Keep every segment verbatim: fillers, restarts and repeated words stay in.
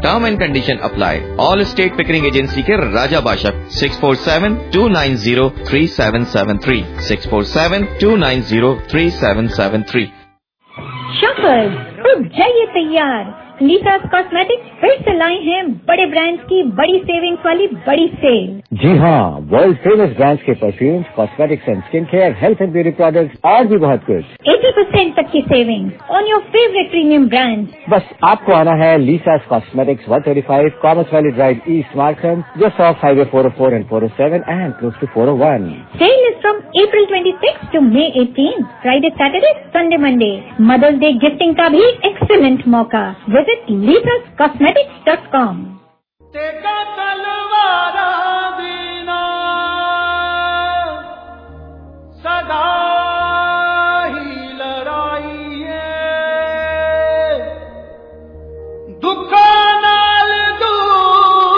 Term and condition apply. All State Pickering Agency के Raja Bashak six four seven two nine zero three seven seven three six four seven two nine zero three seven seven three. Shoppers तो जाइए तैयार, लीसास cosmetics फिर से लाए हैं बड़े brands की बड़ी सेविंग्स वाली बड़ी सेल। जी हाँ, वर्ल्ड फेमस ब्रांड्स के perfumes, cosmetics and skin care, health and beauty products और भी बहुत कुछ। अस्सी परसेंट तक की savings on your favourite premium brands. बस आपको आना है Lisa's cosmetics one thirty-five Commerce Valley Drive East Markham, just off highway four oh four and four oh seven and close to four oh one. Sale is from April twenty-sixth to May eighteenth, Friday, Saturday, Sunday, Monday. Mother's Day gifting का भी excellent मौका। Visit Lisa's cosmetics dot com. तेगा तलवारा बिना सदा ही लड़ाई है, दुखा नाल दूर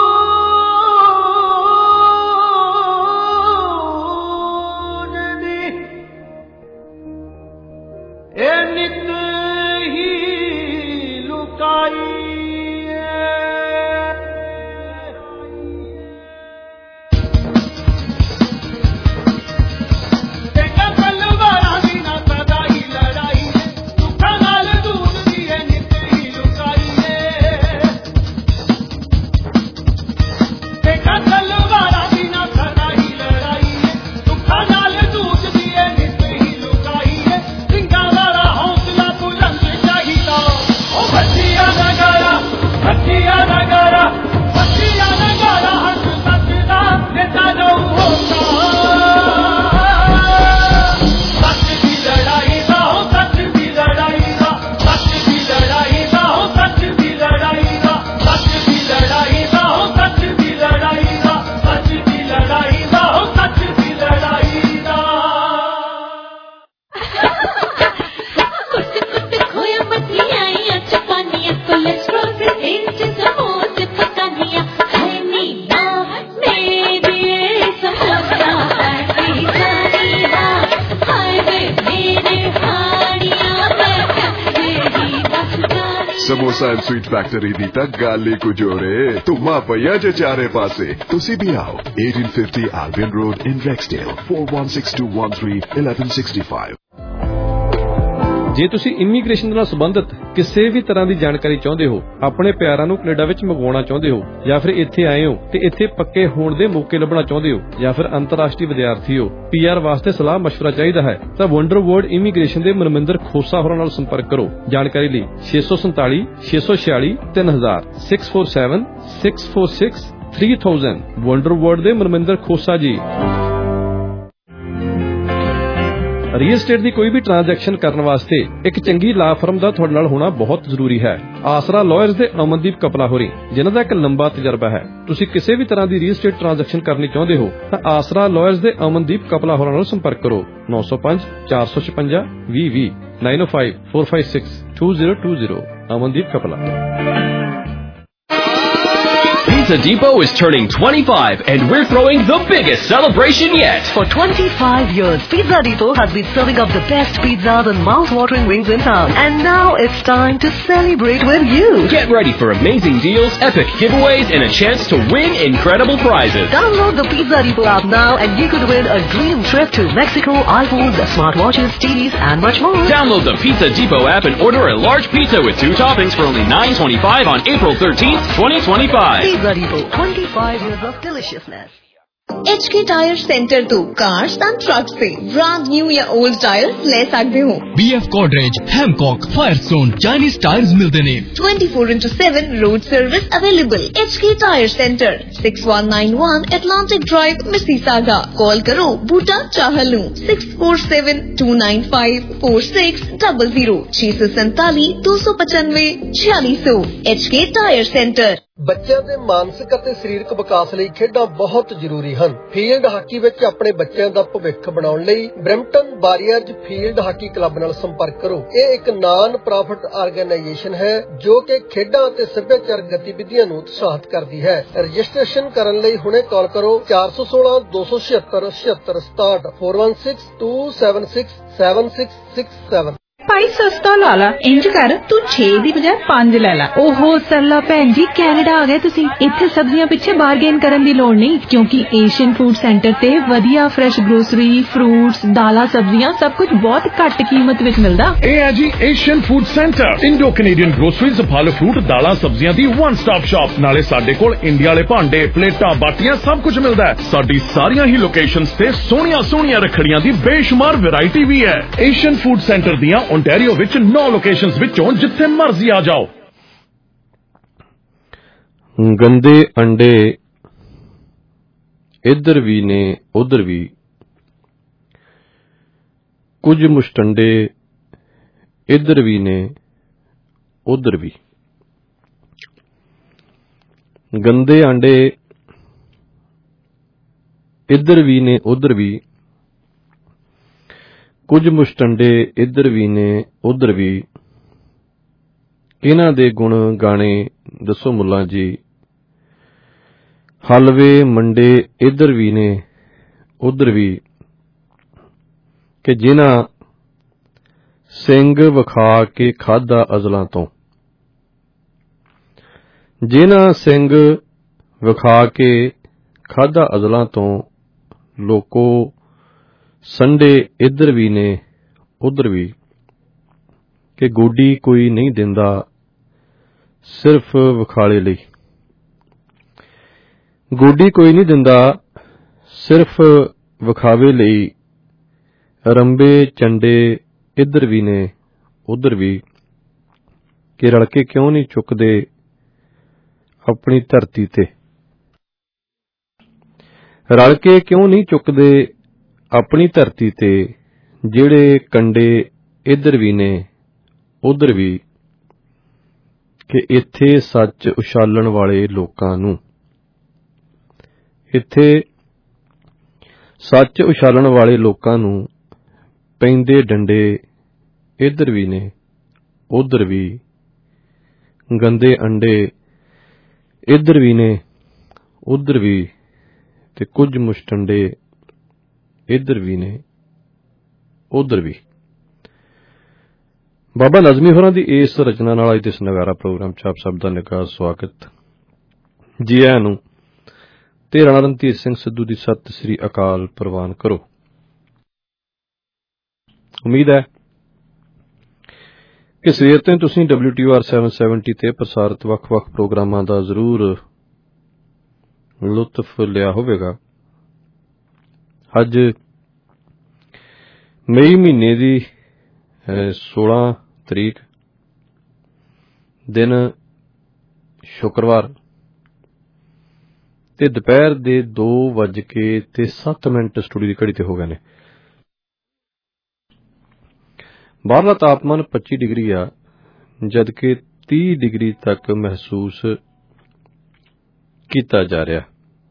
दी ए नित ही लुकाई। समोसा एंड स्वीट फैक्टरी दी तक गाले को जोड़े तुमा पया जे चारे पासे तुसी भी आओ eighteen fifty Albion Road in Rexdale four one six two one three eleven sixty-five। ਜੇ ਤੁਸੀਂ ਇਮੀਗ੍ਰੇਸ਼ਨ ਨਾਲ ਸੰਬੰਧਿਤ ਕਿਸੇ ਵੀ ਤਰ੍ਹਾਂ ਦੀ ਜਾਣਕਾਰੀ ਚਾਹੁੰਦੇ ਹੋ, ਆਪਣੇ ਪਿਆਰਾਂ ਨੂੰ ਕੈਨੇਡਾ ਵਿੱਚ ਮੰਗਵਾਉਣਾ ਚਾਹੁੰਦੇ ਹੋ, ਜਾਂ ਫਿਰ ਇੱਥੇ ਆਏ ਹੋ ਤੇ ਇੱਥੇ ਪੱਕੇ ਹੋਣ ਦੇ ਮੌਕੇ ਲੱਭਣਾ ਚਾਹੁੰਦੇ ਹੋ, ਜਾਂ ਫਿਰ ਅੰਤਰਰਾਸ਼ਟਰੀ ਵਿਦਿਆਰਥੀ ਹੋ, ਪੀਆਰ ਵਾਸਤੇ ਸਲਾਹ ਮਸ਼ਵਰਾ ਚਾਹੀਦਾ ਹੈ ਤਾਂ ਵੰਡਰ ਵਰਲਡ ਇਮੀਗ੍ਰੇਸ਼ਨ ਦੇ ਮਨਮਿੰਦਰ ਖੋਸਾ ਹੋਰਾਂ ਨਾਲ ਸੰਪਰਕ ਕਰੋ। ਜਾਣਕਾਰੀ ਲਈ ਛੇ ਸੌ ਸੰਤਾਲੀ ਛੇ ਸੌ ਛਿਆਲੀ ਤਿੰਨ ਹਜ਼ਾਰ six four seven six four six three thousand। Wonder world ਦੇ ਮਨਮਿੰਦਰ ਖੋਸਾ ਜੀ। ਰੀਅਲ estate ਦੀ ਕੋਈ ਵੀ ਟ੍ਰਾਂਜੈਕਸ਼ਨ ਕਰਨ ਵਾਸਤੇ ਇੱਕ ਚੰਗੀ ਲਾ ਫਰਮ ਦਾ ਤੁਹਾਡੇ ਨਾਲ ਹੋਣਾ ਬਹੁਤ ਜ਼ਰੂਰੀ ਹੈ। ਆਸਰਾ ਲਾਇਰਸ ਦੇ ਅਮਨਦੀਪ ਕਪਲਾ ਹੋਰੀ, ਜਿਨ੍ਹਾਂ ਦਾ ਇੱਕ ਲੰਬਾ ਤਜਰਬਾ ਹੈ। ਤੁਸੀਂ ਕਿਸੇ ਵੀ ਤਰ੍ਹਾਂ ਦੀ ਰੀਅਲ estate ਟ੍ਰਾਂਜੈਕਸ਼ਨ ਕਰਨੀ ਚਾਹੁੰਦੇ ਹੋ ਤਾਂ ਆਸਰਾ ਲਾਇਰਸ ਦੇ ਅਮਨਦੀਪ ਕਪਲਾ ਹੋਰਾਂ ਨਾਲ ਸੰਪਰਕ ਕਰੋ। nine oh five four five five zero zero zero nine oh five four five six two zero two zero। Amandeep Kapila. Pizza Depot is turning twenty-five and we're throwing the biggest celebration yet. For twenty-five years, Pizza Depot has been serving up the best pizzas and mouth-watering wings in town. And now it's time to celebrate with you. Get ready for amazing deals, epic giveaways, and a chance to win incredible prizes. Download the Pizza Depot app now and you could win a dream trip to Mexico, iPhones, smartwatches, T Vs, and much more. Download the Pizza Depot app and order a large pizza with two toppings for only nine twenty-five on April thirteenth, twenty twenty-five. Pizza Depot, twenty-five years of deliciousness. H K Tire Center ਤੋਂ cars and trucks ਤੇ brand new ਜਾਂ old tires ਲੈ ਸਕਦੇ ਹੋ। B F Godrej, Hancock, Firestone, Chinese tires ਮਿਲਦੇ ਨੇ। twenty-four into seven road service available। H K Tire Center six one nine one Atlantic Drive, Mississauga। Call ਕਰੋ ਬੂਟਾ ਚਾਹਲ ਨੂੰ six four seven two nine five four six zero zero six seven seven two five five six zero zero। H K Tire Center। ਬੱਚਿਆਂ ਦੇ ਮਾਨਸਿਕ ਅਤੇ ਸਰੀਰਕ ਵਿਕਾਸ ਲਈ ਖੇਡਾਂ ਬਹੁਤ ਜ਼ਰੂਰੀ ਹਨ। ਫੀਲਡ ਹਾਕੀ ਵਿੱਚ ਆਪਣੇ ਬੱਚਿਆਂ ਦਾ ਭਵਿੱਖ ਬਣਾਉਣ ਲਈ Brampton Warriors field hockey club ਨਾਲ ਸੰਪਰਕ ਕਰੋ। ਇਹ ਇੱਕ ਨਾਨ ਪ੍ਰੋਫਿਟ ਆਰਗੇਨਾਈਜੇਸ਼ਨ ਹੈ ਜੋ ਕਿ ਖੇਡਾਂ ਅਤੇ ਸੱਭਿਆਚਾਰਕ ਗਤੀਵਿਧੀਆਂ ਨੂੰ ਉਤਸ਼ਾਹਿਤ ਕਰਦੀ ਹੈ। ਰਜਿਸਟ੍ਰੇਸ਼ਨ ਕਰਨ ਲਈ ਹੁਣੇ ਕਾਲ ਕਰੋ ਚਾਰ ਸੌ ਸੋਲਾਂ ਦੋ ਸੌ ਛਿਅੱਤਰ ਛਿਅੱਤਰ ਸਤਾਹਠ four one six two seven six seven six six seven। ਭਾਈ ਸਸਤਾ ਲਾ ਲਾ। ਇੰਜ ਕਰ ਤੂੰ ਛੇ ਦੀ ਬਜਾਏ ਪੰਜ ਲੈ ਲਾ। ਓਹੋ ਸਰਲਾ ਭੈਣ ਜੀ, ਕੈਨੇਡਾ ਆ ਗਏ ਤੁਸੀਂ। ਇੱਥੇ ਸਬਜ਼ੀਆਂ ਪਿੱਛੇ ਬਾਰਗੇਨ ਕਰਨ ਦੀ ਲੋੜ ਨਹੀਂ, ਕਿਉਂਕਿ ਏਸ਼ੀਅਨ ਫੂਡ ਸੈਂਟਰ ਤੇ ਵਧੀਆ ਫਰੈਸ਼ ਗਰੋਸਰੀ, ਫਰੂਟਸ, ਦਾਲਾਂ, ਸਬਜ਼ੀਆਂ ਸਭ ਕੁਝ ਬਹੁਤ ਘੱਟ ਕੀਮਤ ਵਿੱਚ ਮਿਲਦਾ। ਇਹ ਹੈ ਜੀ Asian food centre, Indo Canadian groceries, ਫਲ ਫਰੂਟ, ਦਾਲਾਂ, ਸਬਜ਼ੀਆਂ ਦੀ ਵਨ ਸਟਾਪ ਸ਼ਾਪ। ਨਾਲੇ ਸਾਡੇ ਕੋਲ ਇੰਡੀਆ ਵਾਲੇ ਭਾਂਡੇ, ਪਲੇਟਾਂ, ਬਾਟੀਆਂ ਸਭ ਕੁਝ ਮਿਲਦਾ ਹੈ। ਸਾਡੀ ਸਾਰੀਆਂ ਹੀ ਲੋਕੇਸ਼ਨਸ ਤੇ ਸੋਹਣੀਆਂ ਸੋਹਣੀਆਂ ਰੱਖੜੀਆਂ ਦੀ ਬੇਸ਼ੁਮਾਰ ਵੈਰਾਈਟੀ ਵੀ ਹੈ। ਏਸ਼ੀਅਨ ਫੂਡ ਸੈਂਟਰ ਦੀਆਂ ਓਨਟਾਰੀਓ ਵਿੱਚ ਨੌ ਲੋਕੇਸ਼ਨਸ ਵਿੱਚੋਂ ਜਿੱਥੇ ਮਰਜ਼ੀ ਆ ਜਾਓ। ਗੰਦੇ ਅੰਡੇ ਇੱਧਰ ਵੀ ਨੇ ਉੱਧਰ ਵੀ, ਕੁਝ ਮੁਸ਼ਟੰਡੇ ਇੱਧਰ ਵੀ ਨੇ ਉੱਧਰ ਵੀ। ਗੰਦੇ ਅੰਡੇ ਇੱਧਰ ਵੀ ਨੇ ਉੱਧਰ ਵੀ, ਕੁਝ ਮੁਸ਼ਟੰਡੇ ਇੱਧਰ ਵੀ ਨੇ ਉੱਧਰ ਵੀ। ਇਹਨਾਂ ਦੇ ਗੁਣ ਗਾਣੇ ਦੱਸੋ ਮੁੱਲਾਂ ਜੀ। ਹਲਵੇ ਮੰਡੇ ਇੱਧਰ ਵੀ ਨੇ ਉੱਧਰ ਵੀ, ਕਿ ਜਿਨ੍ਹਾਂ ਸਿੰਘ ਵਿਖਾ ਕੇ ਖਾਧਾ ਅਜ਼ਲਾਂ ਤੋਂ। ਜਿਨ੍ਹਾਂ ਸਿੰਘ ਵਿਖਾ ਕੇ ਖਾਧਾ ਅਜ਼ਲਾਂ ਤੋਂ, ਲੋਕੋ ਸੰਡੇ ਇੱਧਰ ਵੀ ਨੇ ਉੱਧਰ ਵੀ, ਕਿ ਗੋਡੀ ਕੋਈ ਨਹੀਂ ਦਿੰਦਾ ਸਿਰਫ ਵਿਖਾਲੇ ਲਈ। ਗੋਡੀ ਕੋਈ ਨਹੀਂ ਦਿੰਦਾ ਸਿਰਫ ਵਿਖਾਵੇ ਲਈ। ਰੰਬੇ ਚੰਡੇ ਇੱਧਰ ਵੀ ਨੇ ਉੱਧਰ ਵੀ, ਕਿ ਰਲ ਕੇ ਕਿਉਂ ਨਹੀਂ ਚੁੱਕਦੇ ਆਪਣੀ ਧਰਤੀ ਤੇ। ਰਲ ਕੇ ਕਿਉਂ ਨਹੀਂ ਚੁੱਕਦੇ ਆਪਣੀ ਧਰਤੀ ਤੇ, ਜਿਹੜੇ ਕੰਡੇ ਇੱਧਰ ਵੀ ਨੇ ਉੱਧਰ ਵੀ, ਕਿ ਇੱਥੇ ਸੱਚ ਉਛਾਲਣ ਵਾਲੇ ਲੋਕਾਂ ਨੂੰ। ਇੱਥੇ ਸੱਚ ਉਛਾਲਣ ਵਾਲੇ ਲੋਕਾਂ ਨੂੰ ਪੈਂਦੇ ਡੰਡੇ ਇੱਧਰ ਵੀ ਨੇ ਉੱਧਰ ਵੀ। ਗੰਦੇ ਅੰਡੇ ਇੱਧਰ ਵੀ ਨੇ ਉੱਧਰ ਵੀ, ਤੇ ਕੁਝ ਮੁਸ਼ਟੰਡੇ ਇੱਧਰ ਵੀ ਨੇ ਉੱਧਰ ਵੀ। ਬਾਬਾ ਨਜ਼ਮੀ ਹੋਰਾਂ ਦੀ ਇਸ ਰਚਨਾ ਨਾਲ ਅੱਜ ਦੇ ਇਸ ਨਗਾਰਾ ਪ੍ਰੋਗਰਾਮ ਚ ਆਪ ਸਭ ਦਾ ਨਿੱਘਾ ਸਵਾਗਤ ਜੀ ਆਇਆਂ ਨੂੰ, ਤੇ ਰਾਣਾ ਰਣਧੀਰ ਸਿੰਘ ਸਿੱਧੂ ਦੀ ਸਤਿ ਸ੍ਰੀ ਅਕਾਲ ਪ੍ਰਵਾਨ ਕਰੋ। ਉਮੀਦ ਹੈ ਕਿ ਸਵੇਰ ਤੋਂ ਤੁਸੀਂ ਡਬਲਿਊ ਟੀ ਆਰ ਸੱਤ ਸੌ ਸੱਤਰ ਤੇ ਪ੍ਰਸਾਰਿਤ ਵੱਖ-ਵੱਖ ਪ੍ਰੋਗਰਾਮਾਂ ਦਾ ਜ਼ਰੂਰ ਲੁਤਫ ਲਿਆ ਹੋਵੇਗਾ। ਅੱਜ ਮਈ ਮਹੀਨੇ ਦੀ ਸੋਲਾਂ ਤਰੀਕ, ਦਿਨ ਸ਼ੁੱਕਰਵਾਰ, ਤੇ ਦੁਪਹਿਰ ਦੇ ਦੋ ਵੱਜ ਕੇ ਤੇ ਸੱਤ ਮਿੰਟ ਸਟੂਡੀਓ ਦੀ ਘੜੀ ਤੇ ਹੋ ਗਏ ਨੇ। ਬਾਹਰਲਾ ਤਾਪਮਾਨ ਪੱਚੀ ਡਿਗਰੀ ਆ, ਜਦਕਿ ਤੀਹ ਡਿਗਰੀ ਤੱਕ ਮਹਿਸੂਸ ਕੀਤਾ ਜਾ ਰਿਹਾ।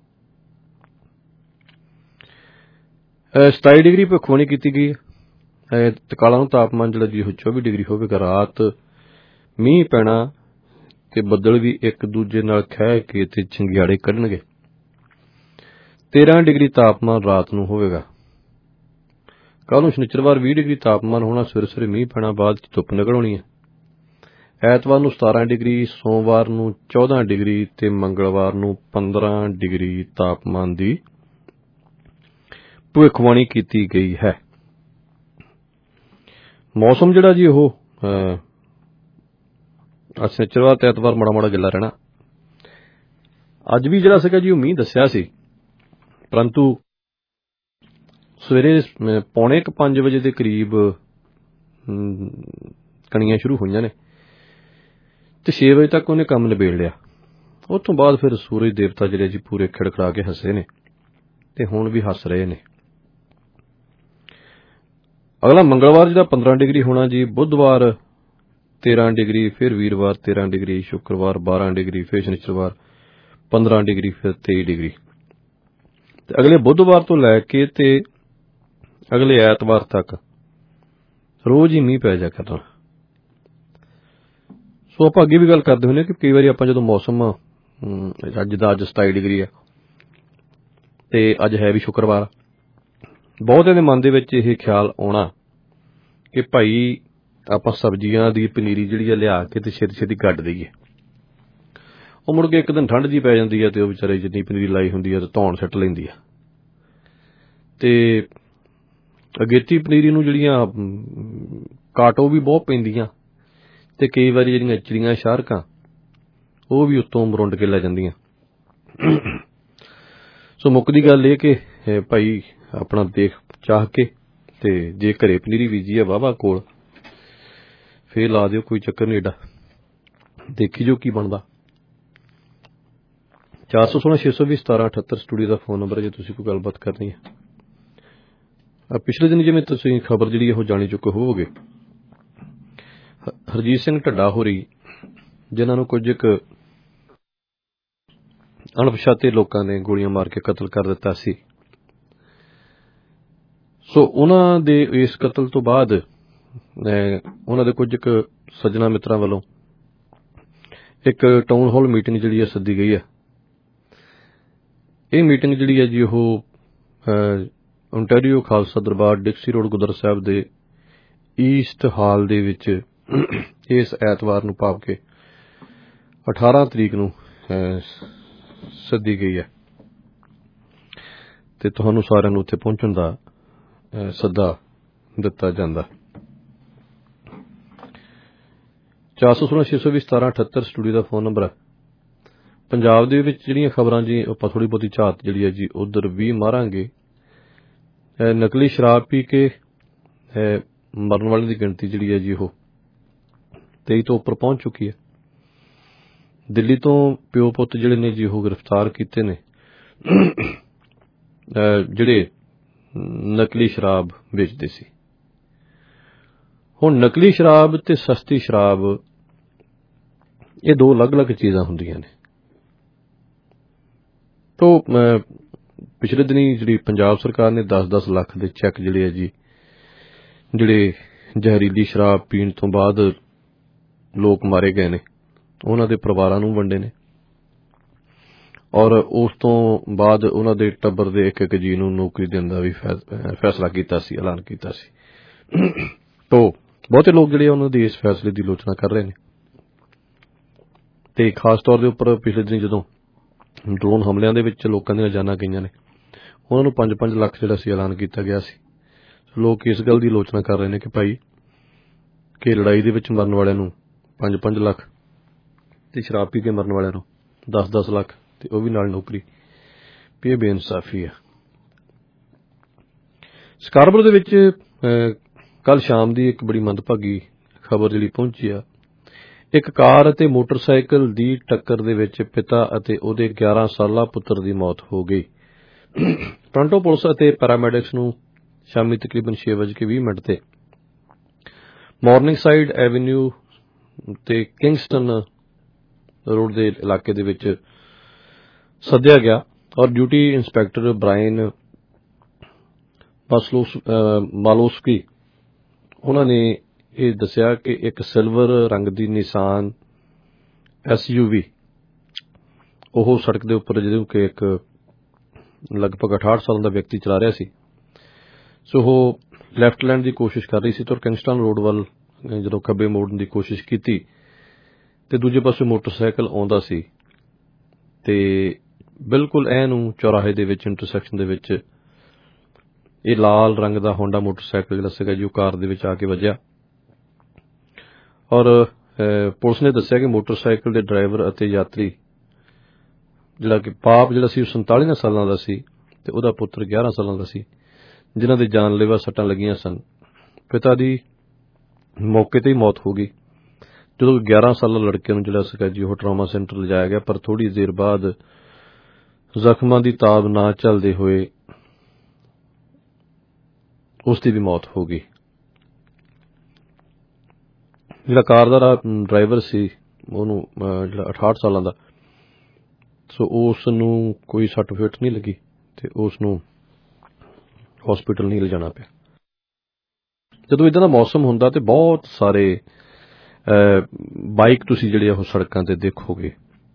ਸਤਾਈ ਡਿਗਰੀ ਭਵਿੱਖਬਾਣੀ ਕੀਤੀ ਗਈ ਹੈ। ਤਕਾਲਾਂ ਨੂੰ ਤਾਪਮਾਨ ਜਿਹੜਾ ਜੀ ਚੌਵੀ ਡਿਗਰੀ ਹੋਵੇਗਾ। ਰਾਤ ਮੀਂਹ ਪੈਣਾ ਤੇ ਬੱਦਲ ਵੀ ਇੱਕ ਦੂਜੇ ਨਾਲ ਖਹਿ ਕੇ ਤੇ ਚੰਗਿਆੜੇ ਕੱਢਣਗੇ। ਤੇਰਾਂ ਡਿਗਰੀ ਤਾਪਮਾਨ ਰਾਤ ਨੂੰ ਹੋਵੇਗਾ। ਕੱਲ ਨੂੰ ਸ਼ਨੀਚਰਵਾਰ ਵੀਹ ਡਿਗਰੀ ਤਾਪਮਾਨ ਹੋਣਾ। ਸਵੇਰੇ ਸਵੇਰੇ ਮੀਂਹ ਪੈਣਾ, ਬਾਅਦ ਚ ਧੁੱਪ ਨਿਕਲ ਆਉਣੀ ਹੈ। ਐਤਵਾਰ ਨੂੰ ਸਤਾਰਾਂ ਡਿਗਰੀ, ਸੋਮਵਾਰ ਨੂੰ ਚੌਦਾਂ ਡਿਗਰੀ ਤੇ ਮੰਗਲਵਾਰ ਨੂੰ ਪੰਦਰਾਂ ਡਿਗਰੀ ਤਾਪਮਾਨ ਦੀ ਭਵਿੱਖਬਾਣੀ ਕੀਤੀ ਗਈ ਹੈ। ਮੌਸਮ ਜਿਹੜਾ ਜੀ ਉਹ ਅੱਜ ਸ਼ਨੀਚਰਵਾਰ ਤੇ ਐਤਵਾਰ ਮਾੜਾ ਮਾੜਾ ਗਿੱਲਾ ਰਹਿਣਾ। ਅੱਜ ਵੀ ਜਿਹੜਾ ਸੀਗਾ ਜੀ ਉਹ ਮੀਂਹ ਦੱਸਿਆ ਸੀ, ਪਰੰਤੂ ਸਵੇਰੇ ਪੌਣੇ ਕੁ ਪੰਜ ਵਜੇ ਦੇ ਕਰੀਬ ਕਣੀਆਂ ਸ਼ੁਰੂ ਹੋਈਆਂ ਨੇ ਤੇ ਛੇ ਵਜੇ ਤੱਕ ਉਹਨੇ ਕੰਮ ਨਿਬੇੜ ਲਿਆ। ਉਸ ਤੋਂ ਬਾਅਦ ਫਿਰ ਸੂਰਜ ਦੇਵਤਾ ਜਿਹੜੇ ਜੀ ਪੂਰੇ ਖਿੜਖੜਾ ਕੇ ਹੱਸੇ ਨੇ ਤੇ ਹੁਣ ਵੀ ਹੱਸ ਰਹੇ ਨੇ। ਅਗਲਾ ਮੰਗਲਵਾਰ ਜਿਹੜਾ ਪੰਦਰਾਂ ਡਿਗਰੀ ਹੋਣਾ ਜੀ, ਬੁੱਧਵਾਰ ਤੇਰਾਂ ਡਿਗਰੀ, ਫਿਰ ਵੀਰਵਾਰ ਤੇਰਾਂ ਡਿਗਰੀ, ਸ਼ੁੱਕਰਵਾਰ ਬਾਰਾਂ ਡਿਗਰੀ, ਫਿਰ ਸ਼ਨੀਚਰਵਾਰ ਪੰਦਰਾਂ ਡਿਗਰੀ, ਫਿਰ ਤੇਈ ਡਿਗਰੀ। ਤੇ ਅਗਲੇ ਬੁੱਧਵਾਰ ਤੋਂ ਲੈ ਕੇ ਤੇ ਅਗਲੇ ਐਤਵਾਰ ਤੱਕ ਰੋਜ਼ ਹੀ ਮੀਂਹ ਪੈ ਜਾ ਕਰਨਾ। ਸੋ ਆਪਾਂ ਅੱਗੇ ਵੀ ਗੱਲ ਕਰਦੇ ਹੁੰਦੇ ਕਿ ਕਈ ਵਾਰੀ ਆਪਾਂ ਜਦੋਂ ਮੌਸਮ ਅੱਜ ਦਾ ਅੱਜ ਸਤਾਈ ਡਿਗਰੀ ਆ ਤੇ ਅੱਜ ਹੈ ਵੀ ਸ਼ੁੱਕਰਵਾਰ, ਬਹੁਤਿਆਂ ਦੇ ਮਨ ਦੇ ਵਿੱਚ ਇਹ ਖਿਆਲ ਆਉਣਾ ਕਿ ਭਾਈ ਆਪਾਂ ਸਬਜ਼ੀਆਂ ਦੀ ਪਨੀਰੀ ਜਿਹੜੀ ਆ ਲਿਆ ਕੇ ਤੇ ਛੇਤੀ ਛੇਤੀ ਕੱਢ ਦਈਏ। ਉਹ ਮੁੜ ਕੇ ਇੱਕ ਦਿਨ ਠੰਡ ਜੀ ਪੈ ਜਾਂਦੀ ਆ ਤੇ ਉਹ ਵਿਚਾਰੇ ਜਿੰਨੀ ਪਨੀਰੀ ਲਾਈ ਹੁੰਦੀ ਆ ਤੇ ਧੌਣ ਸੁੱਟ ਲੈਂਦੀ ਆ ਤੇ ਅਗੇਤੀ ਪਨੀਰੀ ਨੂੰ ਜਿਹੜੀਆਂ ਕਾਟੋ ਵੀ ਬਹੁਤ ਪੈਂਦੀਆਂ ਤੇ ਕਈ ਵਾਰੀ ਜਿਹੜੀਆਂ ਚਿੜੀਆਂ ਸ਼ਾਰਕਾਂ ਉਹ ਵੀ ਉੱਤੋਂ ਮਰੁੰਡ ਕੇ ਲੈ ਜਾਂਦੀਆਂ। ਸੋ ਮੁੱਕਦੀ ਗੱਲ ਇਹ ਕਿ ਭਾਈ ਆਪਣਾ ਦੇਖ ਚਾਹ ਕੇ ਤੇ ਜੇ ਘਰੇ ਪਨੀਰੀ ਬੀਜੀ ਆ ਵਾਹਵਾ ਕੋਲ ਫੇਰ ਲਾ ਦਿਓ, ਕੋਈ ਚੱਕਰ ਨਹੀਂ ਏਡਾ, ਦੇਖੀ ਜੋ ਕੀ ਬਣਦਾ। ਚਾਰ ਸੌ ਸੋਲਾਂ ਛੇ ਸੌ ਵੀਹ ਸਤਾਰਾਂ ਅਠੱਤਰ ਸਟੂਡੀਓ ਦਾ ਫੋਨ ਨੰਬਰ ਹੈ ਜੇ ਤੁਸੀਂ ਕੋਈ ਗੱਲਬਾਤ ਕਰਨੀ ਹੈ। ਪਿਛਲੇ ਦਿਨ ਜਿਵੇਂ ਤੁਸੀਂ ਖਬਰ ਜਿਹੜੀ ਉਹ ਜਾਣੀ ਚੁੱਕੇ ਹੋਵੋਗੇ, ਹਰਜੀਤ ਸਿੰਘ ਢੱਡਾ ਹੋਰੀ ਜਿਨ੍ਹਾਂ ਨੂੰ ਕੁਝ ਇੱਕ ਅਣਪਛਾਤੇ ਲੋਕਾਂ ਨੇ ਗੋਲੀਆਂ ਮਾਰ ਕੇ ਕਤਲ ਕਰ ਦਿੱਤਾ ਸੀ। ਸੋ ਉਹਨਾਂ ਦੇ ਇਸ ਕਤਲ ਤੋਂ ਬਾਅਦ ਉਹਨਾਂ ਦੇ ਕੁਝ ਇੱਕ ਸੱਜਣਾ ਮਿੱਤਰਾਂ ਵੱਲੋਂ ਇੱਕ ਟਾਊਨ ਹਾਲ ਮੀਟਿੰਗ ਜਿਹੜੀ ਹੈ ਸੱਦੀ ਗਈ ਹੈ। ਇਹ ਮੀਟਿੰਗ ਜਿਹੜੀ ਹੈ ਜੀ ਉਹ Ontario Khalsa Darbar Dixie Road Gurdwara Sahib ਦੇ ਈਸਟ ਹਾਲ ਦੇ ਵਿੱਚ ਇਸ ਐਤਵਾਰ ਨੂੰ ਭਾਵ ਕੇ ਅਠਾਰਾਂ ਤਰੀਕ ਨੂੰ ਸੱਦੀ ਗਈ ਹੈ ਤੇ ਤੁਹਾਨੂੰ ਸਾਰਿਆਂ ਨੂੰ ਉੱਥੇ ਪਹੁੰਚਣ ਦਾ ਸੱਦਾ ਦਿੱਤਾ ਜਾਂਦਾ। ਚਾਰ ਸੌ ਸੋਲਾਂ ਛੇ ਸੌ ਵੀਹ ਸਤਾਰਾਂ ਅਠੱਤਰ ਸਟੂਡੀਓ ਦਾ ਫੋਨ ਨੰਬਰ ਹੈ। ਪੰਜਾਬ ਦੇ ਵਿੱਚ ਜਿਹੜੀਆਂ ਖਬਰਾਂ ਜੀ ਆਪਾਂ ਥੋੜ੍ਹੀ ਬਹੁਤੀ ਝਾਤ ਜਿਹੜੀ ਹੈ ਜੀ ਉਧਰ ਵੀ ਮਾਰਾਂਗੇ। ਨਕਲੀ ਸ਼ਰਾਬ ਪੀ ਕੇ ਮਰਨ ਵਾਲਿਆਂ ਦੀ ਗਿਣਤੀ ਜਿਹੜੀ ਹੈ ਜੀ ਉਹ ਤੇਈ ਤੋਂ ਉੱਪਰ ਪਹੁੰਚ ਚੁੱਕੀ ਹੈ। ਦਿੱਲੀ ਤੋਂ ਪਿਓ ਪੁੱਤ ਜਿਹੜੇ ਨੇ ਜੀ ਉਹ ਗ੍ਰਿਫਤਾਰ ਕੀਤੇ ਨੇ ਜਿਹੜੇ ਨਕਲੀ ਸ਼ਰਾਬ ਵੇਚਦੇ ਸੀ। ਹੁਣ ਨਕਲੀ ਸ਼ਰਾਬ ਤੇ ਸਸਤੀ ਸ਼ਰਾਬ ਇਹ ਦੋ ਅਲੱਗ-ਅਲੱਗ ਚੀਜ਼ਾਂ ਹੁੰਦੀਆਂ ਨੇ। ਤੋਂ ਪਿਛਲੇ ਦਿਨੀ ਜਿਹੜੀ ਪੰਜਾਬ ਸਰਕਾਰ ਨੇ ਦਸ ਦਸ ਲੱਖ ਦੇ ਚੈੱਕ ਜਿਹੜੇ ਆ ਜੀ ਜਿਹੜੇ ਜ਼ਹਿਰੀਲੀ ਸ਼ਰਾਬ ਪੀਣ ਤੋਂ ਬਾਅਦ ਲੋਕ ਮਾਰੇ ਗਏ ਨੇ ਉਹਨਾਂ ਦੇ ਪਰਿਵਾਰਾਂ ਨੂੰ ਵੰਡੇ ਨੇ ਔਰ ਉਸ ਤੋਂ ਬਾਅਦ ਉਹਨਾਂ ਦੇ ਟੱਬਰ ਦੇ ਇੱਕ ਇੱਕ ਜੀ ਨੂੰ ਨੌਕਰੀ ਦੇਣ ਦਾ ਵੀ ਫੈਸਲਾ ਕੀਤਾ ਸੀ, ਐਲਾਨ ਕੀਤਾ ਸੀ। ਤੋਂ ਬਹੁਤੇ ਲੋਕ ਜਿਹੜੇ ਉਹਨਾਂ ਦੇ ਇਸ ਫੈਸਲੇ ਦੀ ਆਲੋਚਨਾ ਕਰ ਰਹੇ ਨੇ ਤੇ ਖਾਸ ਤੌਰ ਦੇ ਉੱਪਰ ਪਿਛਲੇ ਦਿਨ ਜਦੋਂ ਡਰੋਨ ਹਮਲਿਆਂ ਦੇ ਵਿੱਚ ਲੋਕਾਂ ਦੀਆਂ ਜਾਨਾਂ ਗਈਆਂ ਨੇ ਉਹਨਾਂ ਨੂੰ ਪੰਜ ਪੰਜ ਲੱਖ ਜਿਹੜਾ ਸੀ ਐਲਾਨ ਕੀਤਾ ਗਿਆ ਸੀ। ਲੋਕ ਇਸ ਗੱਲ ਦੀ ਆਲੋਚਨਾ ਕਰ ਰਹੇ ਨੇ ਕਿ ਭਾਈ ਕਿ ਲੜਾਈ ਦੇ ਵਿੱਚ ਮਰਨ ਵਾਲਿਆਂ ਨੂੰ ਪੰਜ ਪੰਜ ਲੱਖ ਤੇ ਸ਼ਰਾਬ ਪੀ ਕੇ ਮਰਨ ਵਾਲਿਆਂ ਨੂੰ ਦਸ ਦਸ ਲੱਖ ਤੇ ਉਹ ਵੀ ਨਾਲ ਨੌਕਰੀ ਵੀ ਇਹ ਬੇਇਨਸਾਫੀ ਆ। ਸਕਾਰਬਰੋ ਦੇ ਵਿੱਚ ਕੱਲ ਸ਼ਾਮ ਦੀ ਇੱਕ ਬੜੀ ਮੰਦਭਾਗੀ ਖਬਰ ਜਿਹੜੀ ਪਹੁੰਚੀ ਆ। ਇੱਕ ਕਾਰ ਅਤੇ ਮੋਟਰਸਾਈਕਲ ਦੀ ਟੱਕਰ ਦੇ ਵਿੱਚ ਪਿਤਾ ਅਤੇ ਉਹਦੇ ਗਿਆਰਾਂ ਸਾਲਾ ਪੁੱਤਰ ਦੀ ਮੌਤ ਹੋ ਗਈ। ਟੋਰਾਂਟੋ ਪੁਲਿਸ ਅਤੇ ਪੈਰਾਮੈਡਿਕਸ ਨੂੰ ਸ਼ਾਮੀ ਤਕਰੀਬਨ ਛੇ ਵਜੇ ਕੇ ਵੀਹ ਮਿੰਟ ਤੇ ਮਾਰਨਿੰਗ ਸਾਈਡ ਐਵਨਿਊ ਤੇ ਕਿੰਗਸਟਨ ਰੋਡ ਦੇ ਇਲਾਕੇ ਦੇ ਵਿੱਚ ਸੱਦਿਆ ਗਿਆ ਔਰ ਡਿਊਟੀ ਇੰਸਪੈਕਟਰ ਬ੍ਰਾਇਨ ਮਾਲੋਸਕੀ ਉਹਨਾਂ ਨੇ ਇਹ ਦੱਸਿਆ ਕਿ ਇੱਕ ਸਿਲਵਰ ਰੰਗ ਦੀ ਨਿਸਾਨ ਐਸ ਯੂ ਵੀ ਉਹ ਸੜਕ ਦੇ ਉੱਪਰ ਜਿਹਦੇ ਕਿ ਇੱਕ ਲਗਭਗ ਅਠਾਹਠ ਸਾਲਾਂ ਦਾ ਵਿਅਕਤੀ ਚਲਾ ਰਿਹਾ ਸੀ। ਸੋ ਉਹ ਲੈਫਟ ਲੈਣ ਦੀ ਕੋਸ਼ਿਸ਼ ਕਰ ਰਹੀ ਸੀ ਤਾਂ ਕਿੰਗਸਟਨ ਰੋਡ ਵੱਲ ਜਦੋਂ ਖੱਬੇ ਮੋੜਨ ਦੀ ਕੋਸ਼ਿਸ਼ ਕੀਤੀ ਤੇ ਦੂਜੇ ਪਾਸੇ ਮੋਟਰਸਾਈਕਲ ਆਉਂਦਾ ਸੀ ਤੇ ਬਿਲਕੁਲ ਇਹਨੂੰ ਚੌਰਾਹੇ ਦੇ ਵਿੱਚ ਇੰਟਰਸੈਕਸ਼ਨ ਦੇ ਵਿੱਚ ਇਹ ਲਾਲ ਰੰਗ ਦਾ ਹੋਂਡਾ ਮੋਟਰਸਾਈਕਲ ਜਿਹੜਾ ਸੀਗਾ ਜੀ ਉਹ ਕਾਰ ਦੇ ਵਿੱਚ ਆ ਕੇ ਵੱਜਿਆ ਔਰ ਪੁਲਿਸ ਨੇ ਦੱਸਿਆ ਕਿ ਮੋਟਰਸਾਈਕਲ ਦੇ ਡਰਾਈਵਰ ਅਤੇ ਯਾਤਰੀ ਜਿਹੜਾ ਕਿ ਬਾਪ ਜਿਹੜਾ ਸੀ ਉਹ ਸੰਤਾਲੀ ਸਾਲਾਂ ਦਾ ਸੀ ਤੇ ਉਹਦਾ ਪੁੱਤਰ ਗਿਆਰਾਂ ਸਾਲਾਂ ਦਾ ਸੀ ਜਿਨ੍ਹਾਂ ਦੇ ਜਾਨਲੇਵਾ ਸੱਟਾਂ ਲੱਗੀਆਂ ਸਨ। ਪਿਤਾ ਦੀ ਮੌਕੇ ਤੇ ਹੀ ਮੌਤ ਹੋ ਗਈ ਜਦੋਂ ਗਿਆਰਾਂ ਸਾਲਾ ਲੜਕੇ ਨੂੰ ਜਿਹੜਾ ਸੀਗਾ ਜੀ ਉਹ ਟਰਾਮਾ ਸੈਂਟਰ ਲਿਜਾਇਆ ਗਿਆ ਪਰ ਥੋੜ੍ਹੀ ਦੇਰ ਬਾਅਦ ਜ਼ਖਮਾਂ ਦੀ ਤਾਬ ਨਾ ਝੱਲਦੇ ਹੋਏ ਉਸ ਦੀ ਵੀ ਮੌਤ ਹੋ ਗਈ। ਜਿਹੜਾ ਕਾਰ ਦਾ ਡਰਾਈਵਰ ਸੀ ਉਹਨੂੰ ਜਿਹੜਾ ਅਠਾਹਠ ਸਾਲਾਂ ਦਾ ਸੋ ਉਸ ਨੂੰ ਕੋਈ ਸੱਟ ਫੇਟ ਨਹੀਂ ਲੱਗੀ ਤੇ ਉਸ ਨੂੰ ਹਸਪੀਟਲ ਨਹੀਂ ਲਿਜਾਣਾ ਪਿਆ। ਜਦੋਂ ਇਦਾਂ ਦਾ ਮੌਸਮ ਹੁੰਦਾ ਤੇ ਬਹੁਤ ਸਾਰੇ ਬਾਈਕ ਤੁਸੀਂ ਜਿਹੜੇ ਉਹ ਸੜਕਾਂ ਤੇ ਦੇਖੋਗੇ।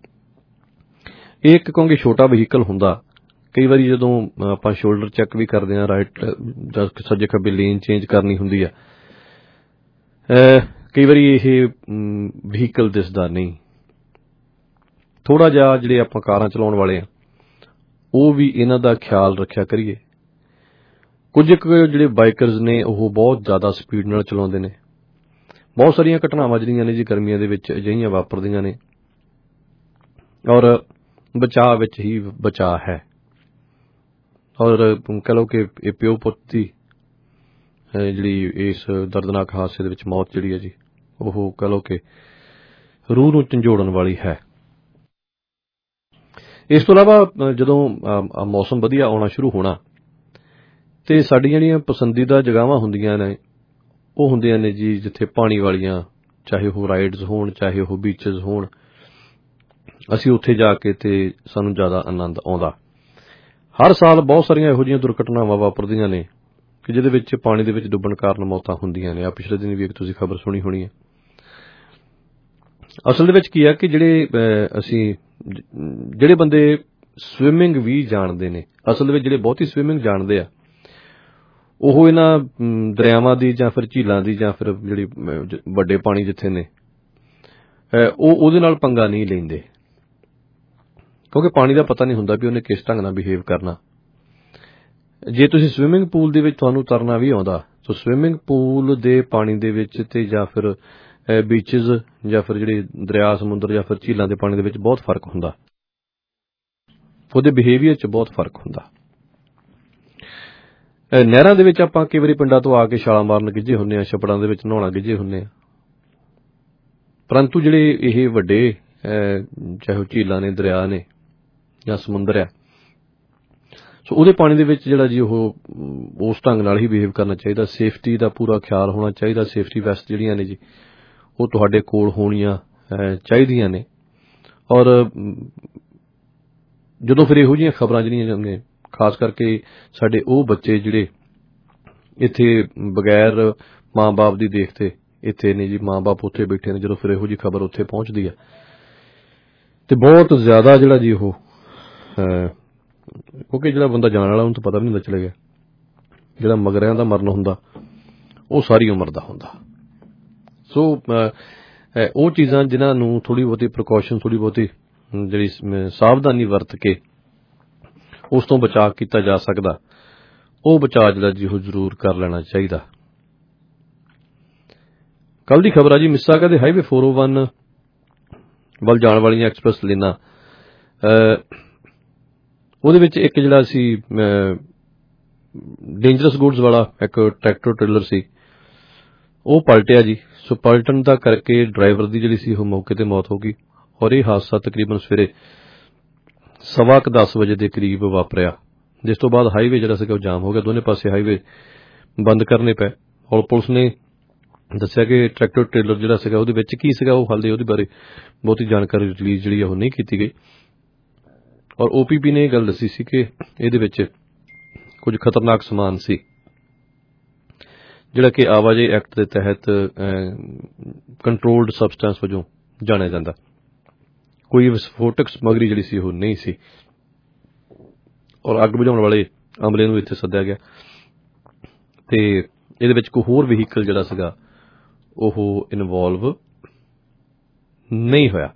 ਇਹ ਇੱਕ ਕਿਉਂਕਿ ਛੋਟਾ ਵਹੀਕਲ ਹੁੰਦਾ ਕਈ ਵਾਰੀ ਜਦੋਂ ਆਪਾਂ ਸ਼ੋਲਡਰ ਚੈੱਕ ਵੀ ਕਰਦੇ ਹਾਂ ਰਾਈਟ ਜਾਂ ਸੱਜੇ ਖੱਬੇ ਲੇਨ ਚੇਂਜ ਕਰਨੀ ਹੁੰਦੀ ਆ ਕਈ ਵਾਰੀ ਇਹ ਵਹੀਕਲ ਦਿਸਦਾ ਨਹੀਂ। ਥੋੜਾ ਜਿਹਾ ਜਿਹੜੇ ਆਪਾਂ ਕਾਰਾਂ ਚਲਾਉਣ ਵਾਲੇ ਆ ਉਹ ਵੀ ਇਹਨਾਂ ਦਾ ਖਿਆਲ ਰੱਖਿਆ ਕਰੀਏ। ਕੁਝ ਕੁ ਜਿਹੜੇ ਬਾਈਕਰਸ ਨੇ ਉਹ ਬਹੁਤ ਜ਼ਿਆਦਾ ਸਪੀਡ ਨਾਲ ਚਲਾਉਂਦੇ ਨੇ। ਬਹੁਤ ਸਾਰੀਆਂ ਘਟਨਾਵਾਂ ਜਿਹੜੀਆਂ ਨੇ ਜੀ ਗਰਮੀਆਂ ਦੇ ਵਿੱਚ ਅਜਿਹੀਆਂ ਵਾਪਰਦੀਆਂ ਨੇ, ਔਰ ਬਚਾਅ ਵਿੱਚ ਹੀ ਬਚਾਅ ਹੈ। ਔਰ ਕਹਿ ਲਓ ਕਿ ਇਹ ਪਿਓ ਪੁੱਤ ਦੀ ਜਿਹੜੀ ਇਸ ਦਰਦਨਾਕ ਹਾਦਸੇ ਦੇ ਵਿੱਚ ਮੌਤ ਜਿਹੜੀ ਹੈ ਜੀ ਉਹ ਕਹਿ ਲਓ ਕਿ ਰੂਹ ਨੂੰ ਝੰਜੋੜਨ ਵਾਲੀ ਹੈ। ਇਸ ਤੋਂ ਇਲਾਵਾ ਜਦੋਂ ਮੌਸਮ ਵਧੀਆ ਆਉਣਾ ਸ਼ੁਰੂ ਹੋਣਾ ਤੇ ਸਾਡੀਆਂ ਜਿਹੜੀਆਂ ਪਸੰਦੀਦਾ ਜਗ੍ਹਾਵਾਂ ਹੁੰਦੀਆਂ ਨੇ ਉਹ ਹੁੰਦੀਆਂ ਨੇ ਜੀ ਜਿੱਥੇ ਪਾਣੀ ਵਾਲੀਆਂ, ਚਾਹੇ ਉਹ ਰਾਈਡਸ ਹੋਣ ਚਾਹੇ ਉਹ ਬੀਚਸ ਹੋਣ, ਅਸੀਂ ਉੱਥੇ ਜਾ ਕੇ ਤੇ ਸਾਨੂੰ ਜ਼ਿਆਦਾ ਆਨੰਦ ਆਉਂਦਾ। ਹਰ ਸਾਲ ਬਹੁਤ ਸਾਰੀਆਂ ਇਹੋ ਜਿਹੀਆਂ ਦੁਰਘਟਨਾਵਾਂ ਵਾਪਰਦੀਆਂ ਨੇ ਕਿ ਜਿਹਦੇ ਵਿੱਚ ਪਾਣੀ ਦੇ ਵਿੱਚ ਡੁੱਬਣ ਕਾਰਨ ਮੌਤਾਂ ਹੁੰਦੀਆਂ ਨੇ। ਆ ਪਿਛਲੇ ਦਿਨ ਵੀ ਇੱਕ ਤੁਸੀਂ ਖਬਰ ਸੁਣੀ ਹੋਣੀ ਹੈ। ਅਸਲ ਦੇ ਵਿੱਚ ਕੀ ਹੈ ਕਿ ਜਿਹੜੇ ਅਸੀਂ ਜਿਹੜੇ ਬੰਦੇ ਸਵਿਮਿੰਗ ਵੀ ਜਾਣਦੇ ਨੇ, ਅਸਲ ਦੇ ਵਿੱਚ ਜਿਹੜੇ ਬਹੁਤੀ ਸਵਿਮਿੰਗ ਜਾਣਦੇ ਆ ਉਹ ਇਹਨਾਂ ਦਰਿਆਵਾਂ ਦੀ ਜਾਂ ਫਿਰ ਝੀਲਾਂ ਦੀ ਜਾਂ ਫਿਰ ਜਿਹੜੀ ਵੱਡੇ ਪਾਣੀ ਜਿੱਥੇ ਨੇ ਉਹ ਉਹਦੇ ਨਾਲ ਪੰਗਾ ਨਹੀਂ ਲੈਂਦੇ, ਕਿਉਂਕਿ ਪਾਣੀ ਦਾ ਪਤਾ ਨਹੀਂ ਹੁੰਦਾ ਵੀ ਉਹਨੇ ਕਿਸ ਢੰਗ ਨਾਲ ਬਿਹੇਵ ਕਰਨਾ। ਜੇ ਤੁਸੀਂ ਸਵਿਮਿੰਗ ਪੂਲ ਦੇ ਵਿੱਚ ਤੁਹਾਨੂੰ ਤਰਨਾ ਵੀ ਆਉਂਦਾ ਤਾਂ ਸਵਿਮਿੰਗ ਪੂਲ ਦੇ ਪਾਣੀ ਦੇ ਵਿੱਚ ਤੇ ਜਾਂ ਫਿਰ ਬੀਚਜ਼ ਜਾਂ ਫਿਰ ਜਿਹੜੇ ਦਰਿਆ ਸਮੁੰਦਰ ਜਾਂ ਫਿਰ ਝੀਲਾਂ ਦੇ ਪਾਣੀ ਦੇ ਵਿੱਚ ਬਹੁਤ ਫਰਕ ਹੁੰਦਾ, ਉਹਦੇ ਬਿਹੇਵੀਅਰ 'ਚ ਬਹੁਤ ਫਰਕ ਹੁੰਦਾ। ਨਹਿਰਾਂ ਦੇ ਵਿੱਚ ਆਪਾਂ ਕਈ ਵਾਰੀ ਪਿੰਡਾਂ ਤੋਂ ਆ ਕੇ ਛਾਲਾਂ ਮਾਰਨ ਗਿੱਝੇ ਹੁੰਦੇ ਹਾਂ, ਛੱਪੜਾਂ ਦੇ ਵਿੱਚ ਨਹਾਉਣਾ ਗਿੱਝੇ ਹੁੰਦੇ ਹਾਂ, ਪਰੰਤੂ ਜਿਹੜੇ ਇਹ ਵੱਡੇ ਚਾਹੇ ਉਹ ਝੀਲਾਂ ਨੇ, ਦਰਿਆ ਨੇ ਜਾਂ ਸਮੁੰਦਰ ਆ, ਸੋ ਉਹਦੇ ਪਾਣੀ ਦੇ ਵਿੱਚ ਜਿਹੜਾ ਜੀ ਉਹ ਉਸ ਢੰਗ ਨਾਲ ਹੀ ਬਿਹੇਵ ਕਰਨਾ ਚਾਹੀਦਾ। ਸੇਫਟੀ ਦਾ ਪੂਰਾ ਖਿਆਲ ਹੋਣਾ ਚਾਹੀਦਾ। ਸੇਫਟੀ ਵੈਸਟ ਜਿਹੜੀਆਂ ਨੇ ਜੀ ਉਹ ਤੁਹਾਡੇ ਕੋਲ ਹੋਣੀਆਂ ਚਾਹੀਦੀਆਂ ਨੇ। ਔਰ ਜਦੋਂ ਫਿਰ ਇਹੋ ਜਿਹੀਆਂ ਖਬਰਾਂ ਜਿਹੜੀਆਂ ਨੇ, ਖਾਸ ਕਰਕੇ ਸਾਡੇ ਉਹ ਬੱਚੇ ਜਿਹੜੇ ਇੱਥੇ ਬਗੈਰ ਮਾਂ ਬਾਪ ਦੀ ਦੇਖ ਤੇ ਇੱਥੇ ਨੇ ਜੀ, ਮਾਂ ਬਾਪ ਉੱਥੇ ਬੈਠੇ ਨੇ, ਜਦੋਂ ਫਿਰ ਇਹੋ ਜਿਹੀ ਖਬਰ ਉੱਥੇ ਪਹੁੰਚਦੀ ਆ ਤੇ ਬਹੁਤ ਜ਼ਿਆਦਾ ਜਿਹੜਾ ਜੀ ਉਹ, ਕਿਉਂਕਿ ਜਿਹੜਾ ਬੰਦਾ ਜਾਣ ਵਾਲਾ ਉਹਨੂੰ ਤਾਂ ਪਤਾ ਵੀ ਨਹੀਂ ਹੁੰਦਾ ਚਲੇ ਗਿਆ, ਜਿਹੜਾ ਮਗਰਿਆਂ ਦਾ ਮਰਨ ਹੁੰਦਾ ਉਹ ਸਾਰੀ ਉਮਰ ਦਾ ਹੁੰਦਾ। ਸੋ ਉਹ ਚੀਜ਼ਾਂ ਜਿਨ੍ਹਾਂ ਨੂੰ ਥੋੜ੍ਹੀ ਬਹੁਤੀ ਪ੍ਰੀਕਾਸ਼ਨ, ਥੋੜ੍ਹੀ ਬਹੁਤੀ ਜਿਹੜੀ ਸਾਵਧਾਨੀ ਵਰਤ ਕੇ ਉਸ ਤੋਂ ਬਚਾਅ ਕੀਤਾ ਜਾ ਸਕਦਾ, ਉਹ ਬਚਾਅ ਜਿਹੜਾ ਜੀ ਉਹ ਜ਼ਰੂਰ ਕਰ ਲੈਣਾ ਚਾਹੀਦਾ। ਕੱਲ੍ਹ ਦੀ ਖਬਰ ਆ ਜੀ, ਮਿਸਿਸਾਗਾ ਦੇ ਹਾਈਵੇ ਚਾਰ ਸੌ ਇੱਕ ਵੱਲ ਜਾਣ ਵਾਲੀਆਂ ਐਕਸਪ੍ਰੈਸ ਲੇਨਾਂ, ਉਹਦੇ ਵਿੱਚ ਇੱਕ ਜਿਹੜਾ ਸੀ ਡੇਂਜਰਸ ਗੁੱਡਸ ਵਾਲਾ ਇੱਕ ਟਰੈਕਟਰ ਟ੍ਰੇਲਰ ਸੀ, ਉਹ ਪਲਟਿਆ ਜੀ। ਸੋ ਪਲਟਣ ਦਾ ਕਰਕੇ ਡਰਾਈਵਰ ਦੀ ਜਿਹੜੀ ਸੀ ਉਹ ਮੌਕੇ ਤੇ ਮੌਤ ਹੋ ਗਈ। ਔਰ ਇਹ ਹਾਦਸਾ ਤਕਰੀਬਨ ਸਵੇਰੇ ਸਵਾ ਕੁ ਦਸ ਵਜੇ ਦੇ ਕਰੀਬ ਵਾਪਰਿਆ, ਜਿਸ ਤੋਂ ਬਾਅਦ ਹਾਈਵੇ ਜਿਹੜਾ ਸੀਗਾ ਉਹ ਜਾਮ ਹੋ ਗਿਆ। ਦੋਨੇ ਪਾਸੇ ਹਾਈਵੇ ਬੰਦ ਕਰਨੇ ਪਏ। ਔਰ ਪੁਲਿਸ ਨੇ ਦੱਸਿਆ ਕਿ ਟਰੈਕਟਰ ਟ੍ਰੇਲਰ ਜਿਹੜਾ ਸੀਗਾ ਉਹਦੇ ਵਿੱਚ ਕੀ ਸੀਗਾ ਉਹ ਹਾਲੇ ਉਹਦੇ ਬਾਰੇ ਬਹੁਤੀ ਜਾਣਕਾਰੀ ਰਿਲੀਜ਼ ਜਿਹੜੀ ਉਹ ਨਹੀਂ ਕੀਤੀ ਗਈ। ਔਰ ਓ ਪੀ ਪੀ ਨੇ ਇਹ ਗੱਲ ਦੱਸੀ ਸੀ ਕਿ ਇਹਦੇ ਵਿੱਚ ਕੁਝ ਖਤਰਨਾਕ ਸਮਾਨ ਸੀ ਜਿਹੜਾ ਕਿ ਆਵਾਜਾਈ ਐਕਟ ਦੇ ਤਹਿਤ ਕੰਟਰੋਲਡ ਸਬਸਟੈਂਸ ਵਜੋਂ ਜਾਣਿਆ ਜਾਂਦਾ। ਕੋਈ ਵਿਸਫੋਟਕ ਸਮੱਗਰੀ ਜਿਹੜੀ ਸੀ ਉਹ ਨਹੀਂ ਸੀ। ਔਰ ਅੱਗ ਬੁਝਾਉਣ ਵਾਲੇ ਅਮਲੇ ਨੂੰ ਇੱਥੇ ਸੱਦਿਆ ਗਿਆ ਤੇ ਇਹਦੇ ਵਿੱਚ ਕੋਈ ਹੋਰ ਵਹੀਕਲ ਜਿਹੜਾ ਸੀਗਾ ਉਹ ਇਨਵੋਲਵ ਨਹੀਂ ਹੋਇਆ।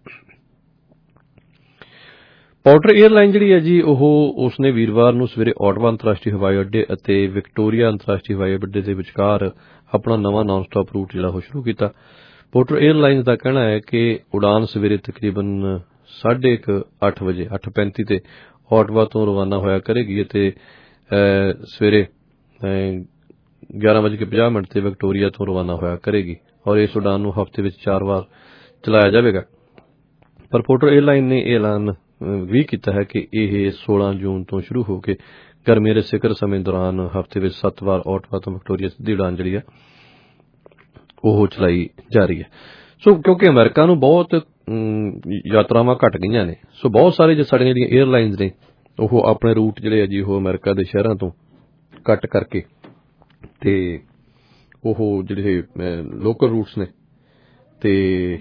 ਪੋਰਟਰ ਏਅਰਲਾਈਨ ਜਿਹੜੀ ਹੈ ਜੀ ਉਹ ਉਸਨੇ ਵੀਰਵਾਰ ਨੂੰ ਸਵੇਰੇ ਓਟਵਾ ਅੰਤਰਰਾਸ਼ਟਰੀ ਹਵਾਈ ਅੱਡੇ ਅਤੇ ਵਿਕਟੋਰੀਆ ਅੰਤਰਰਾਸ਼ਟਰੀ ਹਵਾਈ ਅੱਡੇ ਦੇ ਵਿਚਕਾਰ ਆਪਣਾ ਨਵਾਂ ਨਾਨ ਸਟਾਪ ਰੂਟ ਜਿਹੜਾ ਉਹ ਸ਼ੁਰੂ ਕੀਤਾ। ਪੋਰਟਰ ਏਅਰਲਾਈਨਸ ਦਾ ਕਹਿਣਾ ਹੈ ਕਿ ਉਡਾਨ ਸਵੇਰੇ ਤਕਰੀਬਨ ਸਾਢੇ ਕੁ ਅੱਠ ਵਜੇ ਅੱਠ ਪੈਂਤੀ ਤੇ ਓਟਵਾ ਤੋਂ ਰਵਾਨਾ ਹੋਇਆ ਕਰੇਗੀ ਅਤੇ ਸਵੇਰੇ ਗਿਆਰਾਂ ਵਜੇ ਕੇ ਪੰਜਾਹ ਮਿੰਟ ਤੇ ਵਿਕਟੋਰੀਆ ਤੋਂ ਰਵਾਨਾ ਹੋਇਆ ਕਰੇਗੀ। ਔਰ ਇਸ ਉਡਾਨ ਨੂੰ ਹਫ਼ਤੇ ਵਿੱਚ ਚਾਰ ਵਾਰ ਚਲਾਇਆ ਜਾਵੇਗਾ। ਪਰ ਪੋਰਟਰ ਏਅਰਲਾਈਨ ਨੇ ਇਹ ਐਲਾਨ ਵੀ ਕੀਤਾ ਹੈ ਕਿ ਇਹ ਸੋਲਾਂ ਜੂਨ ਤੋਂ ਸ਼ੁਰੂ ਹੋ ਕੇ ਗਰਮੀਆਂ ਦੇ ਸਿਖਰ ਸਮੇਂ ਦੌਰਾਨ ਹਫ਼ਤੇ ਵਿੱਚ ਸੱਤ ਵਾਰ ਓਟਵਾ ਤੋਂ ਵਿਕਟੋਰੀਆ ਸਿੱਧੀ ਉਡਾਨ ਜਿਹੜੀ ਹੈ ਉਹ ਚਲਾਈ ਜਾ ਰਹੀ ਹੈ। ਸੋ ਕਿਉਂਕਿ ਅਮਰੀਕਾ ਨੂੰ ਬਹੁਤ ਯਾਤਰਾਵਾਂ ਘੱਟ ਗਈਆਂ ਨੇ, ਸੋ ਬਹੁਤ ਸਾਰੇ ਜੋ ਸਾਡੀਆਂ ਜਿਹੜੀਆਂ ਏਅਰਲਾਈਨਸ ਨੇ ਉਹ ਆਪਣੇ ਰੂਟ ਜਿਹੜੇ ਆ ਜੀ ਉਹ ਅਮਰੀਕਾ ਦੇ ਸ਼ਹਿਰਾਂ ਤੋਂ ਕੱਟ ਕਰਕੇ ਤੇ ਉਹ ਜਿਹੜੇ ਲੋਕਲ ਰੂਟਸ ਨੇ ਤੇ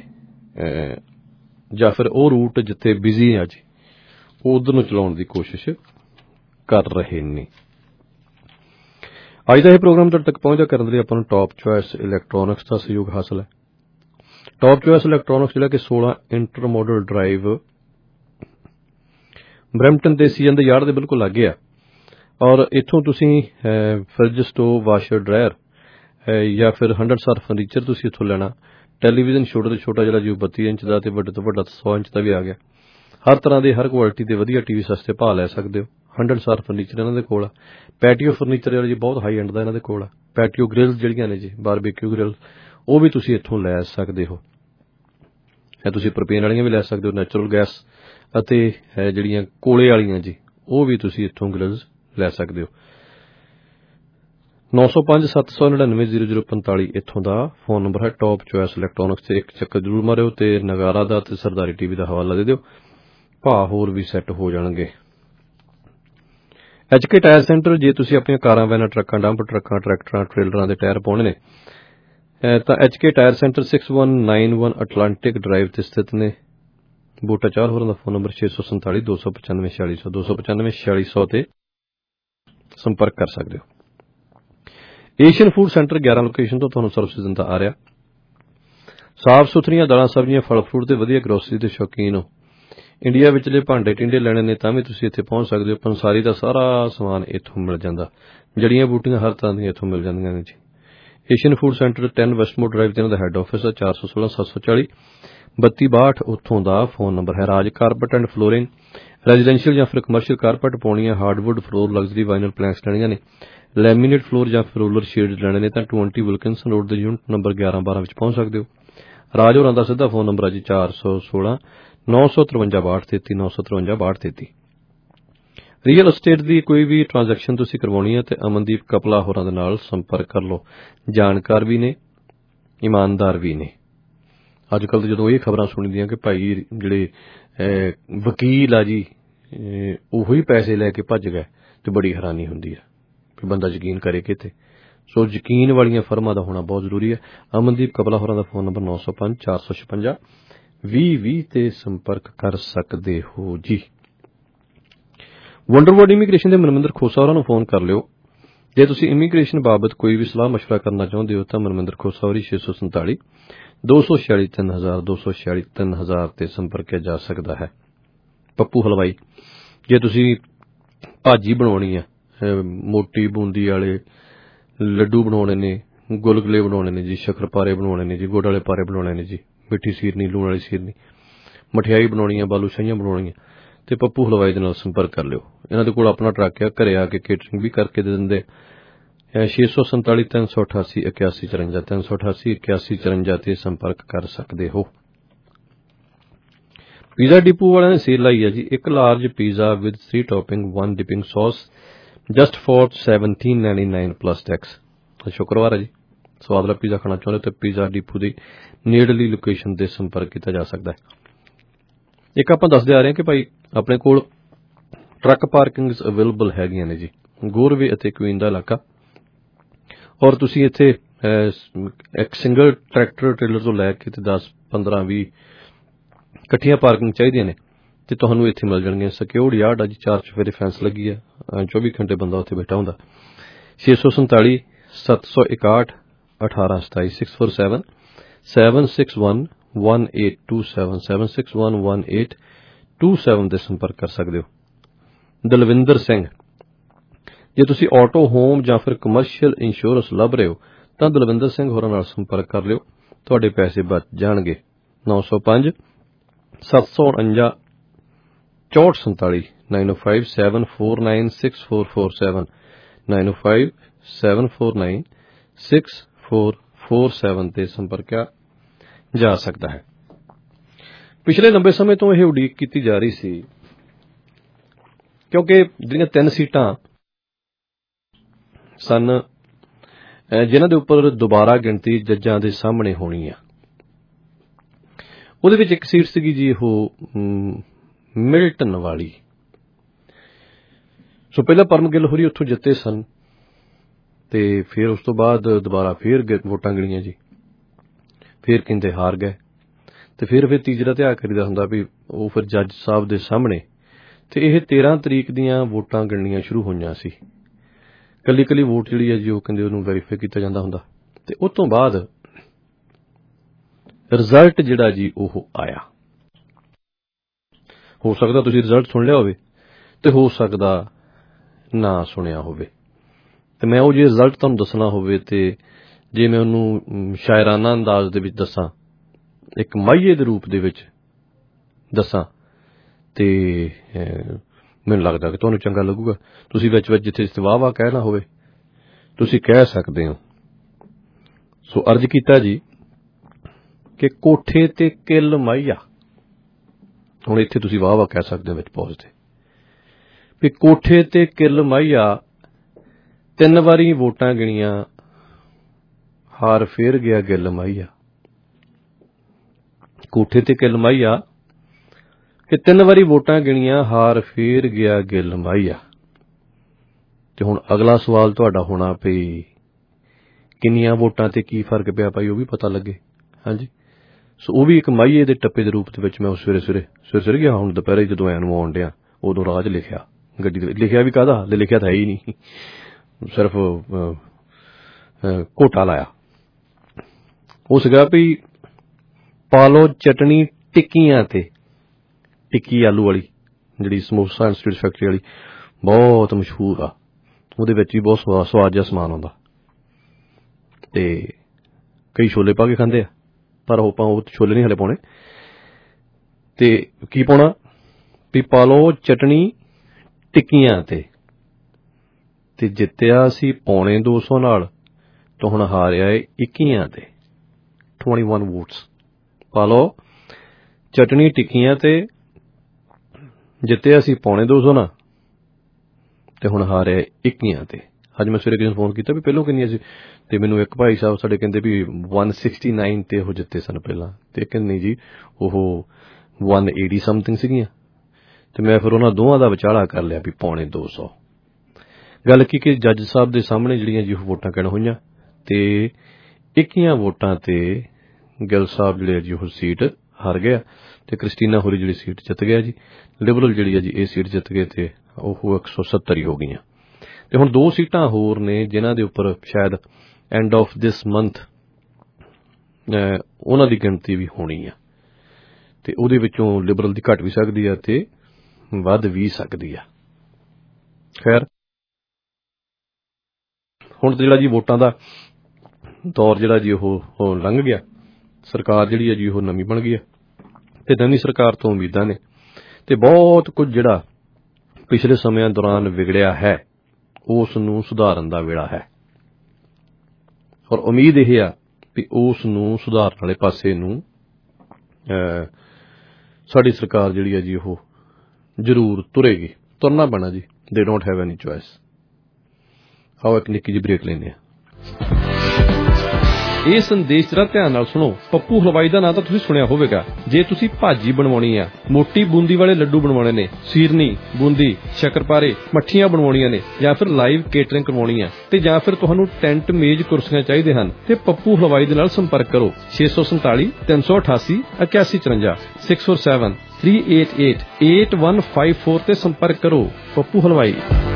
ਜਾਂ ਫਿਰ ਉਹ ਰੂਟ ਜਿੱਥੇ ਬਿਜ਼ੀ ਆ ਜੀ ਉਹ ਉਧਰ ਨੂੰ ਚਲਾਉਣ ਦੀ ਕੋਸ਼ਿਸ਼ ਕਰ ਰਹੇ ਨੇ। ਅੱਜ ਦਾ ਇਹ ਪ੍ਰੋਗਰਾਮ ਤੁਹਾਡੇ ਤੱਕ ਪਹੁੰਚਦਾ ਕਰਨ ਲਈ ਆਪਾਂ ਨੂੰ ਟੌਪ ਚੁਆਇਸ ਇਲੈਕਟ੍ਰੋਨਿਕਸ ਦਾ ਸਹਿਯੋਗ ਹਾਸਲ ਹੈ। ਟੌਪ ਚੁਆਇਸ ਇਲੈਕਟ੍ਰੋਨਿਕਸ ਜਿਹੜਾ ਕਿ ਸੋਲਾਂ ਇੰਟਰ ਮਾਡਲ ਡਰਾਈਵ ਬਰੈਂਪਟਨ ਦੇ ਸੀਜ਼ਨ ਦੇ ਯਾਰਡ ਦੇ ਬਿਲਕੁਲ ਲਾਗੇ ਆ ਔਰ ਇੱਥੋਂ ਤੁਸੀਂ ਫਰਿੱਜ, ਸਟੋਵ, ਵਾਸ਼ਰ, ਡਰਾਇਰ ਜਾਂ ਫਿਰ ਹੰਡਰਡ ਸਾਰ ਫਰਨੀਚਰ ਤੁਸੀਂ ਇੱਥੋਂ ਲੈਣਾ। ਟੈਲੀਵਿਜ਼ਨ ਛੋਟਾ ਤੋਂ ਛੋਟਾ ਜਿਹੜਾ ਜੀ ਬੱਤੀ ਇੰਚ ਦਾ ਤੇ ਵੱਡੇ ਤੋਂ ਵੱਡਾ ਸੌ ਇੰਚ ਦਾ ਵੀ ਆ ਗਿਆ। ਹਰ ਤਰ੍ਹਾਂ ਦੇ ਹਰ ਕੁਆਲਿਟੀ ਦੇ ਵਧੀਆ ਟੀਵੀ ਸਸਤੇ ਭਾਅ ਲੈ ਸਕਦੇ ਹੋ। ਹੰਡਰਡ ਸਾਰ ਫਰਨੀਚਰ ਇਹਨਾਂ ਦੇ ਕੋਲ ਆ। ਪੈਟੀਓ ਫਰਨੀਚਰ ਜਿਹੜਾ ਜੀ ਬਹੁਤ ਹਾਈ ਐਂਡ ਦਾ ਇਹਨਾਂ ਦੇ ਕੋਲ ਆ। ਪੈਟੀਓ ਗ੍ਰਿਲਸ ਜਿਹੜੀਆਂ ਨੇ ਜੀ, ਬਾਰਬੀਕਿਊ ਗ੍ਰਿਲ, ਉਹ ਵੀ ਤੁਸੀਂ ਇੱਥੋਂ ਲੈ ਸਕਦੇ ਹੋ। ਇਹ ਤੁਸੀਂ ਪ੍ਰੋਪੇਨ ਵਾਲੀਆਂ ਵੀ ਲੈ ਸਕਦੇ ਹੋ, ਨੈਚੁਰਲ ਗੈਸ ਅਤੇ ਜਿਹੜੀਆਂ ਕੋਲੇ ਵਾਲੀਆਂ ਜੀ, ਉਹ ਵੀ ਤੁਸੀਂ ਇੱਥੋਂ ਗ੍ਰਿਲਸ ਲੈ ਸਕਦੇ ਹੋ। ਨੌ ਸੌ ਪੰਜ ਸੱਤ ਸੌ ਨੜਿਨਵੇਂ ਜ਼ੀਰੋ ਜ਼ੀਰੋ ਪੰਤਾਲੀ ਇੱਥੋਂ ਦਾ ਫੋਨ ਨੰਬਰ ਹੈ। ਟੌਪ ਚੁਆਇਸ ਇਲੈਕਟ੍ਰੋਨਿਕਸ ਤੇ ਇੱਕ ਚੱਕਰ ਜ਼ਰੂਰ ਮਾਰਿਓ ਤੇ ਨਗਾਰਾ ਦਾ ਤੇ ਸਰਦਾਰੀ ਟੀਵੀ ਦਾ ਹਵਾਲਾ ਦੇ ਦਿਓ, ਭਾਅ ਹੋਰ ਵੀ ਸੈੱਟ ਹੋ ਜਾਣਗੇ। ਐਚ ਕੇ ਟਾਇਰ ਸੈਂਟਰ, ਜੇ ਤੁਸੀਂ ਆਪਣੀਆਂ ਕਾਰਾਂ, ਵੈਨਾਂ, ਟਰੱਕਾਂ, ਡੰਪ ਟਰੱਕਾਂ, ਟਰੈਕਟਰਾਂ, ਟ੍ਰੇਲਰਾਂ ਦੇ ਟਾਇਰ ਪਾਉਣੇ ਨੇ ਤਾਂ H K tyre centre six one nine one Atlantic Drive ਤੇ ਸਥਿਤ ਨੇ। ਬੂਟਾ ਚਾਰ ਹੋਰਾਂ ਦਾ ਫੋਨ ਨੰਬਰ ਛੇ ਸੌ ਸੰਤਾਲੀ ਦੋ ਸੌ ਪਚਾਨਵੇਂ ਛਿਆਲੀ ਸੌ ਦੋ ਸੌ ਪਚਾਨਵੇਂ ਛਿਆਲੀ ਸੌ ਤੇ ਸੰਪਰਕ ਕਰ ਸਕਦੇ ਹੋ। ਏਸ਼ੀਅਨ ਫੂਡ ਸੈਂਟਰ ਗਿਆਰਾਂ ਲੋਕੇਸ਼ਨ ਤੋਂ ਤੁਹਾਨੂੰ ਸਰਵਿਸ ਦਿੰਦਾ ਆ ਰਿਹਾ। ਸਾਫ਼ ਸੁਥਰੀਆਂ ਦਾਲਾਂ, ਸਬਜ਼ੀਆਂ, ਫਲ ਫਰੂਟ ਤੇ ਵਧੀਆ ਗਰੋਸਰੀ ਦੇ ਸ਼ੌਕੀਨ ਹੋ। ਇੰਡੀਆ ਵਿਚਲੇ ਭਾਂਡੇ ਟਿੰਡੇ ਲੈਣੇ ਨੇ ਤਾਂ ਵੀ ਤੁਸੀਂ ਇੱਥੇ ਪਹੁੰਚ ਸਕਦੇ ਹੋ। ਪੰਸਾਰੀ ਦਾ ਸਾਰਾ ਸਮਾਨ ਇੱਥੋਂ ਮਿਲ ਜਾਂਦਾ। ਜੜੀਆਂ ਬੂਟੀਆਂ ਹਰ ਤਰ੍ਹਾਂ ਦੀਆਂ ਇੱਥੋਂ ਮਿਲ ਜਾਂਦੀਆਂ ਨੇ ਜੀ। Asian food centre ten Westmore Drive ਤੇ ਇਹਨਾਂ ਦਾ ਹੈੱਡ ਆਫਿਸ ਹੈ। ਚਾਰ ਸੌ ਸੋਲਾਂ ਸੱਤ ਸੌ ਚਾਲੀ ਬੱਤੀ ਬਾਹਠ ਉੱਥੋਂ ਦਾ ਫੋਨ ਨੰਬਰ ਹੈ। Raj carpet and flooring, residential ਜਾਂ ਫਿਰ ਕਮਰਸ਼ੀਅਲ ਕਾਰਪੈਟ ਪਾਉਣੀ ਹੈ, hardwood floor, luxury vinyl planks ਲੈਣੀਆਂ ਨੇ, ਲੈਮੀਨੇਟ ਫਲੋਰ ਜਾਂ ਫਿਰ ਰੋਲਰ ਸ਼ੇਡ ਲੈਣੇ ਨੇ ਤਾਂ ਟਵੰਟੀ ਵਿਲਕਿੰਸਨ ਰੋਡ ਦੇ ਯੂਨਿਟ ਨੰਬਰ ਗਿਆਰਾਂ ਬਾਰਾਂ ਵਿੱਚ ਪਹੁੰਚ ਸਕਦੇ ਹੋ। ਰਾਜ ਹੋਰਾਂ ਦਾ ਸਿੱਧਾ ਫੋਨ ਨੰਬਰ ਹੈ ਜੀ ਚਾਰ ਸੌ ਸੋਲਾਂ ਨੌ ਸੌ ਤਰਵੰਜਾ ਬਾਹਠ ਤੇਤੀ ਨੌ ਸੌ ਤਰਵੰਜਾ ਬਾਹਠ ਤੇਤੀ। ਰੀਅਲ ਅਸਟੇਟ ਦੀ ਕੋਈ ਵੀ ਟ੍ਰਾਂਜੈਕਸ਼ਨ ਤੁਸੀਂ ਕਰਵਾਉਣੀ ਹੈ ਤੇ ਅਮਨਦੀਪ ਕਪਲਾ ਹੋਰਾਂ ਦੇ ਨਾਲ ਸੰਪਰਕ ਕਰ ਲਓ। ਜਾਣਕਾਰ ਵੀ ਨੇ, ਇਮਾਨਦਾਰ ਵੀ ਨੇ। ਅੱਜ ਕੱਲ੍ਹ ਜਦੋਂ ਇਹ ਖਬਰਾਂ ਸੁਣਦੀਆਂ ਕਿ ਭਾਈ ਜਿਹੜੇ ਵਕੀਲ ਆ ਜੀ ਉਹੀ ਹੀ ਪੈਸੇ ਲੈ ਕੇ ਭੱਜ ਗਏ ਤੇ ਬੜੀ ਹੈਰਾਨੀ ਹੁੰਦੀ ਹੈ ਕਿ ਬੰਦਾ ਯਕੀਨ ਕਰੇ ਕਿਤੇ। ਸੋ ਯਕੀਨ ਵਾਲੀਆਂ ਫਰਮਾਂ ਦਾ ਹੋਣਾ ਬਹੁਤ ਜ਼ਰੂਰੀ ਹੈ। ਅਮਨਦੀਪ ਕਪਲਾ ਹੋਰਾਂ ਦਾ ਫੋਨ ਨੰਬਰ ਨੌ ਸੌ ਪੰਜ ਚਾਰ ਸੌ ਛਪੰਜਾ ਵੀਹ ਵੀਹ ਤੇ ਸੰਪਰਕ ਕਰ ਸਕਦੇ ਹੋ ਜੀ। ਵੰਡਰਵਰਡ ਇਮੀਗ੍ਰੇਸ਼ਨ ਦੇ ਮਨਮਿੰਦਰ ਖੋਸਾ ਹੋਰਾਂ ਨੂੰ ਫੋਨ ਕਰ ਲਿਓ ਜੇ ਤੁਸੀਂ ਇਮੀਗ੍ਰੇਸ਼ਨ ਬਾਬਤ ਕੋਈ ਵੀ ਸਲਾਹ ਮਸ਼ਵਰਾ ਕਰਨਾ ਚਾਹੁੰਦੇ ਹੋ ਤਾਂ ਮਨਮਿੰਦਰ ਖੋਸਾ ਹੋਰੀ ਛੇ ਸੌ ਸੰਤਾਲੀ ਦੋ ਸੌ ਛਿਆਲੀ ਤਿੰਨ ਹਜ਼ਾਰ ਦੋ ਸੌ ਛਿਆਲੀ ਤਿੰਨ ਹਜ਼ਾਰ ਤੇ ਸੰਪਰਕ ਕੀਤਾ ਜਾ ਸਕਦਾ ਹੈ। ਪੱਪੂ ਹਲਵਾਈ, ਜੇ ਤੁਸੀਂ ਭਾਜੀ ਬਣਾਉਣੀ ਆ, ਮੋਟੀ ਬੂੰਦੀ ਵਾਲੇ ਲੱਡੂ ਬਣਾਉਣੇ ਨੇ, ਗੁਲਗੁਲੇ ਬਣਾਉਣੇ ਨੇ ਜੀ, ਸ਼ੱਕਰਪਾਰੇ ਬਣਾਉਣੇ ਨੇ ਜੀ, ਗੁੜ ਵਾਲੇ ਪਾਰੇ ਬਣਾਉਣੇ ਨੇ ਜੀ, ਮਿੱਠੀ ਸੀਰਨੀ, ਲੂਣ ਵਾਲੀ ਸੀਰਨੀ, ਮਠਿਆਈ ਬਣਾਉਣੀ ਆ, ਬਾਲੂ ਸ਼ਾਹੀਆਂ ਬਣਾਉਣੀਆਂ ਤੇ ਪੱਪੂ ਹਲਵਾਈ ਦੇ ਨਾਲ ਸੰਪਰਕ ਕਰ ਲਿਓ। ਇਹਨਾਂ ਦੇ ਕੋਲ ਆਪਣਾ ਟਰੱਕ ਆ, ਘਰੇ ਆ ਕੇ ਕੇਟਰਿੰਗ ਵੀ ਕਰਕੇ ਦੇ ਦਿੰਦੇ। ਛੇ ਸੌ ਸੰਤਾਲੀ ਤਿੰਨ ਸੌ ਅਠਾਸੀ ਇਕਿਆਸੀ ਚੁਰੰਜਾ ਤਿੰਨ ਸੌ ਅਠਾਸੀ ਇਕਿਆਸੀ ਚੁਰੰਜਾ ਤੇ ਸੰਪਰਕ ਕਰ ਸਕਦੇ ਹੋ। ਪੀਜ਼ਾ ਡਿਪੂ ਵਾਲਿਆਂ ਨੇ ਸੇਲ ਲਾਈ ਹੈ ਜੀ। ਇੱਕ large pizza with three topping one dipping sauce just four seventeen ninety nine plus tax. ਸ਼ੁੱਕਰਵਾਰ ਹੈ ਜੀ। ਸਵਾਦਲਾ ਪੀਜ਼ਾ ਖਾਣਾ ਚਾਹੁੰਦੇ ਤਾਂ ਪੀਜ਼ਾ ਡਿਪੂ ਦੀ ਨੇੜਲੀ ਲੋਕੇਸ਼ਨ ਤੇ ਸੰਪਰਕ ਕੀਤਾ ਜਾ ਸਕਦਾ ਹੈ। ਇੱਕ ਆਪਾਂ ਦੱਸਦੇ ਆ ਰਹੇ ਹਾਂ ਕਿ ਭਾਈ ਆਪਣੇ ਕੋਲ ਟਰੱਕ ਪਾਰਕਿੰਗਸ ਅਵੇਲੇਬਲ ਹੈਗੀਆਂ ਨੇ ਜੀ। ਗੋਰਵੇ ਅਤੇ ਕੁਈਨ ਦਾ ਇਲਾਕਾ, ਔਰ ਤੁਸੀਂ ਇੱਥੇ ਇੱਕ ਸਿੰਗਲ ਟਰੈਕਟਰ ਟ੍ਰੇਲਰ ਤੋਂ ਲੈ ਕੇ ਤੇ ਦਸ ਪੰਦਰਾਂ ਵੀਹ ਇਕੱਠੀਆਂ ਪਾਰਕਿੰਗ ਚਾਹੀਦੀਆਂ ਨੇ ਤੇ ਤੁਹਾਨੂੰ ਇੱਥੇ ਮਿਲ ਜਾਣਗੀਆਂ। ਸਿਕਿਉਰਡ ਯਾਰਡ ਆ ਜੀ, ਚਾਰ ਚੁਫੇਰੇ ਫੈਂਸ ਲੱਗੀ ਆ, ਚੌਵੀ ਘੰਟੇ ਬੰਦਾ ਉੱਥੇ ਬੈਠਾ ਹੁੰਦਾ। ਛੇ ਸੌ ਸੰਤਾਲੀ ਸੱਤ ਸੌ ਇਕਾਹਠ ਅਠਾਰਾਂ ਸਤਾਈ six four seven seven six one one eight two seven seven six one one eight two seven ਤੇ ਸੰਪਰਕ ਕਰ ਸਕਦੇ ਹੋ। ਦਲਵਿੰਦਰ ਸਿੰਘ, ਜੇ ਤੁਸੀਂ ਆਟੋ, ਹੋਮ ਜਾਂ ਫਿਰ ਕਮਰਸ਼ੀਅਲ ਇੰਸ਼ੋਰੈਂਸ ਲੱਭ ਰਹੇ ਹੋ ਤਾਂ ਦਲਵਿੰਦਰ ਸਿੰਘ ਹੋਰਾਂ ਨਾਲ ਸੰਪਰਕ ਕਰ ਲਿਓ, ਤੁਹਾਡੇ ਪੈਸੇ ਬਚ ਜਾਣਗੇ। ਨੌ ਸੌ ਪੰਜ ਸੱਤ ਸੌ ਉਣੰਜਾ ਚੌਂਹਠ ਸੰਤਾਲੀ nine o five seven four nine six four four seven nine o five seven four nine six four four seven ਤੇ ਸੰਪਰਕਿਆ ਜਾ ਸਕਦਾ ਹੈ। ਪਿਛਲੇ ਲੰਬੇ ਸਮੇਂ ਤੋਂ ਇਹ ਉਡੀਕ ਕੀਤੀ ਜਾ ਰਹੀ ਸੀ ਕਿਉਂਕਿ ਜਿਹੜੀਆਂ ਤਿੰਨ ਸੀਟਾਂ ਸਨ ਜਿਨ੍ਹਾਂ ਦੇ ਉੱਪਰ ਦੁਬਾਰਾ ਗਿਣਤੀ ਜੱਜਾਂ ਦੇ ਸਾਹਮਣੇ ਹੋਣੀ ਆ, ਉਹਦੇ ਵਿੱਚ ਇੱਕ ਸੀਟ ਸੀਗੀ ਜੀ ਉਹ ਮਿਲਟਨ ਵਾਲੀ। ਸੋ ਪਹਿਲਾਂ ਪਰਮ ਗਿੱਲ ਹੋਰੀ ਉੱਥੋਂ ਜਿੱਤੇ ਸਨ ਤੇ ਫਿਰ ਉਸ ਤੋਂ ਬਾਅਦ ਦੁਬਾਰਾ ਫਿਰ ਵੋਟਾਂ ਗਿਣੀਆਂ ਜੀ, ਫਿਰ ਕਹਿੰਦੇ ਹਾਰ ਗਏ ਤੇ ਫਿਰ ਫਿਰ ਤੀਜਰਾ ਧਿਆਨ ਕਰੀਦਾ ਹੁੰਦਾ ਵੀ ਉਹ ਫਿਰ ਜੱਜ ਸਾਹਿਬ ਦੇ ਸਾਹਮਣੇ। ਤੇ ਇਹ ਤੇਰਾਂ ਤਰੀਕ ਦੀਆਂ ਵੋਟਾਂ ਗਿਣਨੀਆਂ ਸ਼ੁਰੂ ਹੋਈਆਂ ਸੀ। ਕੱਲੀ ਕੱਲੀ ਵੋਟ ਜਿਹੜੀ ਹੈ ਜੀ ਉਹ ਕਹਿੰਦੇ ਉਹਨੂੰ ਵੈਰੀਫਾਈ ਕੀਤਾ ਜਾਂਦਾ ਹੁੰਦਾ ਤੇ ਉਸ ਤੋਂ ਬਾਅਦ ਰਿਜ਼ਲਟ ਜਿਹੜਾ ਜੀ ਉਹ ਆਇਆ। ਹੋ ਸਕਦਾ ਤੁਸੀਂ ਰਿਜ਼ਲਟ ਸੁਣ ਲਿਆ ਹੋਵੇ ਤੇ ਹੋ ਸਕਦਾ ਨਾ ਸੁਣਿਆ ਹੋਵੇ ਤੇ ਮੈਂ ਉਹ ਜੇ ਰਿਜ਼ਲਟ ਤੁਹਾਨੂੰ ਦੱਸਣਾ ਹੋਵੇ ਤੇ ਜੇ ਮੈਂ ਉਹਨੂੰ ਸ਼ਾਇਰਾਨਾ ਅੰਦਾਜ਼ ਦੇ ਵਿੱਚ ਦੱਸਾਂ, ਇੱਕ ਮਾਹੀਏ ਦੇ ਰੂਪ ਦੇ ਵਿੱਚ ਦੱਸਾਂ ਤੇ ਮੈਨੂੰ ਲੱਗਦਾ ਕਿ ਤੁਹਾਨੂੰ ਚੰਗਾ ਲੱਗੂਗਾ। ਤੁਸੀਂ ਵਿੱਚ ਵਿੱਚ ਜਿੱਥੇ ਵਾਹ ਵਾਹ ਕਹਿਣਾ ਹੋਵੇ ਤੁਸੀਂ ਕਹਿ ਸਕਦੇ ਹੋ। ਸੋ ਅਰਜ਼ ਕੀਤਾ ਜੀ ਕਿ ਕੋਠੇ ਤੇ ਕਿੱਲ ਮਾਹੀਆ, ਹੁਣ ਇੱਥੇ ਤੁਸੀਂ ਵਾਹ ਵਾਹ ਕਹਿ ਸਕਦੇ ਹੋ ਵਿੱਚ ਪੌਜ਼ ਤੇ, ਵੀ ਕੋਠੇ ਤੇ ਕਿੱਲ ਮਾਹੀਆ, ਤਿੰਨ ਵਾਰੀ ਵੋਟਾਂ ਗਿਣੀਆਂ ਹਾਰ ਫੇਰ ਗਿਆ ਗਿੱਲ ਮਾਹੀਆ। ਕੋਠੇ ਤੇ ਕਿੱਲ ਮਾਹੀਆ ਕਿ ਤਿੰਨ ਵਾਰੀ ਵੋਟਾਂ ਗਿਣੀਆਂ ਹਾਰ ਫੇਰ ਗਿਆ ਗਿੱਲ ਮਾਹੀਆ। ਤੇ ਹੁਣ ਅਗਲਾ ਸਵਾਲ ਤੁਹਾਡਾ ਹੋਣਾ ਪਈ ਕਿੰਨੀਆਂ ਵੋਟਾਂ ਤੇ ਕੀ ਫਰਕ ਪਿਆ ਭਾਈ ਉਹ ਵੀ ਪਤਾ ਲੱਗੇ। ਹਾਂਜੀ, ਸੋ ਉਹ ਵੀ ਇੱਕ ਮਾਹੀਏ ਦੇ ਟੱਪੇ ਦੇ ਰੂਪ ਦੇ ਵਿੱਚ ਮੈਂ ਸਵੇਰੇ ਸਵੇਰੇ ਸਵੇਰੇ ਸਵੇਰੇ ਗਿਆ। ਹੁਣ ਦੁਪਹਿਰੇ ਜਦੋਂ ਐਨ ਨੂੰ ਆਉਣ ਡਿਆ ਉਦੋਂ ਰਾਹ 'ਚ ਲਿਖਿਆ, ਗੱਡੀ ਦੇ ਵਿੱਚ ਲਿਖਿਆ ਵੀ ਕਾਹਦਾ, ਹਲੇ ਲਿਖਿਆ ਤਾਂ ਹੈ ਹੀ ਨਹੀਂ, ਸਿਰਫ ਘੋਟਾ ਲਾਇਆ। ਉਹ ਸੀਗਾ ਵੀ ਪਾ ਲਓ ਚਟਣੀ ਟਿੱਕੀਆਂ ਤੇ, ਟਿੱਕੀ ਆਲੂ ਵਾਲੀ ਜਿਹੜੀ ਸਮੋਸਾ ਇੰਸਟੀਟਿਊਟ ਫੈਕਟਰੀ ਵਾਲੀ ਬਹੁਤ ਮਸ਼ਹੂਰ ਆ, ਉਹਦੇ ਵਿੱਚ ਵੀ ਬਹੁਤ ਸਵਾਦ ਸਵਾਦ ਜਿਹਾ ਸਮਾਨ ਆਉਂਦਾ ਤੇ ਕਈ ਛੋਲੇ ਪਾ ਕੇ ਖਾਂਦੇ ਆ, ਪਰ ਉਹ ਆਪਾਂ ਉਹ ਛੋਲੇ ਨਹੀਂ ਹਲੇ ਪਾਉਣੇ। ਤੇ ਕੀ ਪਾਉਣਾ ਵੀ ਪਾ ਲਓ ਚਟਣੀ ਟਿੱਕੀਆਂ ਤੇ ਤੇ ਜਿੱਤਿਆ ਸੀ ਪੌਣੇ ਦੋ ਸੌ ਨਾਲ ਤਾਂ ਹੁਣ ਹਾਰਿਆ ਏ ਇੱਕੀਆਂ ਤੇ, ਇਕੱਤੀ ਵੋਟਸ। ਪਾ ਲਓ ਚਟਣੀ ਟਿੱਕੀਆਂ ਤੇ ਜਿੱਤਿਆ ਸੀ ਪੌਣੇ ਦੋ ਸੌ ਨਾਲ ਤੇ ਹੁਣ ਹਾਰਿਆ ਇੱਕੀਆਂ ਤੇ। ਅੱਜ ਮੈਂ ਸਵੇਰੇ ਕਿਸੇ ਨੂੰ ਫੋਨ ਕੀਤਾ ਵੀ ਪਹਿਲੋਂ ਕਿੰਨੀਆਂ ਸੀ, ਤੇ ਮੈਨੂੰ ਇੱਕ ਭਾਈ ਸਾਹਿਬ ਸਾਡੇ ਕਹਿੰਦੇ ਵੀ ਇੱਕ ਸੌ ਉਨਆਸੀ ਤੇ ਉਹ ਜਿੱਤੇ ਸਨ ਪਹਿਲਾਂ, ਤੇ ਕਹਿੰਦੇ ਨਹੀਂ ਜੀ ਉਹ ਇੱਕ ਸੌ ਅੱਸੀ ਸਮਥਿੰਗ ਸੀਗੀਆਂ। ਤੇ ਮੈਂ ਫਿਰ ਉਹਨਾਂ ਦੋਵਾਂ ਦਾ ਵਿਚਾਲਾ ਕਰ ਲਿਆ ਵੀ ਪੌਣੇ ਦੋ ਸੌ। ਗੱਲ ਕੀ ਕਿ ਜੱਜ ਸਾਹਿਬ ਦੇ ਸਾਹਮਣੇ ਜਿਹੜੀਆਂ ਜੀ ਉਹ ਵੋਟਾਂ ਕਹਿਣ ਹੋਈਆਂ ਤੇ ਇੱਕੀਆਂ ਵੋਟਾਂ ਤੇ ਗਿੱਲ ਸਾਹਿਬ ਜਿਹੜੇ ਜੀ ਉਹ ਸੀਟ ਹਾਰ ਗਿਆ ਤੇ ਕ੍ਰਿਸਟੀਨਾ ਹੋਰੀ ਜਿਹੜੀ ਸੀਟ ਜਿੱਤ ਗਿਆ ਜੀ। ਲਿਬਰਲ ਜਿਹੜੀ ਹੈ ਜੀ ਇਹ ਸੀਟ ਜਿੱਤ ਗਏ ਤੇ ਉਹ ਇੱਕ ਸੌ ਸੱਤਰ ਹੀ ਹੋ ਗਈਆਂ। ਤੇ ਹੁਣ ਦੋ ਸੀਟਾਂ ਹੋਰ ਨੇ ਜਿਨ੍ਹਾਂ ਦੇ ਉੱਪਰ ਸ਼ਾਇਦ ਐਂਡ ਆਫ ਦਿਸ ਮੰਥ ਉਹਨਾਂ ਦੀ ਗਿਣਤੀ ਵੀ ਹੋਣੀ ਆ ਤੇ ਉਹਦੇ ਵਿੱਚੋਂ ਲਿਬਰਲ ਦੀ ਘੱਟ ਵੀ ਸਕਦੀ ਆ ਤੇ ਵੱਧ ਵੀ ਸਕਦੀ ਆ। ਖੈਰ ਹੁਣ ਜਿਹੜਾ ਜੀ ਵੋਟਾਂ ਦਾ ਦੌਰ ਜਿਹੜਾ ਜੀ ਉਹ ਲੰਘ ਗਿਆ, ਸਰਕਾਰ ਜਿਹੜੀ ਹੈ ਜੀ ਉਹ ਨਵੀਂ ਬਣ ਗਈ ਹੈ ਤੇ ਨਵੀਂ ਸਰਕਾਰ ਤੋਂ ਉਮੀਦਾਂ ਨੇ ਤੇ ਬਹੁਤ ਕੁਝ ਜਿਹੜਾ ਪਿਛਲੇ ਸਮਿਆਂ ਦੌਰਾਨ ਵਿਗੜਿਆ ਹੈ ਉਸ ਨੂੰ ਸੁਧਾਰਨ ਦਾ ਵੇਲਾ ਹੈ ਔਰ ਉਮੀਦ ਇਹ ਆ ਵੀ ਉਸ ਨੂੰ ਸੁਧਾਰਨ ਵਾਲੇ ਪਾਸੇ ਨੂੰ ਸਾਡੀ ਸਰਕਾਰ ਜਿਹੜੀ ਹੈ ਜੀ ਉਹ ਜ਼ਰੂਰ ਤੁਰੇਗੀ। ਤੁਰਨਾ ਪੈਣਾ ਜੀ, ਦੇ ਡੋਂਟ ਹੈਵ ਐਨੀ ਚੋਇਸ। ਆਓ ਇੱਕ ਨਿੱਕੀ ਜਿਹੀ ਬ੍ਰੇਕ ਲੈਂਦੇ ਹਾਂ। ਇਹ ਸੰਦੇਸ਼ ਜਰਾ ਧਿਆਨ ਨਾਲ ਸੁਣੋ। ਪੱਪੂ ਹਲਵਾਈ ਦਾ ਨਾਂ ਤਾਂ ਤੁਸੀਂ ਸੁਣਿਆ ਹੋਵੇਗਾ। ਜੇ ਤੁਸੀਂ ਭਾਜੀ ਬਣਵਾਉਣੀ ਆ, ਮੋਟੀ ਬੂੰਦੀ ਵਾਲੇ ਲੱਡੂ ਬਣਵਾਉਣੇ ਨੇ, ਸੀਰਨੀ, ਬੂੰਦੀ, ਸ਼ੱਕਰਪਾਰੇ, ਮੱਠੀਆਂ ਬਣਵਾਉਣੀਆਂ ਨੇ ਜਾਂ ਫਿਰ ਲਾਈਵ ਕੇਟਰਿੰਗ ਕਰਵਾਉਣੀ ਆ ਤੇ ਜਾਂ ਫਿਰ ਤੁਹਾਨੂੰ ਟੈਂਟ ਮੇਜ਼ ਕੁਰਸੀਆਂ ਚਾਹੀਦੇ ਹਨ ਤੇ ਪੱਪੂ ਹਲਵਾਈ ਦੇ ਨਾਲ ਸੰਪਰਕ ਕਰੋ ਛੇ ਸੌ ਸੰਤਾਲੀ ਤਿੰਨ ਸੌ ਅਠਾਸੀ ਇਕਿਆਸੀ ਚੁਰੰਜਾ six four seven three eight eight eight one five four ਤੇ ਸੰਪਰਕ ਕਰੋ। Pappu Halwai.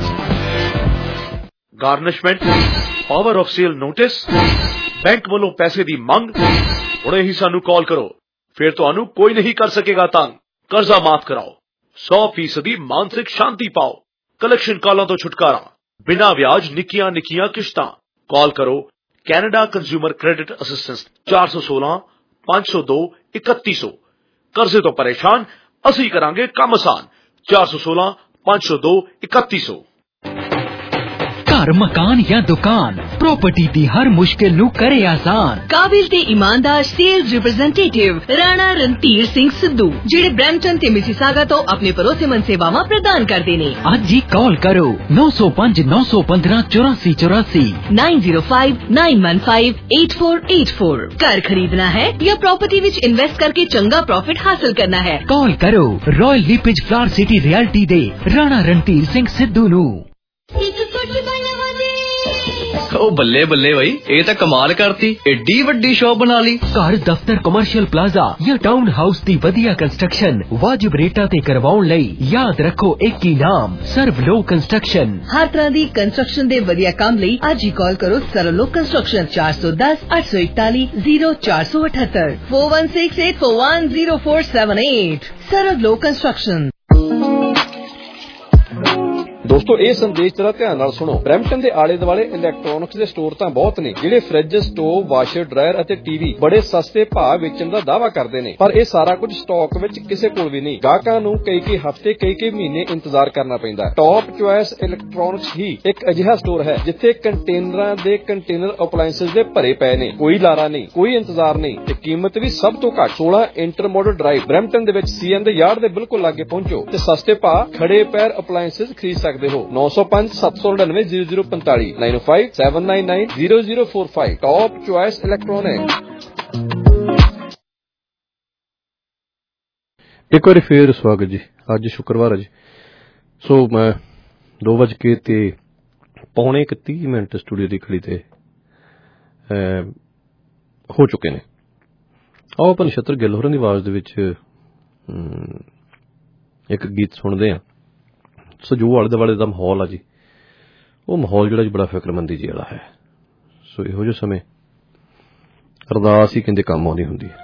Garnishment, power of sale notice, bank ਵੱਲੋਂ ਪੈਸੇ ਦੀ ਮੰਗ, ਹੁਣੇ ਹੀ ਸਾਨੂੰ ਕਾਲ ਕਰੋ, ਫਿਰ ਤੁਹਾਨੂੰ ਕੋਈ ਨਹੀਂ ਕਰ ਸਕੇਗਾ ਤੰਗ। ਕਰਜ਼ਾ ਮਾਫ ਕਰਾਓ, ਸੌ ਫੀਸਦੀ ਮਾਨਸਿਕ ਸ਼ਾਂਤੀ ਪਾਓ, ਕਲੈਕਸ਼ਨ ਕਾਲਾਂ ਤੋਂ ਛੁਟਕਾਰਾ, ਬਿਨਾਂ ਵਿਆਜ ਨਿੱਕੀਆਂ ਨਿੱਕੀਆਂ ਕਿਸ਼ਤਾਂ। ਕਾਲ ਕਰੋ ਕੈਨੇਡਾ ਕੰਜ਼ਿਊਮਰ ਕ੍ਰੈਡਿਟ ਅਸਿਸਟੈਂਸ ਚਾਰ ਸੌ ਸੋਲਾਂ ਪੰਜ ਸੌ ਦੋ ਇਕੱਤੀ ਸੌ। ਕਰਜ਼ੇ ਤੋਂ ਪਰੇਸ਼ਾਨ, ਅਸੀਂ ਕਰਾਂਗੇ ਕੰਮ ਆਸਾਨ। ਚਾਰ ਸੌ ਸੋਲਾਂ ਪੰਜ ਸੌ ਦੋ ਇਕੱਤੀ ਸੌ। ਘਰ, ਮਕਾਨ ਜਾਂ ਦੁਕਾਨ, ਪ੍ਰਾਪਰਟੀ ਦੀ ਹਰ ਮੁਸ਼ਕਿਲ ਨੂੰ ਕਰੇ ਆਸਾਨ। ਕਾਬਿਲ ਤੇ ਇਮਾਨਦਾਰ ਸੇਲਜ਼ ਰਿਪਰੈਜ਼ੈਂਟੇਟਿਵ ਰਾਣਾ ਰਣਧੀਰ ਸਿੰਘ ਸਿੱਧੂ, ਜਿਹੜੇ ਬ੍ਰੈਂਪਟਨ ਤੇ ਮਿਸੀਸਾਗਾ ਤੋਂ ਆਪਣੇ ਭਰੋਸੇਮੰਦ ਸੇਵਾਵਾਂ ਪ੍ਰਦਾਨ ਕਰਦੇ ਨੇ। ਅੱਜ ਹੀ ਕਾਲ ਕਰੋ ਨੌ ਸੌ ਪੰਜ ਨੌ ਸੌ ਪੰਦਰਾਂ ਚੌਰਾਸੀ ਚੌਰਾਸੀ nine zero five nine one five eight four eight four. घर खरीदना है या प्रॉपर्टी विच इन्वेस्ट करके चंगा प्रॉफिट हासिल करना है, कॉल करो Royal LePage Flower City Realty दे राणा रणधीर सिंह सिद्धू नू। ओ बल्ले बल्ले भाई, ये तो कमाल करती, एडी वड्डी शॉप बना ली। घर दफ्तर कमर्शियल प्लाजा या टाउन हाउस दी वधिया कंस्ट्रक्शन वाजिब रेटा ते करवाउण लई याद रखो एक ही नाम, सर्वलोक कंस्ट्रक्शन। हर तरह दी कंस्ट्रक्शन दे वधिया काम लई आज ही कॉल करो सर्वलोक कंस्ट्रक्शन चार सौ दस आठ सौ इकतालीस जीरो चार सौ अठहत्तर four one six eight four one zero four seven eight Sarvlok construction. ਦੋਸਤੋ ਇਹ ਸੰਦੇਸ਼ ਜਰਾ ਧਿਆਨ ਨਾਲ ਸੁਣੋ। ਬਰੈਂਪਟਨ ਦੇ ਆਲੇ ਦੁਆਲੇ ਇਲੈਕਟ੍ਰੋਨਿਕਸ ਦੇ ਸਟੋਰ ਤਾਂ ਬਹੁਤ ਨੇ ਜਿਹੜੇ ਫ੍ਰਿਜ, ਸਟੋਵ, ਵਾਸ਼ਰ, ਡਰਾਇਰ ਅਤੇ ਟੀਵੀ ਬੜੇ ਸਸਤੇ ਭਾਅ ਵੇਚਣ ਦਾ ਦਾਅਵਾ ਕਰਦੇ ਨੇ, ਪਰ ਇਹ ਸਾਰਾ ਕੁਝ ਸਟਾਕ ਵਿੱਚ ਕਿਸੇ ਕੋਲ ਵੀ ਨਹੀਂ। ਗਾਹਕਾਂ ਨੂੰ ਕਈ ਕਈ ਹਫ਼ਤੇ ਕਈ ਕਈ ਮਹੀਨੇ ਇੰਤਜ਼ਾਰ ਕਰਨਾ ਪੈਂਦਾ। ਟੌਪ ਚੁਆਇਸ ਇਲੈਕਟ੍ਰੋਨਿਕਸ ਹੀ ਇੱਕ ਅਜਿਹਾ ਸਟੋਰ ਹੈ ਜਿੱਥੇ ਕੰਟੇਨਰਾਂ ਦੇ ਕੰਟੇਨਰ ਅਪਲਾਇੰਸਸ ਦੇ ਭਰੇ ਪਏ ਨੇ। ਕੋਈ ਲਾਰਾ ਨਹੀਂ, ਕੋਈ ਇੰਤਜ਼ਾਰ ਨਹੀਂ ਤੇ ਕੀਮਤ ਵੀ ਸਭ ਤੋਂ ਘੱਟ। ਸੋਲਾਂ ਇੰਟਰਮੋਡਲ ਡਰਾਈਵ ਬਰੈਂਪਟਨ ਦੇ ਵਿੱਚ ਸੀਐਨ ਦੇ ਯਾਰਡ ਦੇ ਬਿਲਕੁਲ ਲਾਗੇ ਪਹੁੰਚੋ ਤੇ ਸਸਤੇ ਭਾਅ ਖੜੇ ਪੈਰ ਅਪਲਾਇੰਸਸ ਖਰੀਦ ਸਕਦੇ ਹੋ। नौ सौ पांच सत्त सौ नड़िनवे जीरो जीरो पैंताली nine five seven nine nine zero zero four five Top Choice electronic. एक बार फिर स्वागत जी। अज शुक्रवार है जी, सो मैं दो बज के ते पौने एक तीह मिनट स्टूडियो की खड़ी ते हो चुके ने। आओ अपन नक्षत्र गिल होरां दी आवाज़ दे विच एक गीत सुनते हैं। सो जो आले दुआले दा माहौल आ जी, वो माहौल जिहड़ा जी बड़ा फिक्रमंदी जी वाला है। सो इहो जिहे समय अरदास ही कहंदे काम आउंदी हुंदी है।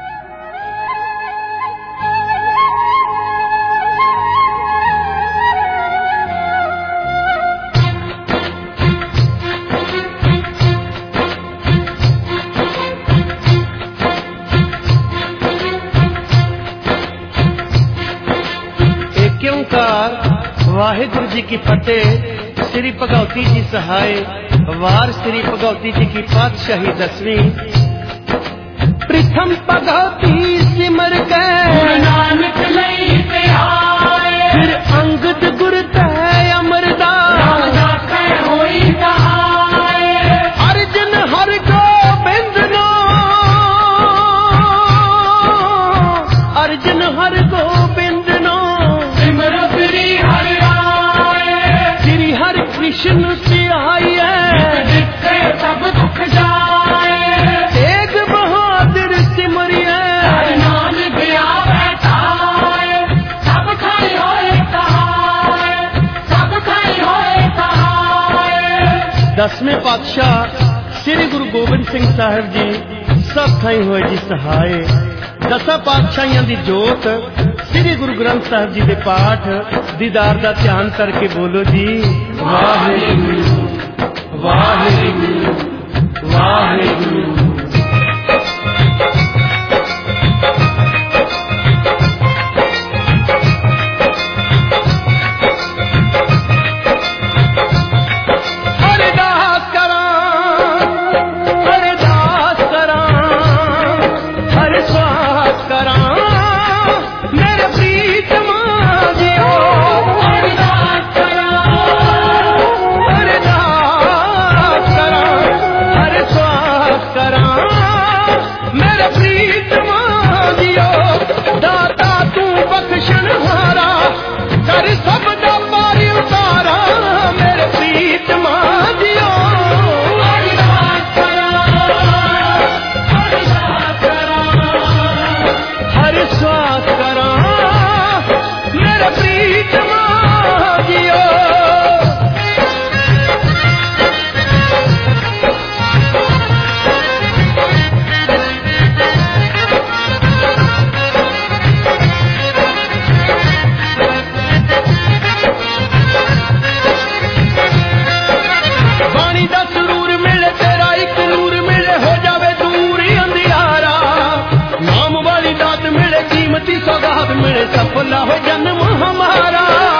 वाहिगुरु जी की फतेह। श्री भगवती जी सहाय वार श्री भगवती जी की पातशाही दसवीं। प्रथम भगवती सिमर के नानक लई पे आए, फिर अंगद गुर तय अमरदास होई सहाय। अर्जन हर गोबिंद नो, अर्जन हर गोबिंद नो सिमरो श्री हरि कृष्ण सिहाइए, जिससे सब दुख जाए। तेग बहादुर सिमरिए, नाम दिया बैठा है। सब खाई होए सहाय, सब खाई होए सहाय। दसवें पातशाह श्री गुरु गोबिंद सिंह साहिब जी सब खाई होए जी सहाय। दसा पातशाहियां दी जोत श्री गुरु ग्रंथ साहिब जी दे पाठ दीदार दा ध्यान करके बोलो जी वाहिगुरु वाहिगुरु वाहिगुरु। सफला हो जन्म हमारा।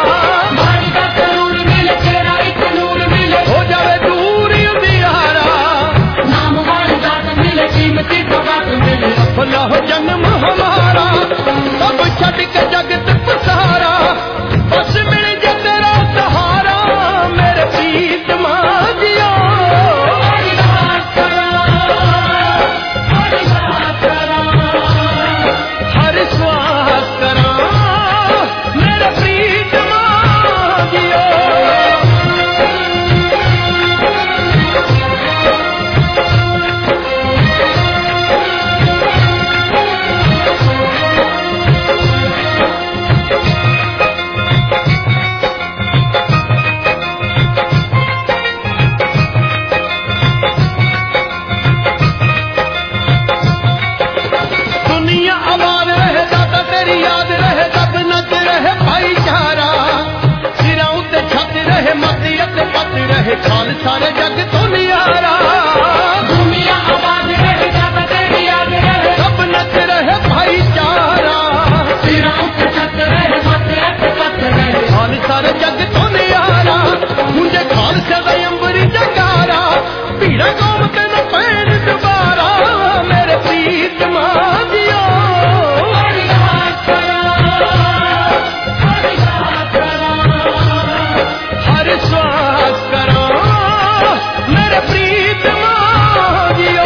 सारे जग तो नियारा दुनिया आबाद रहे ज्यादा तेरी याद रहे सब नच रहे भाईचारा सिरा उठ छत रहे मत अट रहे हाल सारे जग तो नियारा मुझे खालसा दा अंबरी जगारा पीड़ा कौम ते न पैण दोबारा मेरे प्रीत मां दियो हर श्वास करो मेरे प्रीत मां दियो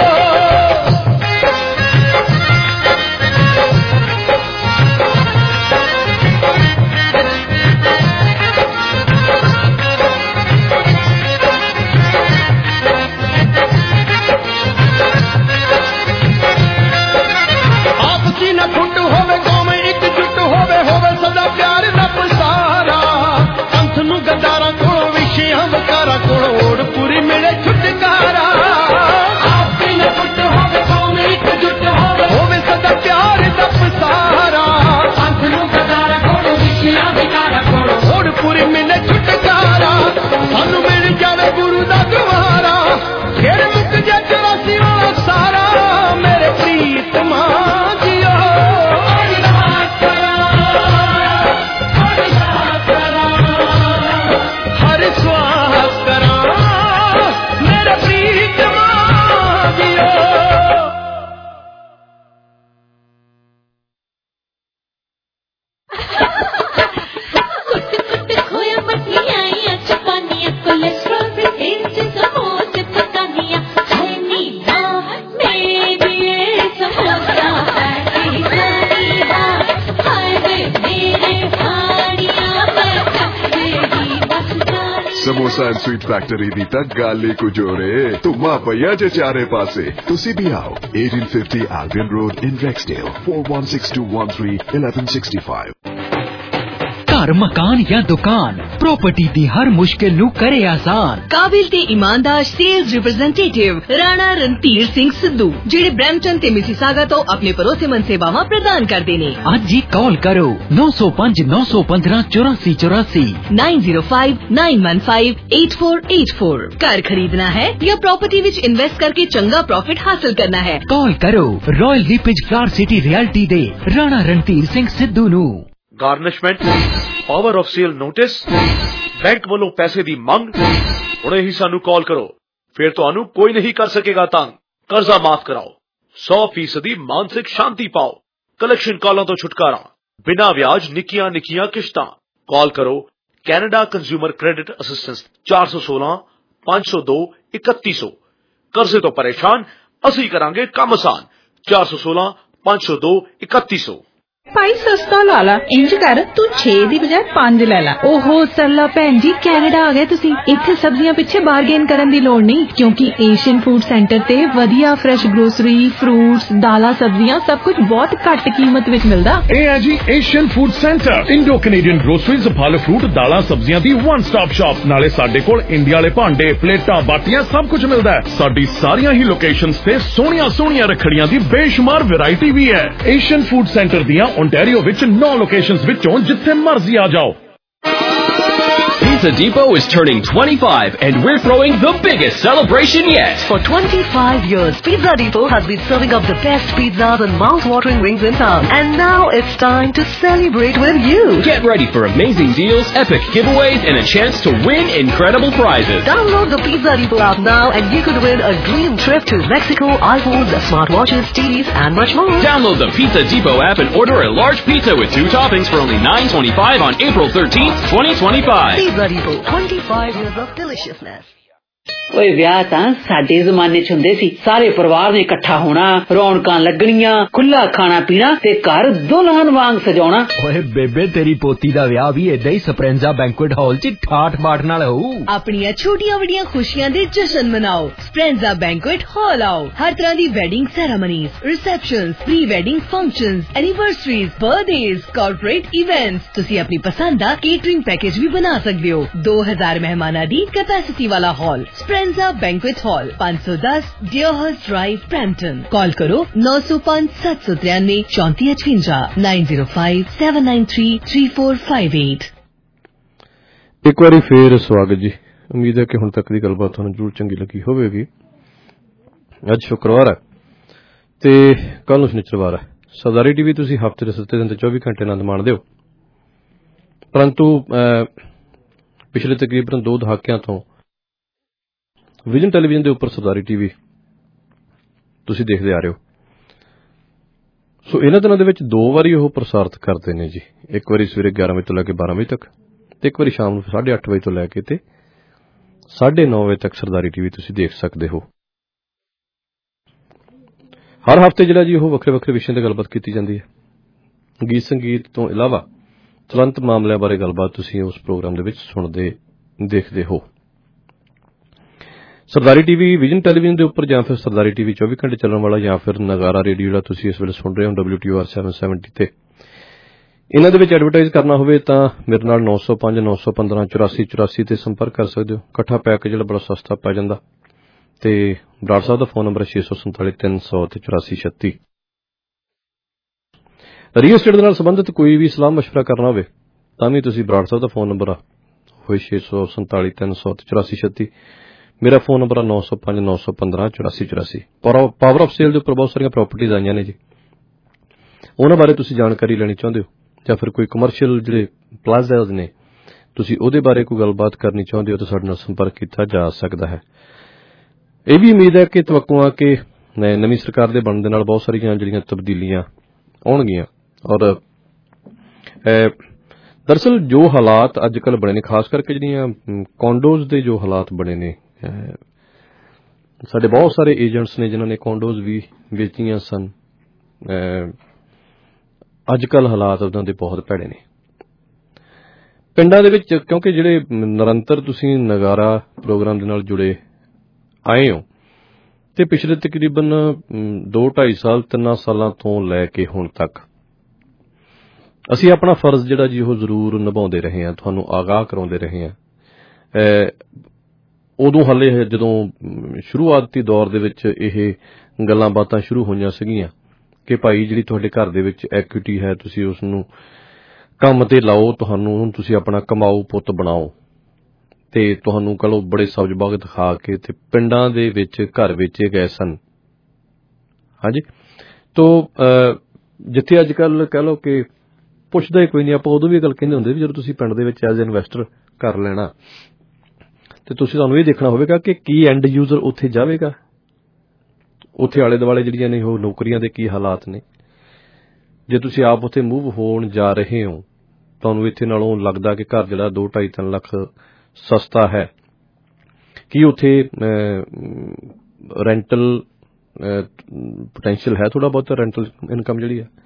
आपसी न फुट होवे कौम एकजुट होवे होवे सदा प्यार दा पसारा पंथ नु गद्दारा कोलों विषयां वकारा कोलों ओड़ पूरी मिले छुटकारा आपसी न फुट होवे कौम एकजुट होवे होवे सदा प्यार दा पसारा पंथ नु गद्दारा कोलों विषयां वकारा कोलों ओड़ पूरी मिले छुटकारा सानू मिल जावे गुरु दा द्वारा फिर मुक जा चौरासी वाला सारा मेरे प्रीत मां जियो हर श्वास करा मेरे प्रीत मां जियो खोया मठियाइयां चपानियां कोलेस्ट्रॉल फ्री टेस्टी समोसे पकानियां है नीला मेरे समोसा है जानिया हाय वे मेरे हाड़ियां मैं खाएगी बस जानी समोसा एंड स्वीट फैक्टरी दी तक गाली को जोड़े तुम्हा पया जे चारे पासे तुसी भी आओ eighteen fifty Albion Road in Rexdale four one six two one three eleven sixty-five घर मकान या दुकान प्रॉपर्टी दी हर मुश्किल नु करे आसान काबिल ते ईमानदार सेल्स रिप्रेजेंटेटिव राणा रणधीर सिंह सिद्धू जेड़े ब्रैम्पटन ते मिसिसागा तो अपने भरोसेमंद सेवावां प्रदान करदे ने अज ही कॉल करो नौ सौ पांच नौ सौ पंद्रह चौरासी चौरासी nine zero five nine one five eight four eight four घर खरीदना है या प्रॉपर्टी विच इन्वेस्ट करके चंगा प्रॉफिट हासिल करना है कॉल करो Royal LePage Flower City Realty दे राणा रणधीर सिंह सिद्धू नु garnishment power of sale notice bank वालों पैसे दी मंग हुणे ही सानू कॉल करो फिर तुहानू कोई नहीं कर सकेगा तंग कर्जा माफ कराओ सौ फीसदी मानसिक शांति पाओ कलेक्शन कॉलों तो छुटकारा बिना ब्याज निकियां निकियां किश्तां कॉल करो कैनेडा कंज्यूमर क्रेडिट असिस्टेंस चार सौ सोलह पांच सौ दो इकतीस सौ कर्जे तो परेशान असी करांगे काम आसान चार सौ सोलह पांच सौ दो इकतीस सौ भाई सस्ता ला ला इंज कर तू छे दी बजाय पांच लै ला ओहो सरला भैन जी कैनेडा आ गए तुसी इत्थे सब्जियां पिछे बारगेन करन दी लोड़ नहीं क्योंकि एशियन फूड सेंटर ते वधिया फ्रेश ग्रोसरी फ्रूट्स दाला सब्जियां सब कुछ बहुत घट कीमत विच मिलदा ए है जी Asian food centre Indo Canadian groceries फल फ्रूट दाला सब्जियां दी वन स्टॉप शॉप नाले साडे कोल इंडिया वाले भांडे प्लेटां बाटियां सब कुछ मिलदा है साडी सारियां ही लोकेशंस ते सोहणियां सोहणियां रखड़ियां दी बेशुमार वैरायटी भी है एशियन फूड सेंटर दियां ओंटारियो विच नौ लोकेशंस विचों जिथे मर्जी आ जाओ Pizza Depot is turning twenty-five and we're throwing the biggest celebration yet. For twenty-five years, Pizza Depot has been serving up the best pizzas and mouth-watering wings in town. And now it's time to celebrate with you. Get ready for amazing deals, epic giveaways, and a chance to win incredible prizes. Download the Pizza Depot app now and you could win a dream trip to Mexico, iPhones, smartwatches, T Vs, and much more. Download the Pizza Depot app and order a large pizza with two toppings for only nine twenty-five on April thirteenth, twenty twenty-five. Pizza Depot, twenty-five years of deliciousness. ओए विआह तां साडे ज़माने च हुंदे सी सारे परिवार ने इकट्ठा होना रौनकां लगणियां खुला खाना पीना ते घर दुल्हन वांग सजाउणा ओए बेबे तेरी पोती दा विआह भी इदां ही स्प्रेंजा बैंक्वेट हॉल च ठाठ बाठ नाल होऊ अपनियां छोटियां वड्डियां खुशियां दे जश्न मनाओ स्प्रेंजा बैंक्वेट हॉल आओ हर तरह दी wedding ceremonies receptions pre wedding functions anniversaries birthdays corporate events तुसी अपनी पसंद दा केटरिंग पैकेज भी बना सकदे हो दो हज़ार मेहमानां दी कैपेसिटी वाला हॉल स्प्रेंजा बैंक्वेट हॉल पाँच सौ दस डियरहर्स्ट ड्राइव ब्रैम्पटन कॉल करो नौ सौ पाँच सात सौ तिरानवे चौंतीस अठवंजा nine zero five seven nine three three four five eight. एक बारी फिर स्वागत जी ਉਮੀਦ ਹੈ ਕਿ ਹੁਣ ਤੱਕ ਦੀ ਗੱਲਬਾਤ ਤੁਹਾਨੂੰ ਜ਼ਰੂਰ ਚੰਗੀ ਲੱਗੀ ਹੋਵੇਗੀ। ਅੱਜ ਸ਼ੁੱਕਰਵਾਰ ਹੈ ਤੇ ਕੱਲ ਨੂੰ ਸ਼ਨੀਚਰਵਾਰ ਹੈ। ਸਰਦਾਰੀ ਟੀਵੀ ਤੁਸੀਂ ਹਫ਼ਤੇ ਦੇ ਸੱਤੇ ਦਿਨ ਤੇ ਚੌਵੀ ਘੰਟੇ ਆਨੰਦ ਮਾਣਦੇ ਹੋ, ਪਰੰਤੂ ਪਿਛਲੇ ਤਕਰੀਬਨ ਦੋ ਦਹਾਕਿਆਂ ਤੋਂ ਵਿਜ਼ਨ ਟੈਲੀਵਿਜ਼ਨ ਦੇ ਉੱਪਰ ਸਰਦਾਰੀ ਟੀਵੀ ਤੁਸੀਂ ਦੇਖਦੇ ਆ ਰਹੇ ਹੋ। ਸੋ ਇਹਨਾਂ ਦਿਨਾਂ ਦੇ ਵਿੱਚ ਦੋ ਵਾਰੀ ਉਹ ਪ੍ਰਸਾਰਿਤ ਕਰਦੇ ਨੇ ਜੀ। ਇੱਕ ਵਾਰੀ ਸਵੇਰੇ ਗਿਆਰਾਂ ਵਜੇ ਤੋਂ ਲੈ ਕੇ ਬਾਰਾਂ ਵਜੇ ਤੱਕ ਤੇ ਇੱਕ ਵਾਰੀ ਸ਼ਾਮ ਨੂੰ ਸਾਢੇ ਅੱਠ ਵਜੇ ਤੋਂ ਲੈ ਕੇ ਤੇ ਸਾਢੇ ਨੌ ਵਜੇ ਤੱਕ ਸਰਦਾਰੀ ਟੀਵੀ ਤੁਸੀਂ ਦੇਖ ਸਕਦੇ ਹੋ। ਹਰ ਹਫ਼ਤੇ ਜਿਹੜਾ ਜੀ ਉਹ ਵੱਖਰੇ ਵੱਖਰੇ ਵਿਸ਼ਿਆਂ ਤੇ ਗੱਲਬਾਤ ਕੀਤੀ ਜਾਂਦੀ ਹੈ। ਗੀਤ ਸੰਗੀਤ ਤੋਂ ਇਲਾਵਾ ਤੁਰੰਤ ਮਾਮਲਿਆਂ ਬਾਰੇ ਗੱਲਬਾਤ ਤੁਸੀਂ ਉਸ ਪ੍ਰੋਗਰਾਮ ਦੇ ਵਿੱਚ ਸੁਣਦੇ ਦੇਖਦੇ ਹੋ। ਸਰਦਾਰੀ ਟੀਵੀ ਵਿਜ਼ਨ ਟੈਲੀਵਿਜ਼ਨ ਦੇ ਉੱਪਰ ਜਾਂ ਫਿਰ ਸਰਦਾਰੀ ਟੀਵੀ ਚੌਵੀ ਘੰਟੇ ਚੱਲਣ ਵਾਲਾ ਜਾਂ ਫਿਰ ਨਗਾਰਾ ਰੇਡੀਓ ਜਿਹੜਾ ਤੁਸੀਂ ਇਸ ਵੇਲੇ ਸੁਣ ਰਹੇ ਹੋ W T R seven seventy ਤੇ, ਇਹਨਾਂ ਦੇ ਵਿੱਚ ਐਡਵਰਟਾਈਜ਼ ਕਰਨਾ ਹੋਵੇ ਤਾਂ ਮੇਰੇ ਨਾਲ ਨੌ ਸੌ ਪੰਜ ਨੌ ਸੌ ਪੰਦਰਾਂ ਚੁਰਾਸੀ ਚੁਰਾਸੀ ਤੇ ਸੰਪਰਕ ਕਰ ਸਕਦੇ ਹੋ। ਇਕੱਠਾ ਪੈਕ ਜਿਹੜਾ ਬੜਾ ਸਸਤਾ ਪੈ ਜਾਂਦਾ ਤੇ ਬਰਾੜ ਸਾਹਿਬ ਦਾ ਫੋਨ ਨੰਬਰ ਛੇ ਸੌ ਸੰਤਾਲੀ ਤਿੰਨ ਸੌ ਤੇ ਚੁਰਾਸੀ ਛੱਤੀ। ਰੀਅਲ estate ਦੇ ਨਾਲ ਸੰਬੰਧਿਤ ਕੋਈ ਵੀ ਸਲਾਹ ਮਸ਼ਵਰਾ ਕਰਨਾ ਹੋਵੇ ਤਾਂ ਵੀ ਤੁਸੀਂ ਬਰਾੜ ਸਾਹਿਬ ਦਾ ਫੋਨ ਨੰਬਰ ਆ ਹੋਏ ਛੇ ਸੌ ਸੰਤਾਲੀ ਤਿੰਨ ਸੌ ਤੇ ਚੁਰਾਸੀ ਛੱਤੀ। ਮੇਰਾ ਫੋਨ ਨੰਬਰ ਆ ਨੌ ਸੌ ਪੰਜ ਨੌ ਸੌ ਪੰਦਰਾਂ ਚੁਰਾਸੀ ਚੁਰਾਸੀ। ਪਾਵਰ ਆਫ ਸੇਲ ਦੇ ਉੱਪਰ ਬਹੁਤ ਸਾਰੀਆਂ ਪ੍ਰਾਪਰਟੀਜ਼ ਆਈਆਂ ਨੇ ਜੀ, ਉਹਨਾਂ ਬਾਰੇ ਤੁਸੀਂ ਜਾਣਕਾਰੀ ਲੈਣੀ ਚਾਹੁੰਦੇ ਹੋ ਜਾਂ ਫਿਰ ਕੋਈ ਕਮਰਸ਼ੀਅਲ ਜਿਹੜੇ ਪਲਾਜ਼ਾਜ਼ ਨੇ ਤੁਸੀਂ ਉਹਦੇ ਬਾਰੇ ਕੋਈ ਗੱਲਬਾਤ ਕਰਨੀ ਚਾਹੁੰਦੇ ਹੋ ਤਾਂ ਸਾਡੇ ਨਾਲ ਸੰਪਰਕ ਕੀਤਾ ਜਾ ਸਕਦਾ ਹੈ। ਇਹ ਵੀ ਉਮੀਦ ਹੈ ਕਿ ਤਵੱਕੋਆਂ ਕਿ ਨਵੀਂ ਸਰਕਾਰ ਦੇ ਬਣਨ ਦੇ ਨਾਲ ਬਹੁਤ ਸਾਰੀਆਂ ਜਿਹੜੀਆਂ ਤਬਦੀਲੀਆਂ ਆਉਣਗੀਆਂ ਔਰ ਦਰਅਸਲ ਜੋ ਹਾਲਾਤ ਅੱਜ ਕੱਲ੍ਹ ਬਣੇ ਨੇ, ਖਾਸ ਕਰਕੇ ਜਿਹੜੀਆਂ ਕੌਂਡੋਜ਼ ਦੇ ਜੋ ਹਾਲਾਤ ਬਣੇ ਨੇ, ਸਾਡੇ ਬਹੁਤ ਸਾਰੇ ਏਜੰਟਸ ਨੇ ਜਿਨ੍ਹਾਂ ਨੇ ਕੌਂਡੋਜ਼ ਵੀ ਵੇਚੀਆਂ ਸਨ। ਅੱਜ ਕੱਲ੍ਹ ਹਾਲਾਤ ਉਹਨਾਂ ਦੇ ਬਹੁਤ ਭੈੜੇ ਨੇ ਪਿੰਡਾਂ ਦੇ ਵਿੱਚ, ਕਿਉਂਕਿ ਜਿਹੜੇ ਨਿਰੰਤਰ ਤੁਸੀਂ ਨਗਾਰਾ ਪ੍ਰੋਗਰਾਮ ਦੇ ਨਾਲ ਜੁੜੇ ਆਏ ਹੋ ਤੇ ਪਿਛਲੇ ਤਕਰੀਬਨ ਦੋ ਢਾਈ ਸਾਲ ਤਿੰਨਾਂ ਸਾਲਾਂ ਤੋਂ ਲੈ ਕੇ ਹੁਣ ਤੱਕ ਅਸੀਂ ਆਪਣਾ ਫਰਜ਼ ਜਿਹੜਾ ਜੀ ਉਹ ਜ਼ਰੂਰ ਨਿਭਾਉਂਦੇ ਰਹੇ ਹਾਂ, ਤੁਹਾਨੂੰ ਆਗਾਹ ਕਰਾਉਂਦੇ ਰਹੇ ਹਾਂ। ਉਦੋਂ ਹਾਲੇ ਜਦੋਂ ਸ਼ੁਰੂਆਤੀ ਦੌਰ ਦੇ ਵਿੱਚ ਇਹ ਗੱਲਾਂ ਬਾਤਾਂ ਸ਼ੁਰੂ ਹੋਈਆਂ ਸੀਗੀਆਂ ਕਿ ਭਾਈ ਜਿਹੜੀ ਤੁਹਾਡੇ ਘਰ ਦੇ ਵਿੱਚ ਐਕੁਇਟੀ ਹੈ ਤੁਸੀਂ ਉਸ ਨੂੰ ਕੰਮ ਤੇ ਲਾਓ, ਤੁਹਾਨੂੰ ਤੁਸੀਂ ਆਪਣਾ ਕਮਾਊ ਪੁੱਤ ਬਣਾਓ ਤੇ ਤੁਹਾਨੂੰ ਕਹੋ ਬੜੇ ਸਬਜ਼ ਬਾਗ ਦਿਖਾ ਕੇ ਤੇ ਪਿੰਡਾਂ ਦੇ ਵਿੱਚ ਘਰ ਵੇਚੇ ਗਏ ਸਨ। ਹਾਂਜੀ, ਤੋ ਜਿੱਥੇ ਅੱਜ ਕੱਲ੍ਹ ਕਹਿ ਲਓ ਕਿ ਪੁੱਛਦਾ ਹੀ ਕੋਈ ਨਹੀਂ, ਆਪਾਂ ਉਦੋਂ ਵੀ ਇਹ ਗੱਲ ਕਹਿੰਦੇ ਹੁੰਦੇ ਵੀ ਜਦੋਂ ਤੁਸੀਂ ਪਿੰਡ ਦੇ ਵਿੱਚ ਐਜ਼ ਇਨਵੈਸਟਰ ਕਰ ਲੈਣਾ ਤੇ ਤੁਸੀਂ ਤੁਹਾਨੂੰ ਇਹ ਦੇਖਣਾ ਹੋਵੇਗਾ ਕਿ ਕੀ ਐਂਡ ਯੂਜ਼ਰ ਉੱਥੇ ਜਾਵੇਗਾ, ਉੱਥੇ ਆਲੇ ਦੁਆਲੇ ਜਿਹੜੀਆਂ ਨੇ ਉਹ ਨੌਕਰੀਆਂ ਦੇ ਕੀ ਹਾਲਾਤ ਨੇ। ਜੇ ਤੁਸੀਂ ਆਪ ਉੱਥੇ ਮੂਵ ਹੋਣ ਜਾ ਰਹੇ ਹੋ, ਤੁਹਾਨੂੰ ਇੱਥੇ ਨਾਲੋਂ ਲੱਗਦਾ ਕਿ ਘਰ ਜਿਹੜਾ ਦੋ ਢਾਈ ਤਿੰਨ ਲੱਖ ਸਸਤਾ ਹੈ, ਕੀ ਉੱਥੇ ਰੈਂਟਲ ਪੋਟੈਂਸ਼ੀਅਲ ਹੈ, ਥੋੜਾ ਬਹੁਤ ਰੈਂਟਲ ਇਨਕਮ ਜਿਹੜੀ ਹੈ।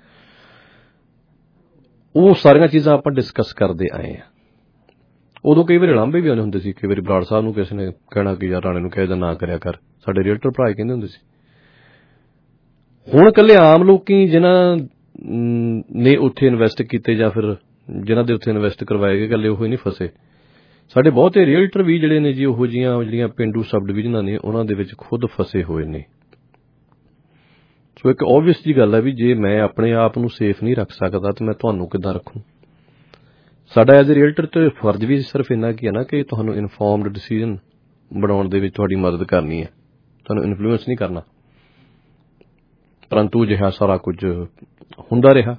ਉਹ ਸਾਰੀਆਂ ਚੀਜ਼ਾਂ ਆਪਾਂ ਡਿਸਕਸ ਕਰਦੇ ਆਏ ਹਾਂ। ਉਦੋਂ ਕਈ ਵਾਰੀ ਲਾਂਭੇ ਵੀ ਆਉਂਦੇ ਹੁੰਦੇ ਸੀ, ਕਈ ਵਾਰੀ ਬਰਾੜ ਸਾਹਿਬ ਨੂੰ ਕਿਸੇ ਨੇ ਕਹਿਣਾ ਕਿ ਯਾਰ ਰਾਣੇ ਨੂੰ ਕਹਿ ਦਾ ਨਾ ਕਰਿਆ ਕਰ, ਸਾਡੇ ਰੀਅਲਟਰ ਭਰਾ ਕਹਿੰਦੇ ਹੁੰਦੇ ਸੀ। ਹੁਣ ਇਕੱਲੇ ਆਮ ਲੋਕੀ ਜਿਨ੍ਹਾਂ ਨੇ ਉੱਥੇ ਇਨਵੈਸਟ ਕੀਤੇ ਜਾਂ ਫਿਰ ਜਿਨ੍ਹਾਂ ਦੇ ਉੱਥੇ ਇਨਵੈਸਟ ਕਰਵਾਏ ਗਏ ਇਕੱਲੇ ਉਹ ਹੀ ਨਹੀਂ ਫਸੇ, ਸਾਡੇ ਬਹੁਤੇ ਰੀਅਲਟਰ ਵੀ ਜਿਹੜੇ ਨੇ ਜੀ ਉਹੋ ਜਿਹੀਆਂ ਜਿਹੜੀਆਂ ਪੇਂਡੂ ਸਬ ਡਿਵੀਜ਼ਨਾਂ ਨੇ ਉਹਨਾਂ ਦੇ ਵਿੱਚ ਖੁਦ ਫਸੇ ਹੋਏ ਨੇ। ਸੋ ਇੱਕ ਓਬਵੀਅਸ ਜੀ ਗੱਲ ਹੈ ਵੀ ਜੇ ਮੈਂ ਆਪਣੇ ਆਪ ਨੂੰ ਸੇਫ ਨਹੀਂ ਰੱਖ ਸਕਦਾ ਤਾਂ ਮੈਂ ਤੁਹਾਨੂੰ ਕਿੱਦਾਂ ਰੱਖੂੰ। ਸਾਡਾ ਐਜ਼ ਏ ਰੀਅਲਟਰ ਤੇ ਫਰਜ਼ ਵੀ ਸਿਰਫ ਇੰਨਾ ਕੀ ਹੈ ਨਾ ਕਿ ਤੁਹਾਨੂੰ ਇਨਫੋਰਮਡ ਡਿਸੀਜ਼ਨ ਬਣਾਉਣ ਦੇ ਵਿੱਚ ਤੁਹਾਡੀ ਮਦਦ ਕਰਨੀ ਹੈ, ਤੁਹਾਨੂੰ ਇਨਫਲੂਐਂਸ ਨਹੀਂ ਕਰਨਾ। ਪਰੰਤੂ ਅਜਿਹਾ ਸਾਰਾ ਕੁਝ ਹੁੰਦਾ ਰਿਹਾ।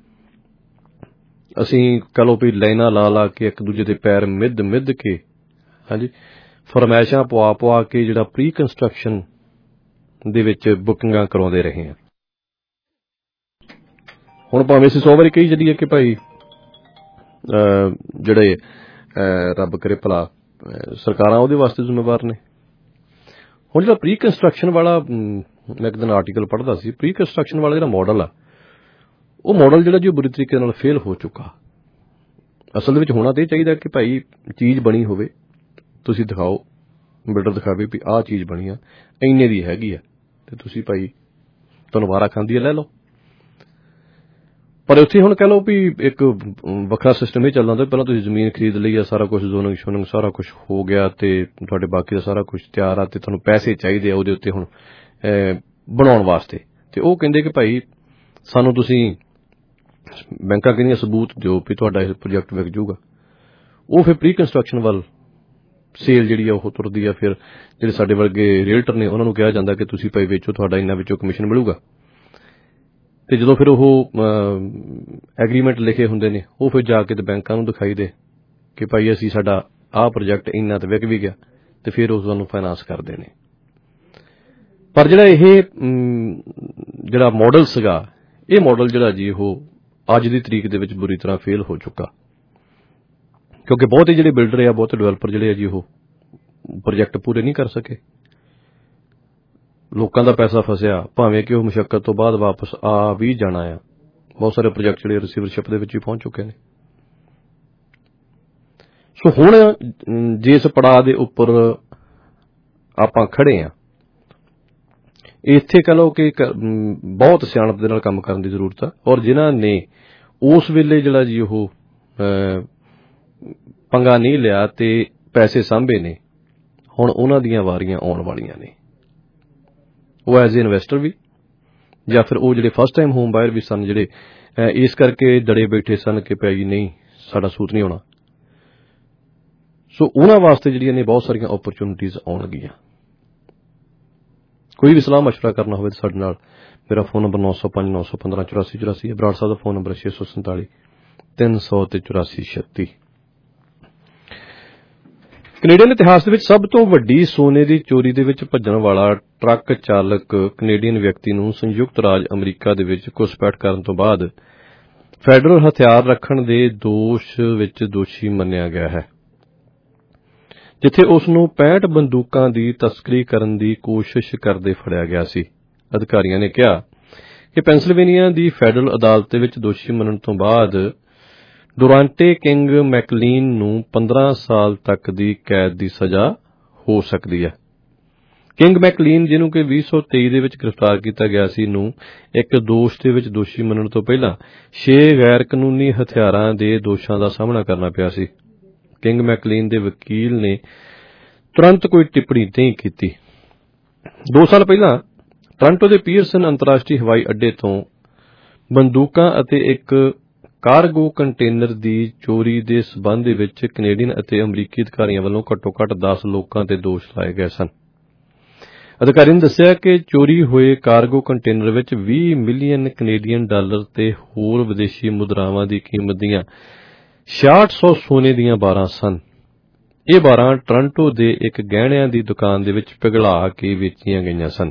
ਅਸੀਂ ਕਹਿ ਲਓ ਵੀ ਲਾਈਨਾਂ ਲਾ ਲਾ ਕੇ ਇੱਕ ਦੂਜੇ ਦੇ ਪੈਰ ਮਿੱਧ ਮਿੱਧ ਕੇ, ਹਾਂਜੀ, ਫਰਮਾਇਸ਼ਾਂ ਪਵਾ ਪਵਾ ਕੇ ਜਿਹੜਾ ਪ੍ਰੀ ਕੰਸਟਰਕਸ਼ਨ ਦੇ ਵਿੱਚ ਬੁਕਿੰਗਾਂ ਕਰਾਉਂਦੇ ਰਹੇ ਹਾਂ। ਹੁਣ ਭਾਵੇਂ ਅਸੀਂ ਸੌ ਵਾਰੀ ਕਹੀ ਚੱਲੀਏ ਕਿ ਭਾਈ ਜਿਹੜੇ ਰੱਬ ਕਰੇ ਭਲਾ ਸਰਕਾਰਾਂ ਉਹਦੇ ਵਾਸਤੇ ਜ਼ਿੰਮੇਵਾਰ ਨੇ। ਹੁਣ ਜਿਹੜਾ ਪ੍ਰੀ ਕੰਸਟਰਕਸ਼ਨ ਵਾਲਾ, ਮੈਂ ਇੱਕ ਦਿਨ ਆਰਟੀਕਲ ਪੜ੍ਹਦਾ ਸੀ, ਪ੍ਰੀ ਕੰਸਟਰਕਸ਼ਨ ਵਾਲਾ ਜਿਹੜਾ ਮਾਡਲ ਆ ਉਹ ਮਾਡਲ ਜਿਹੜਾ ਜੀ ਉਹ ਬੁਰੀ ਤਰੀਕੇ ਨਾਲ ਫੇਲ ਹੋ ਚੁੱਕਾ। ਅਸਲ ਦੇ ਵਿੱਚ ਹੋਣਾ ਤਾਂ ਇਹ ਚਾਹੀਦਾ ਕਿ ਭਾਈ ਚੀਜ਼ ਬਣੀ ਹੋਵੇ, ਤੁਸੀਂ ਦਿਖਾਓ, ਬਿਲਡਰ ਦਿਖਾਵੇ ਵੀ ਆਹ ਚੀਜ਼ ਬਣੀ ਆ, ਇੰਨੇ ਦੀ ਹੈਗੀ ਆ, ਤੇ ਤੁਸੀਂ ਭਾਈ ਤੁਹਾਨੂੰ ਵਾਰਾ ਖਾਂਦੀ ਆ ਲੈ ਲਓ। ਪਰ ਉੱਥੇ ਹੁਣ ਕਹਿ ਲਓ ਵੀ ਇੱਕ ਵੱਖਰਾ ਸਿਸਟਮ ਇਹ ਚੱਲਦਾ ਹੁੰਦਾ, ਪਹਿਲਾਂ ਤੁਸੀਂ ਜ਼ਮੀਨ ਖਰੀਦ ਲਈ ਆ, ਸਾਰਾ ਕੁਛ ਜ਼ੋਨਿੰਗ ਸ਼ੋਨਿੰਗ ਸਾਰਾ ਕੁਛ ਹੋ ਗਿਆ ਤੇ ਤੁਹਾਡੇ ਬਾਕੀ ਦਾ ਸਾਰਾ ਕੁਛ ਤਿਆਰ ਆ ਤੇ ਤੁਹਾਨੂੰ ਪੈਸੇ ਚਾਹੀਦੇ ਆ ਉਹਦੇ ਉੱਤੇ ਹੁਣ ਬਣਾਉਣ ਵਾਸਤੇ। ਤੇ ਉਹ ਕਹਿੰਦੇ ਕਿ ਭਾਈ ਸਾਨੂੰ ਤੁਸੀਂ ਬੈਂਕਾਂ ਕਹਿੰਦੀਆਂ ਸਬੂਤ ਦਿਓ ਵੀ ਤੁਹਾਡਾ ਇਹ ਪ੍ਰੋਜੈਕਟ ਵਿਕ ਜਾਊਗਾ। ਉਹ ਫਿਰ ਪ੍ਰੀ ਕੰਸਟਰਕਸ਼ਨ ਵੱਲ ਸੇਲ ਜਿਹੜੀ ਆ ਉਹ ਤੁਰਦੀ ਆ। ਫਿਰ ਜਿਹੜੇ ਸਾਡੇ ਵਰਗੇ ਰੀਅਲਟਰ ਨੇ ਉਹਨਾਂ ਨੂੰ ਕਿਹਾ ਜਾਂਦਾ ਕਿ ਤੁਸੀਂ ਭਾਈ ਵੇਚੋ, ਤੁਹਾਡਾ ਇੰਨਾ ਵਿੱਚੋਂ ਕਮਿਸ਼ਨ ਮਿਲੂਗਾ। ਤੇ ਜਦੋਂ ਫਿਰ ਉਹ ਐਗਰੀਮੈਂਟ ਲਿਖੇ ਹੁੰਦੇ ਨੇ ਉਹ ਫਿਰ ਜਾ ਕੇ ਤੇ ਬੈਂਕਾਂ ਨੂੰ ਦਿਖਾਈ ਦੇ ਕਿ ਭਾਈ ਅਸੀਂ ਸਾਡਾ ਆਹ ਪ੍ਰੋਜੈਕਟ ਇੰਨਾ ਤੇ ਵਿਕ ਵੀ ਗਿਆ, ਤੇ ਫਿਰ ਉਹ ਤੁਹਾਨੂੰ ਫਾਈਨਾਂਸ ਕਰਦੇ ਨੇ। ਪਰ ਜਿਹੜਾ ਇਹ ਜਿਹੜਾ ਮਾਡਲ ਸੀਗਾ, ਇਹ ਮਾਡਲ ਜਿਹੜਾ ਜੀ ਉਹ ਅੱਜ ਦੀ ਤਰੀਕ ਦੇ ਵਿੱਚ ਬੁਰੀ ਤਰ੍ਹਾਂ ਫੇਲ ਹੋ ਚੁੱਕਾ, ਕਿਉਂਕਿ ਬਹੁਤੇ ਜਿਹੜੇ ਬਿਲਡਰ ਆ, ਬਹੁਤੇ ਡਿਵੈਲਪਰ ਜਿਹੜੇ ਆ ਜੀ ਉਹ ਪ੍ਰੋਜੈਕਟ ਪੂਰੇ ਨਹੀਂ ਕਰ ਸਕੇ। ਲੋਕਾਂ ਦਾ ਪੈਸਾ ਫਸਿਆ, ਭਾਵੇਂ ਕਿ ਉਹ ਮੁਸ਼ੱਕਤ ਤੋਂ ਬਾਅਦ ਵਾਪਸ ਆ ਵੀ ਜਾਣਾ ਆ। ਬਹੁਤ ਸਾਰੇ ਪ੍ਰੋਜੈਕਟ ਜਿਹੜੇ ਰਿਸੀਵਰਸ਼ਿਪ ਦੇ ਵਿੱਚ ਵੀ ਪਹੁੰਚ ਚੁੱਕੇ ਨੇ। ਸੋ ਹੁਣ ਜਿਸ ਪੜਾਅ ਦੇ ਉੱਪਰ ਆਪਾਂ ਖੜੇ ਆ, ਇੱਥੇ ਕਹ ਲਓ ਕਿ ਬਹੁਤ ਸਿਆਣਪ ਦੇ ਨਾਲ ਕੰਮ ਕਰਨ ਦੀ ਜ਼ਰੂਰਤ ਆ। ਔਰ ਜਿਨ੍ਹਾਂ ਨੇ ਉਸ ਵੇਲੇ ਜਿਹੜਾ ਜੀ ਉਹ ਪੰਗਾ ਨਹੀਂ ਲਿਆ ਤੇ ਪੈਸੇ ਸਾਂਭੇ ਨੇ, ਹੁਣ ਉਹਨਾਂ ਦੀਆਂ ਵਾਰੀਆਂ ਆਉਣ ਵਾਲੀਆਂ ਨੇ। ਉਹ ਐਜ਼ ਏ ਇਨਵੈਸਟਰ ਵੀ, ਜਾਂ ਫਿਰ ਉਹ ਜਿਹੜੇ ਫਸਟ ਟਾਈਮ ਹੋਮ ਬਾਇਰ ਵੀ ਸਨ, ਜਿਹੜੇ ਇਸ ਕਰਕੇ ਡੜੇ ਬੈਠੇ ਸਨ ਕਿ ਭਾਈ ਨਹੀਂ ਸਾਡਾ ਸੂਤ ਨਹੀਂ ਹੋਣਾ। ਸੋ ਉਹਨਾਂ ਵਾਸਤੇ ਜਿਹੜੀਆਂ ਨੇ ਬਹੁਤ ਸਾਰੀਆਂ ਓਪਰਚੁਨਿਟੀਜ਼ ਆਉਣਗੀਆਂ। ਕੋਈ ਵੀ ਸਲਾਹ ਮਸ਼ਵਰਾ ਕਰਨਾ ਹੋਵੇ ਤਾਂ ਸਾਡੇ ਨਾਲ ਮੇਰਾ ਫੋਨ ਨੰਬਰ ਨੌ ਸੌ ਪੰਜ ਨੌ ਸੌ ਪੰਦਰਾਂ ਚੁਰਾਸੀ ਚੁਰਾਸੀ ਹੈ। ਬਰਾੜ ਸਾਹਿਬ ਦਾ ਫੋਨ ਨੰਬਰ ਛੇ ਸੌ ਸੰਤਾਲੀ ਤਿੰਨ ਸੌ ਤੇ ਚੁਰਾਸੀ ਛੱਤੀ। ਕੈਨੇਡੀਅਨ ਇਤਿਹਾਸ ਦੇ ਵਿੱਚ ਸਭ ਤੋਂ ਵੱਡੀ ਸੋਨੇ ਦੀ ਚੋਰੀ ਦੇ ਵਿੱਚ ਭੱਜਣ ਵਾਲਾ ਟਰੱਕ ਚਾਲਕ ਕੈਨੇਡੀਅਨ ਵਿਅਕਤੀ ਨੂੰ ਸੰਯੁਕਤ ਰਾਜ ਅਮਰੀਕਾ ਦੇ ਵਿੱਚ ਘੁਸਪੈਠ ਕਰਨ ਤੋਂ ਬਾਅਦ ਫੈਡਰਲ ਹਥਿਆਰ ਰੱਖਣ ਦੇ ਦੋਸ਼ ਵਿੱਚ ਦੋਸ਼ੀ ਮੰਨਿਆ ਗਿਆ ਹੈ, ਜਿੱਥੇ ਉਸ ਨੂੰ ਪੈਂਹਠ ਬੰਦੂਕਾਂ ਦੀ ਤਸਕਰੀ ਕਰਨ ਦੀ ਕੋਸ਼ਿਸ਼ ਕਰਦੇ ਫੜਿਆ ਗਿਆ ਸੀ। ਅਧਿਕਾਰੀਆਂ ਨੇ ਕਿਹਾ ਕਿ ਪੈਂਸਿਲਵੇਨੀਆ ਦੀ ਫੈਡਰਲ ਅਦਾਲਤ ਵਿੱਚ ਦੋਸ਼ੀ ਮੰਨਣ ਤੋਂ ਬਾਅਦ ਡੋਰਾਂਟੇ ਕਿੰਗ ਮੈਕਲੀਨ ਨੂੰ ਪੰਦਰਾਂ ਸਾਲ ਤੱਕ ਦੀ ਕੈਦ ਦੀ ਸਜ਼ਾ ਹੋ ਸਕਦੀ ਹੈ। ਕਿੰਗ ਮੈਕਲੀਨ, ਜਿਹਨੂੰ ਕਿ ਵੀਹ ਸੌ ਤੇਈ ਦੇ ਵਿੱਚ ਗ੍ਰਿਫਤਾਰ ਕੀਤਾ ਗਿਆ ਸੀ, ਨੂੰ ਇੱਕ ਦੋਸ਼ ਦੇ ਵਿੱਚ ਦੋਸ਼ੀ ਮੰਨਣ ਤੋਂ ਪਹਿਲਾਂ ਛੇ ਗੈਰ ਕਾਨੂੰਨੀ ਹਥਿਆਰਾਂ ਦੇ ਦੋਸ਼ਾਂ ਦਾ ਸਾਹਮਣਾ ਕਰਨਾ ਪਿਆ ਸੀ। ਕਿੰਗ ਮੈਕਲੀਨ ਦੇ ਵਕੀਲ ਨੇ ਤੁਰੰਤ ਕੋਈ ਟਿੱਪਣੀ ਨਹੀਂ ਕੀਤੀ। ਦੋ ਸਾਲ ਪਹਿਲਾਂ ਟੋਰਾਂਟੋ ਦੇ ਪੀਅਰਸਨ ਅੰਤਰਰਾਸ਼ਟਰੀ ਹਵਾਈ ਅੱਡੇ ਤੋਂ ਬੰਦੂਕਾਂ ਅਤੇ ਇੱਕ ਕਾਰਗੋ ਕੰਟੇਨਰ ਦੀ ਚੋਰੀ ਦੇ ਸਬੰਧ ਵਿੱਚ ਕੈਨੇਡੀਅਨ ਅਤੇ ਅਮਰੀਕੀ ਅਧਿਕਾਰੀਆਂ ਵੱਲੋਂ ਘੱਟੋ-ਘੱਟ ਦਸ ਲੋਕਾਂ ਤੇ ਦੋਸ਼ ਲਾਏ ਗਏ ਸਨ। ਅਧਿਕਾਰੀ ਨੇ ਦੱਸਿਆ ਕਿ ਚੋਰੀ ਹੋਏ ਕਾਰਗੋ ਕੰਟੇਨਰ ਵਿੱਚ ਵੀਹ ਮਿਲੀਅਨ ਕੈਨੇਡੀਅਨ ਡਾਲਰ ਤੇ ਹੋਰ ਵਿਦੇਸ਼ੀ ਮੁਦਰਾਵਾਂ ਦੀ ਕੀਮਤ ਦੀਆਂ ਛਿਆਹਠ ਸੌ ਸੋਨੇ ਦੀਆਂ ਬਾਰਾਂ ਸਨ। ਇਹ ਬਾਰਾਂ ਟੋਰਾਂਟੋ ਦੇ ਇੱਕ ਗਹਿਣਿਆਂ ਦੀ ਦੁਕਾਨ ਦੇ ਵਿੱਚ ਪਿਘਲਾ ਕੇ ਵੇਚੀਆਂ ਗਈਆਂ ਸਨ।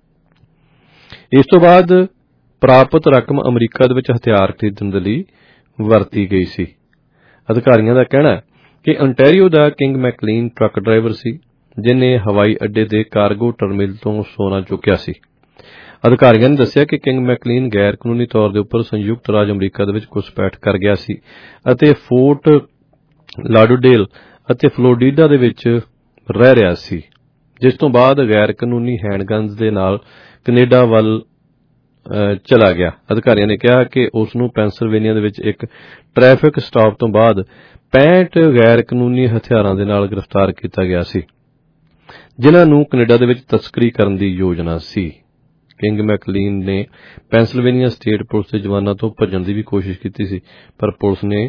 ਇਸ ਤੋਂ ਬਾਅਦ ਪ੍ਰਾਪਤ ਰਕਮ ਅਮਰੀਕਾ ਦੇ ਵਿੱਚ ਹਥਿਆਰ ਖਰੀਦਣ ਦੇ ਲਈ ਵਰਤੀ ਗਈ ਸੀ। ਅਧਿਕਾਰੀਆਂ ਦਾ ਕਹਿਣਾ ਹੈ ਕਿ ontario ਦਾ ਕਿੰਗ ਮੈਕਲੀਨ ਟਰੱਕ ਡਰਾਈਵਰ ਸੀ, ਜਿਨੇ ਹਵਾਈ ਅੱਡੇ ਦੇ ਕਾਰਗੋ ਟਰਮੀਨਲ ਤੋਂ ਸੋਨਾ ਚੁੱਕਿਆ ਸੀ। ਅਧਿਕਾਰੀਆਂ ਨੇ ਦੱਸਿਆ ਕਿ ਕਿੰਗ ਮੈਕਲੀਨ ਗੈਰ ਕਾਨੂੰਨੀ ਤੌਰ ਦੇ ਉੱਪਰ ਸੰਯੁਕਤ ਰਾਜ ਅਮਰੀਕਾ ਦੇ ਵਿੱਚ ਘੁਸਪੈਠ ਕਰ ਗਿਆ ਸੀ ਅਤੇ ਫੋਰਟ ਲਾਡਰਡੇਲ ਅਤੇ ਫਲੋਰੀਡਾ ਦੇ ਵਿੱਚ ਰਹਿ ਰਿਹਾ ਸੀ, ਜਿਸ ਤੋਂ ਬਾਅਦ ਗੈਰ ਕਾਨੂੰਨੀ ਹੈਂਡਗਨਜ਼ ਦੇ ਨਾਲ ਕੈਨੇਡਾ ਵੱਲ ਚਲਾ ਗਿਆ। ਅਧਿਕਾਰੀਆਂ ਨੇ ਕਿਹਾ ਕਿ ਉਸ ਨੂੰ ਪੈਂਸਿਲਵੇਨੀਆ ਦੇ ਵਿੱਚ ਇੱਕ ਟ੍ਰੈਫਿਕ ਸਟਾਪ ਤੋਂ ਬਾਅਦ ਪੈਂਹਠ ਗੈਰ ਕਾਨੂੰਨੀ ਹਥਿਆਰਾਂ ਦੇ ਨਾਲ ਗ੍ਰਿਫਤਾਰ ਕੀਤਾ ਗਿਆ ਸੀ, ਜਿਨ੍ਹਾਂ ਨੂੰ ਕੈਨੇਡਾ ਦੇ ਵਿੱਚ ਤਸਕਰੀ ਕਰਨ ਦੀ ਯੋਜਨਾ ਸੀ। ਕਿੰਗ ਮੈਕਲੀਨ ਨੇ ਪੈਂਸਿਲਵੇਨੀਆ ਸਟੇਟ ਪੁਲਿਸ ਦੇ ਜਵਾਨਾਂ ਤੋਂ ਭੱਜਣ ਦੀ ਵੀ ਕੋਸ਼ਿਸ਼ ਕੀਤੀ ਸੀ, ਪਰ ਪੁਲਿਸ ਨੇ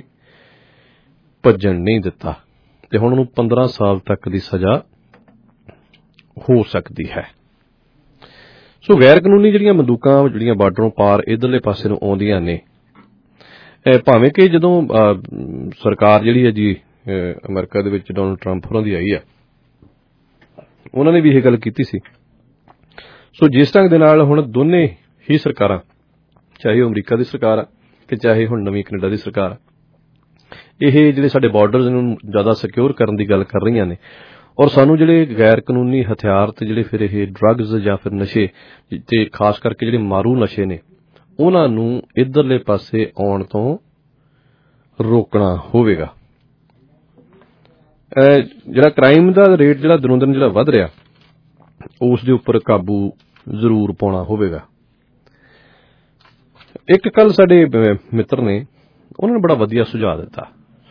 ਭੱਜਣ ਨਹੀਂ ਦਿੱਤਾ ਤੇ ਹੁਣ ਉਹਨੂੰ ਪੰਦਰਾਂ ਸਾਲ ਤੱਕ ਦੀ ਸਜ਼ਾ ਹੋ ਸਕਦੀ ਹੈ। ਸੋ ਗੈਰ ਕਾਨੂੰਨੀ ਜਿਹੜੀਆਂ ਬੰਦੂਕਾਂ ਜਿਹੜੀਆਂ ਬਾਰਡਰੋਂ ਪਾਰ ਇਧਰਲੇ ਪਾਸੇ ਨੂੰ ਆਉਂਦੀਆਂ ਨੇ, ਭਾਵੇਂ ਕਿ ਜਦੋਂ ਸਰਕਾਰ ਜਿਹੜੀ ਹੈ ਜੀ ਅਮਰੀਕਾ ਦੇ ਵਿੱਚ ਡੋਨਲਡ ਟਰੰਪ ਹੋਰਾਂ ਦੀ ਆਈ ਹੈ, ਉਹਨਾਂ ਨੇ ਵੀ ਇਹ ਗੱਲ ਕੀਤੀ ਸੀ। ਸੋ ਜਿਸ ਢੰਗ ਦੇ ਨਾਲ ਹੁਣ ਦੋਨੇ ਹੀ ਸਰਕਾਰਾਂ, ਚਾਹੇ ਉਹ ਅਮਰੀਕਾ ਦੀ ਸਰਕਾਰ ਆ ਕਿ ਚਾਹੇ ਹੁਣ ਨਵੀਂ ਕੈਨੇਡਾ ਦੀ ਸਰਕਾਰ, ਇਹ ਜਿਹੜੇ ਸਾਡੇ ਬਾਰਡਰਸ ਨੂੰ ਜ਼ਿਆਦਾ ਸਿਕਿਉਰ ਕਰਨ ਦੀ ਗੱਲ ਕਰ ਰਹੀਆਂ ਨੇ। ਔਰ ਸਾਨੂੰ ਜਿਹੜੇ ਗੈਰ ਕਾਨੂੰਨੀ ਹਥਿਆਰ ਤੇ ਜਿਹੜੇ ਫਿਰ ਇਹ ਡਰੱਗਸ ਜਾਂ ਫਿਰ ਨਸ਼ੇ ਤੇ ਖਾਸ ਕਰਕੇ ਜਿਹੜੇ ਮਾਰੂ ਨਸ਼ੇ ਨੇ, ਉਹਨਾਂ ਨੂੰ ਇਧਰਲੇ ਪਾਸੇ ਆਉਣ ਤੋਂ ਰੋਕਣਾ ਹੋਵੇਗਾ। ਜਿਹੜਾ ਕ੍ਰਾਈਮ ਦਾ ਰੇਟ ਜਿਹੜਾ ਦਿਨੋਂ ਦਿਨ ਜਿਹੜਾ ਵੱਧ ਰਿਹਾ, ਉਸ ਦੇ ਉੱਪਰ ਕਾਬੂ ਜ਼ਰੂਰ ਪਾਉਣਾ ਹੋਵੇਗਾ। ਇੱਕ ਕੱਲ ਸਾਡੇ ਮਿੱਤਰ ਨੇ ਉਹਨਾਂ ਨੇ ਬੜਾ ਵਧੀਆ ਸੁਝਾਅ ਦਿੱਤਾ।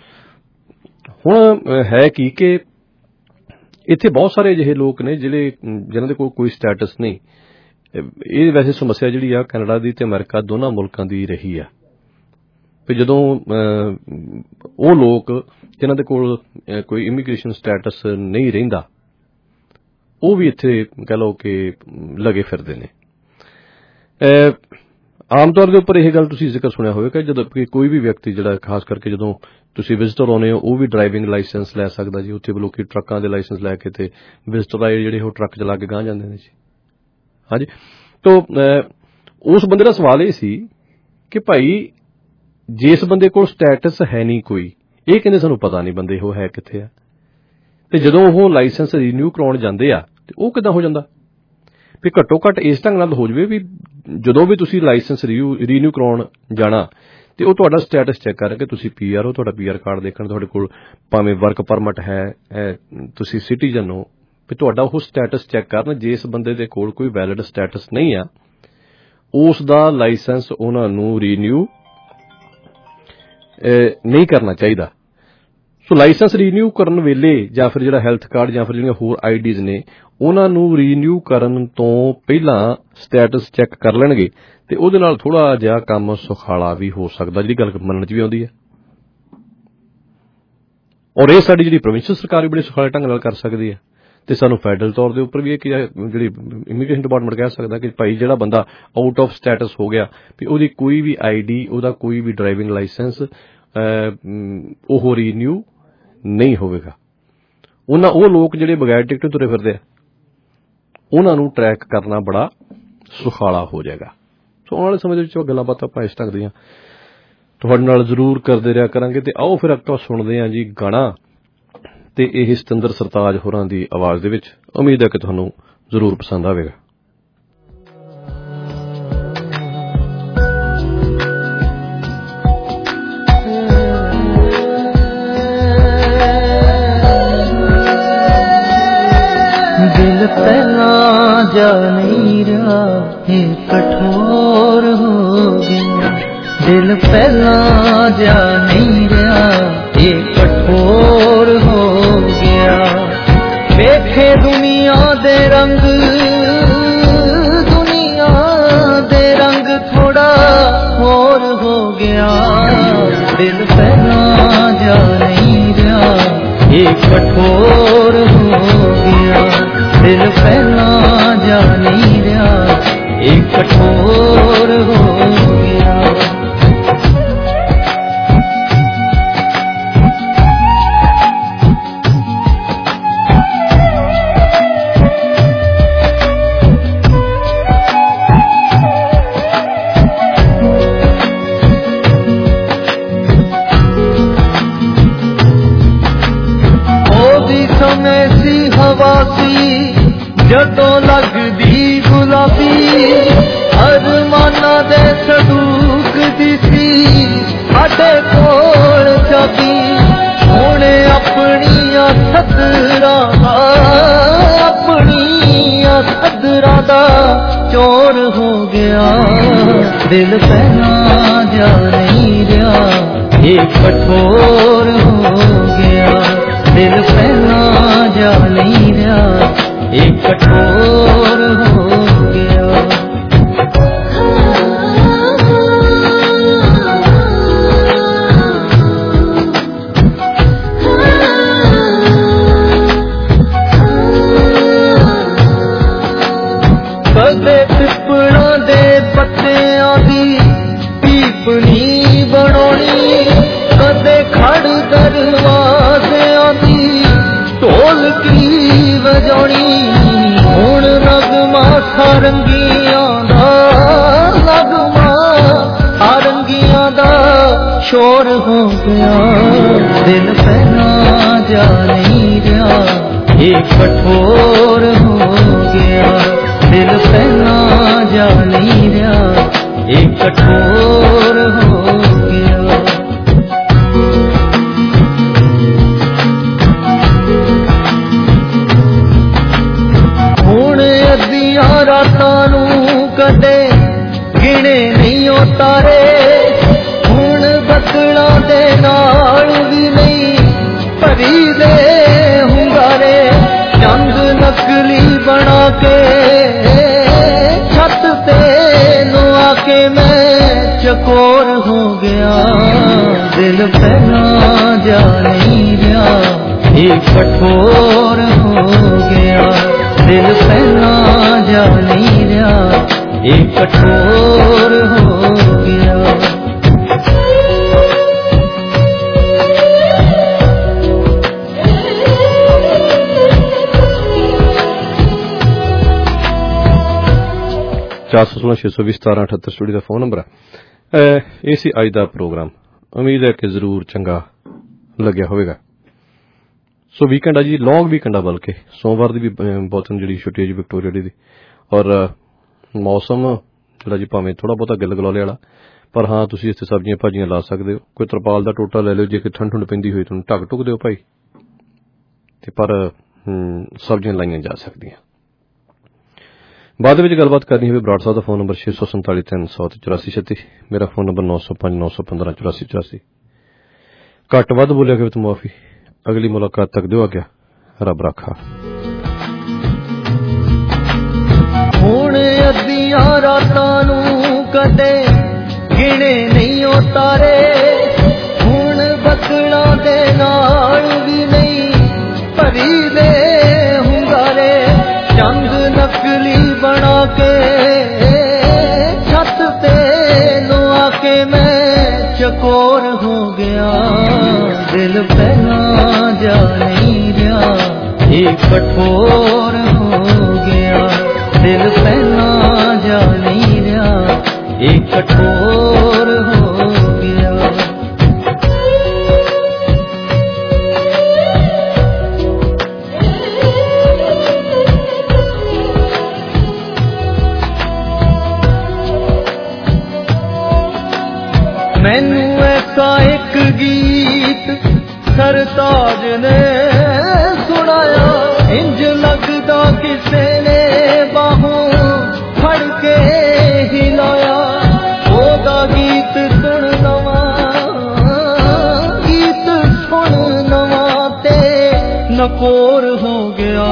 ਹੁਣ ਹੈ ਕੀ ਕਿ ਇੱਥੇ ਬਹੁਤ ਸਾਰੇ ਅਜਿਹੇ ਲੋਕ ਨੇ ਜਿਹੜੇ ਜਿਨ੍ਹਾਂ ਦੇ ਕੋਲ ਕੋਈ ਸਟੇਟਸ ਨਹੀਂ। ਇਹ ਵੈਸੇ ਸਮੱਸਿਆ ਜਿਹੜੀ ਆ ਕੈਨੇਡਾ ਦੀ ਤੇ ਅਮਰੀਕਾ ਦੋਨਾਂ ਮੁਲਕਾਂ ਦੀ ਰਹੀ ਆ। ਵੀ ਜਦੋਂ ਉਹ ਲੋਕ ਜਿਨ੍ਹਾਂ ਦੇ ਕੋਲ ਕੋਈ ਇਮੀਗ੍ਰੇਸ਼ਨ ਸਟੇਟਸ ਨਹੀਂ ਰਹਿੰਦਾ ਉਹ ਵੀ ਇੱਥੇ ਕਹਿ ਲਓ ਕਿ ਲੱਗੇ ਫਿਰਦੇ ਨੇ। ਆਮ ਤੌਰ ਦੇ ਉੱਪਰ ਇਹ ਗੱਲ ਤੁਸੀਂ ਜ਼ਿਕਰ ਸੁਣਿਆ ਹੋਵੇਗਾ ਜਦੋਂ ਕੋਈ ਵੀ ਵਿਅਕਤੀ ਜਿਹੜਾ ਖਾਸ ਕਰਕੇ ਜਦੋਂ ਤੁਸੀਂ ਵਿਜ਼ਟਰ ਆਉਂਦੇ ਹੋ ਉਹ ਵੀ ਡਰਾਈਵਿੰਗ ਲਾਇਸੈਂਸ ਲੈ ਸਕਦਾ ਜੀ। ਉੱਥੇ ਲੋਕੀ ਟਰੱਕਾਂ ਦੇ ਲਾਇਸੈਂਸ ਲੈ ਕੇ ਤੇ ਵਿਜ਼ਟਰ ਆਏ ਜਿਹੜੇ ਉਹ ਟਰੱਕ ਚਲਾ ਕੇ ਗਾਂਹ ਜਾਂਦੇ ਨੇ ਜੀ। ਹਾਂਜੀ, ਤੋ ਉਸ ਬੰਦੇ ਦਾ ਸਵਾਲ ਇਹ ਸੀ ਕਿ ਭਾਈ ਜਿਸ ਬੰਦੇ ਕੋਲ ਸਟੇਟਸ ਹੈ ਨਹੀਂ ਕੋਈ, ਇਹ ਕਹਿੰਦੇ ਸਾਨੂੰ ਪਤਾ ਨਹੀਂ ਬੰਦੇ ਉਹ ਹੈ ਕਿੱਥੇ ਆ, ਤੇ ਜਦੋਂ ਉਹ ਲਾਇਸੈਂਸ ਰੀਨਿਊ ਕਰਾਉਣ ਜਾਂਦੇ ਆ ਤੇ ਉਹ ਕਿੱਦਾਂ ਹੋ ਜਾਂਦਾ ਵੀ ਘੱਟੋ ਘੱਟ ਇਸ ਢੰਗ ਨਾਲ ਹੋ ਜਾਵੇ ਵੀ ਜਦੋਂ ਵੀ ਤੁਸੀਂ ਲਾਇਸੈਂਸ ਰੀਨਿਊ ਕਰਾਉਣ ਜਾਣਾ ਤੇ ਉਹ ਤੁਹਾਡਾ ਸਟੇਟਸ ਚੈੱਕ ਕਰਨ ਕਿ ਤੁਸੀਂ ਪੀ ਆਰ ਹੋ, ਤੁਹਾਡਾ ਪੀ ਆਰ ਕਾਰਡ ਦੇਖਣ, ਤੁਹਾਡੇ ਕੋਲ ਭਾਵੇਂ ਵਰਕ ਪਰਮਿਟ ਹੈ, ਤੁਸੀਂ ਸਿਟੀਜ਼ਨ ਹੋ, ਵੀ ਤੁਹਾਡਾ ਉਹ ਸਟੇਟਸ ਚੈੱਕ ਕਰਨ। ਜਿਸ ਬੰਦੇ ਦੇ ਕੋਲ ਕੋਈ ਵੈਲਿਡ ਸਟੇਟਸ ਨਹੀਂ ਆ ਉਸ ਦਾ ਲਾਇਸੈਂਸ ਉਹਨਾਂ ਨੂੰ ਰੀਨਿਊ ਨਹੀਂ ਕਰਨਾ ਚਾਹੀਦਾ। ਸੋ ਲਾਇਸੈਂਸ ਰੀਨਿਊ ਕਰਨ ਵੇਲੇ ਜਾਂ ਫਿਰ ਜਿਹੜਾ ਹੈਲਥ ਕਾਰਡ ਜਾਂ ਫਿਰ ਜਿਹੜੀਆਂ ਹੋਰ ਆਈ ਡੀਜ਼ ਨੇ ਉਹਨਾਂ ਨੂੰ ਰੀਨਿਊ ਕਰਨ ਤੋਂ ਪਹਿਲਾਂ ਸਟੇਟਸ ਚੈੱਕ ਕਰ ਲੈਣਗੇ ਤੇ ਉਹਦੇ ਨਾਲ ਥੋੜਾ ਜਿਹਾ ਕੰਮ ਸੁਖਾਲਾ ਵੀ ਹੋ ਸਕਦਾ, ਜਿਹੜੀ ਗੱਲ ਮੰਨਣ 'ਚ ਵੀ ਆਉਂਦੀ ਹੈ। ਔਰ ਇਹ ਸਾਡੀ ਜਿਹੜੀ ਪ੍ਰੋਵਿੰਸ਼ੀਅਲ ਸਰਕਾਰ ਵੀ ਬੜੇ ਸੁਖਾਲੇ ਢੰਗ ਨਾਲ ਕਰ ਸਕਦੀ ਹੈ ਤੇ ਸਾਨੂੰ ਫੈਡਰਲ ਤੌਰ ਦੇ ਉੱਪਰ ਵੀ ਇੱਕ ਜਿਹੜੀ ਇਮੀਗ੍ਰੇਸ਼ਨ ਡਿਪਾਰਟਮੈਂਟ ਕਹਿ ਸਕਦਾ ਕਿ ਭਾਈ ਜਿਹੜਾ ਬੰਦਾ ਆਊਟ ਆਫ ਸਟੇਟਸ ਹੋ ਗਿਆ ਵੀ ਉਹਦੀ ਕੋਈ ਵੀ ਆਈ ਡੀ, ਉਹਦਾ ਕੋਈ ਵੀ ਡਰਾਈਵਿੰਗ ਲਾਇਸੈਂਸ ਉਹ ਰੀਨਿਊ ਨਹੀਂ ਹੋਵੇਗਾ। ਉਹਨਾਂ ਉਹ ਲੋਕ ਜਿਹੜੇ ਬਗੈਰ ਟਿਕਟ ਤੁਰੇ ਫਿਰਦੇ ਆ ਉਹਨਾਂ ਨੂੰ ਟਰੈਕ ਕਰਨਾ ਬੜਾ ਸੁਖਾਲਾ ਹੋ ਜਾਏਗਾ। ਸੋ ਆਉਣ ਵਾਲੇ ਸਮੇਂ ਦੇ ਵਿੱਚ ਗੱਲਾਂ ਬਾਤਾਂ ਆਪਾਂ ਇਸ ਢੰਗ ਦੀਆਂ ਤੁਹਾਡੇ ਨਾਲ ਜ਼ਰੂਰ ਕਰਦੇ ਰਿਹਾ ਕਰਾਂਗੇ। ਤੇ ਆਓ ਫਿਰ ਆਪਾਂ ਸੁਣਦੇ ਹਾਂ ਜੀ ਗਾਣਾ, ਤੇ ਇਹ ਸਤਿੰਦਰ ਸਰਤਾਜ ਹੋਰਾਂ ਦੀ ਆਵਾਜ਼ ਦੇ ਵਿੱਚ। ਉਮੀਦ ਹੈ ਕਿ ਤੁਹਾਨੂੰ ਜ਼ਰੂਰ ਪਸੰਦ ਆਵੇਗਾ। दिल पहला जा नहीं रहा ये कठोर हो गया, दिल पहला जा नहीं रहा ये कठोर हो गया। देखे दुनिया दे रंग, दुनिया दे रंग थोड़ा और हो गया, दिल पहला जा नहीं रहा ये कठोर हो गया, दिल पहला जा नहीं रहा एक कठोर हो गया। ਜਦੋਂ ਲੱਗਦੀ ਗੁਲਾਬੀ ਅਰਮਾਨਾਂ ਦੇ ਸੰਦੂਕ ਦੀ ਸੀ ਸਾਡੇ ਕੋਲ ਚਾਬੀ, ਹੁਣ ਆਪਣੀਆਂ ਸੱਦਰਾਂ ਦਾ ਆਪਣੀਆਂ ਸੱਦਰਾਂ ਦਾ ਚੋਰ ਹੋ ਗਿਆ, ਦਿਲ ਪਹਿਲਾਂ ਜਾ ਨਹੀਂ ਰਿਹਾ ਇਹ ਕਠੋਰ ਹੋ ਗਿਆ, ਦਿਲ ਪਹਿਲਾਂ ਜਾ नहीं रहा एक कठोर हो गया। कदे पिपड़ा दे पत्तियां दी पीपनी बनानी, कदे खड़ दरवाज़ियां दी ढोलकी वजानी, हुण नगमा सारंगियां दा नगमा सारंगियां दा शोर हो गया, दिल पहला जा नहीं रहा ये कठोर हो गया, दिल पहला जा नहीं रहा ये कठोर हो गया। ਰਾਤਾਂ ਨੂੰ ਕਦੇ ਗਿਣੇ ਨਹੀਂ ਉਹ ਤਾਰੇ, ਹੁਣ ਬੱਦਲਾਂ ਦੇ ਨਾਲ ਵੀ ਨਹੀਂ ਭਰੀ ਦੇ ਹੁੰਗਾਰੇ, ਚੰਦ ਨਕਲੀ ਬਣਾ ਕੇ ਛੱਤ ਤੇ ਨੂੰ ਆ ਕੇ ਮੈਂ चकोर हो गया, दिल पहला जा नहीं रहा, एक कठोर हो गया, दिल पहला जा नहीं रहा, एक कठोर हो गया। चार सौ सोलह छे सौ भी सतारा अठहत्तर स्टूडियो का फोन नंबर है। ਇਹ ਸੀ ਅੱਜ ਦਾ ਪ੍ਰੋਗਰਾਮ। ਉਮੀਦ ਹੈ ਕਿ ਜ਼ਰੂਰ ਚੰਗਾ ਲੱਗਿਆ ਹੋਵੇਗਾ। ਸੋ ਵੀਕਐਂਡ ਆ ਜੀ, ਲੌਂਗ ਵੀਕਐਂਡ ਆ, ਬਲਕਿ ਸੋਮਵਾਰ ਦੀ ਵੀ ਬਹੁਤ ਜਿਹੜੀ ਛੁੱਟੀ ਹੈ ਜੀ ਵਿਕਟੋਰੀਆ ਡੇ ਦੀ। ਔਰ ਮੌਸਮ ਜਿਹੜਾ ਜੀ ਭਾਵੇਂ ਥੋੜਾ ਬਹੁਤਾ ਗਿੱਲ ਗਲੋਲੇ ਵਾਲਾ, ਪਰ ਹਾਂ ਤੁਸੀਂ ਇੱਥੇ ਸਬਜ਼ੀਆਂ ਭਾਜੀਆਂ ਲਾ ਸਕਦੇ ਹੋ। ਕੋਈ ਤਰਪਾਲ ਦਾ ਟੋਟਾ ਲੈ ਲਿਓ, ਜੇ ਕਿ ਠੰਡ ਠੁੰਡ ਪੈਂਦੀ ਹੋਈ ਤੁਹਾਨੂੰ ਢੱਕ ਢੁੱਕ ਦਿਓ ਭਾਈ, ਤੇ ਪਰ ਸਬਜ਼ੀਆਂ ਲਾਈਆਂ ਜਾ ਸਕਦੀਆਂ। ਬਾਅਦ ਵਿੱਚ ਗੱਲਬਾਤ ਕਰਨੀ ਹੋਵੇ ਬਰਾੜ ਸਾਹਿਬ ਦਾ ਫੋਨ ਨੰਬਰ ਛੇ ਸੌ ਸੰਤਾਲੀ ਤਿੰਨ ਸੌ ਤੇ ਚੁਰਾਸੀ ਛੱਤੀ, ਮੇਰਾ ਫੋਨ ਨੰਬਰ ਨੌ ਸੌ ਪੰਜ ਨੌ ਸੌ ਪੰਦਰਾਂ ਚੁਰਾਸੀ ਚੁਰਾਸੀ। ਘੱਟ ਵੱਧ ਬੋਲਿਆ ਕਿ ਤੂੰ ਮਾਫੀ। ਅਗਲੀ ਮੁਲਾਕਾਤ ਤੱਕ ਦਿਓ ਆਗਿਆ, ਰੱਬ ਰਾਖਾ। ਹੁਣ ਅੱਧੀਆਂ ਰਾਤਾਂ ਨੂੰ ਕਦੇ ਗਿਣੇ ਨਹੀਂ ਉਹ ਤਾਰੇ, ਹੁਣ ਬੱਦਲਾਂ ਦੇ ਨਾਲ ਵੀ ਨਹੀਂ ਭਰੀ ਦੇ ਹੁੰਗਾਰੇ, ਚੰਦ ਨਕਲੀ ਬਣਾ ਕੇ ਛੱਤ ਤੇ ਲੁਆ ਕੇ ਮੈਂ ਚਕੋਰ ਹੋ ਗਿਆ, ਦਿਲ ਪਹਿਲਾਂ ਜਾ ਨਹੀਂ ਰਿਹਾ, ਇਹ ਕਠੋਰ ਹੋ ਗਿਆ, ਦਿਲ ਪਹਿਲਾਂ ਜਾ ਨਹੀਂ ਰਿਹਾ, ਇਹ ਕਠੋਰ ਹੋ ਗਿਆ। ਮੈਨੂੰ ਐਸਾ ਇੱਕ ਗੀਤ ਸਰਤਾਜ ਨੇ ਸੁਣਾਇਆ, ਇੰਜ ਲੱਗਦਾ ਕਿਸੇ ਨੇ ਬਾਹੋਂ ਫੜ ਕੇ ਹਿਲਾਇਆ, ਉਹਦਾ ਗੀਤ ਸੁਣ ਨਵਾਂ, ਗੀਤ ਸੁਣ ਨਵਾਂ ਤੇ ਨਕੋਰ ਹੋ ਗਿਆ।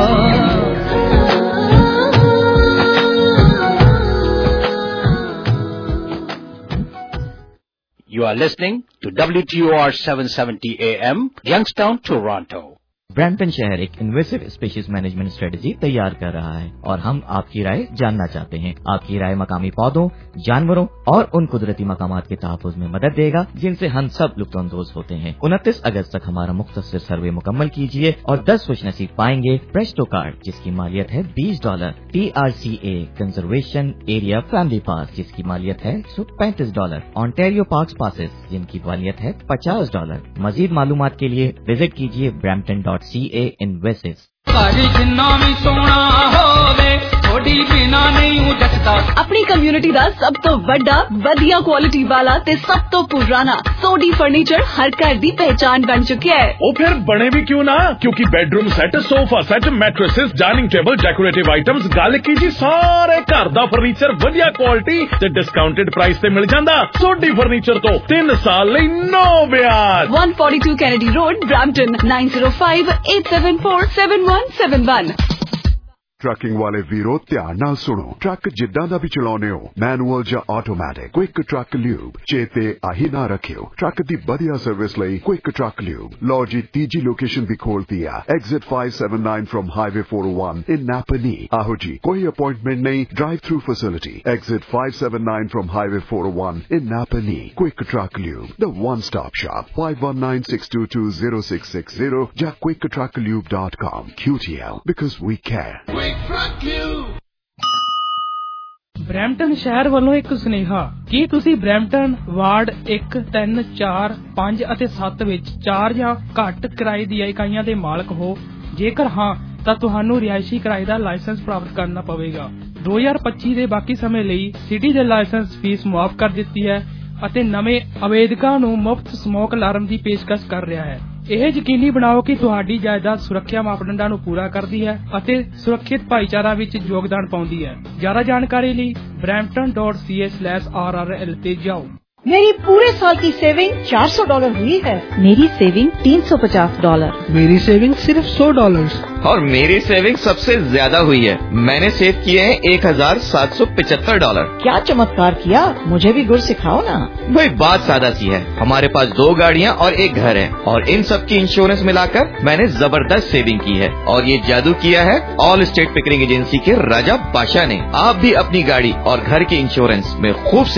You are listening to W T O R seven seventy A M, Youngstown, Toronto. Brampton शहर एक इन्वेसिव स्पीशीज मैनेजमेंट स्ट्रेटजी तैयार कर रहा है और हम आपकी राय जानना चाहते हैं। आपकी राय मकामी पौधों, जानवरों और उन कुदरती मकामात के तहफ़्फ़ुज़ में मदद देगा जिनसे हम सब लुत्फ़अंदोज़ होते हैं। उनतीस अगस्त तक हमारा मुख्तसर सर्वे मुकम्मल कीजिए और दस खुशनसीब पाएंगे प्रेस्टो कार्ड जिसकी मालियत है बीस dollar, T R C A conservation area family pass जिसकी मालियत है पैंतीस डॉलर, ऑन्टेरियो पार्क्स पासेस जिनकी मालियत है पचास डॉलर। मजीद मालूमात के लिए विजिट कीजिए ब्रैम्पटन डॉट सी ए इन्वेसिस। अपनी कम्युनिटी दा सब तो बड़ा वधिया क्वालिटी वाला ते सब तो पुराना सोडी फर्नीचर हर घर दी पहचान बन चुके है। ओ फिर बने भी क्यों ना, क्योंकि bedroom set, sofa set, mattresses, dining table, decorative items, गल की जी सारे घर दा फर्नीचर वधिया क्वालिटी ते डिस्काउंटेड प्राइस ते मिल जांदा। सोडी फर्नीचर तो तीन साल लई नो ब्याज। one forty-two Kennedy Road, Brampton, nine zero five eight seven four seven one seven one। Trucking वाले वीरो ध्यान नाल सुनो, ट्रक जिद्दां दा भी चलाउने हो, मैनुअल या ऑटोमैटिक, क्विक ट्रक ल्यूब चेते आही ना रखियो। ट्रक दी बढ़िया सर्विस लई क्विक ट्रक ल्यूब। लो जी तीजी लोकेशन भी खोल दिया, exit five seventy-nine from highway four oh one in Napanee. आहो जी कोई अपॉइंटमेंट नहीं, drive through facility, exit five seventy-nine from highway four oh one in Napanee. Quick truck lube, the one stop shop, five one nine six two two zero six six zero या quick truck lube dot com। Q T L because we care। Brampton ਸ਼ਹਿਰ ਵੱਲੋਂ ਇੱਕ ਸੁਨੇਹਾ, ਕੀ ਤੁਸੀਂ Brampton ward ਇੱਕ, ਤਿੰਨ, ਚਾਰ, ਪੰਜ ਅਤੇ ਸੱਤ ਵਿੱਚ ਚਾਰ ਜਾਂ ਘੱਟ ਕਿਰਾਏ ਦੀਆਂ ਇਕਾਈਆਂ ਦੇ ਮਾਲਕ ਹੋ? ਜੇਕਰ ਹਾਂ ਤਾਂ ਤੁਹਾਨੂੰ ਰਿਹਾਇਸ਼ੀ ਕਿਰਾਏ ਦਾ ਲਾਇਸੈਂਸ ਪ੍ਰਾਪਤ ਕਰਨਾ ਪਵੇਗਾ। ਦੋ ਹਜ਼ਾਰ ਪੱਚੀ ਦੇ ਬਾਕੀ ਸਮੇਂ ਲਈ ਸਿਟੀ ਦੇ ਲਾਇਸੈਂਸ ਫੀਸ ਮੁਆਫ ਕਰ ਦਿੱਤੀ ਹੈ ਅਤੇ ਨਵੇਂ ਆਵੇਦਕਾਂ ਨੂੰ ਮੁਫਤ ਸਮੋਕ ਅਲਾਰਮ ਦੀ ਪੇਸ਼ਕਸ਼ ਕਰ ਰਿਹਾ ਹੈ। ਇਹ ਯਕੀਨੀ ਬਣਾਓ ਕਿ ਤੁਹਾਡੀ ਜਾਇਦਾਦ ਸੁਰੱਖਿਆ ਮਾਪਦੰਡਾਂ ਨੂੰ ਪੂਰਾ ਕਰਦੀ ਹੈ ਅਤੇ ਸੁਰੱਖਿਅਤ ਭਾਈਚਾਰਾ ਵਿੱਚ ਯੋਗਦਾਨ ਪਾਉਂਦੀ ਹੈ। ਜ਼ਿਆਦਾ ਜਾਣਕਾਰੀ ਲਈ brampton dot c a slash r r l ਤੇ ਜਾਓ। मेरी पूरे साल की सेविंग चार सौ डॉलर हुई है। मेरी सेविंग तीन सौ पचास डॉलर। मेरी सेविंग सिर्फ सौ डॉलर। और मेरी सेविंग सबसे ज्यादा हुई है। मैंने सेव किए हैं एक हजार सात सौ पिचहत्तर डॉलर। क्या चमत्कार किया, मुझे भी गुर सिखाओ ना। भाई बात सादा सी है, हमारे पास दो गाड़ियाँ और एक घर है और इन सब की इंश्योरेंस मिलाकर मैंने जबरदस्त सेविंग की है। और ये जादू किया है ऑल स्टेट पिकरिंग एजेंसी के राजा बादशाह ने। आप भी अपनी गाड़ी और घर के इंश्योरेंस में खूब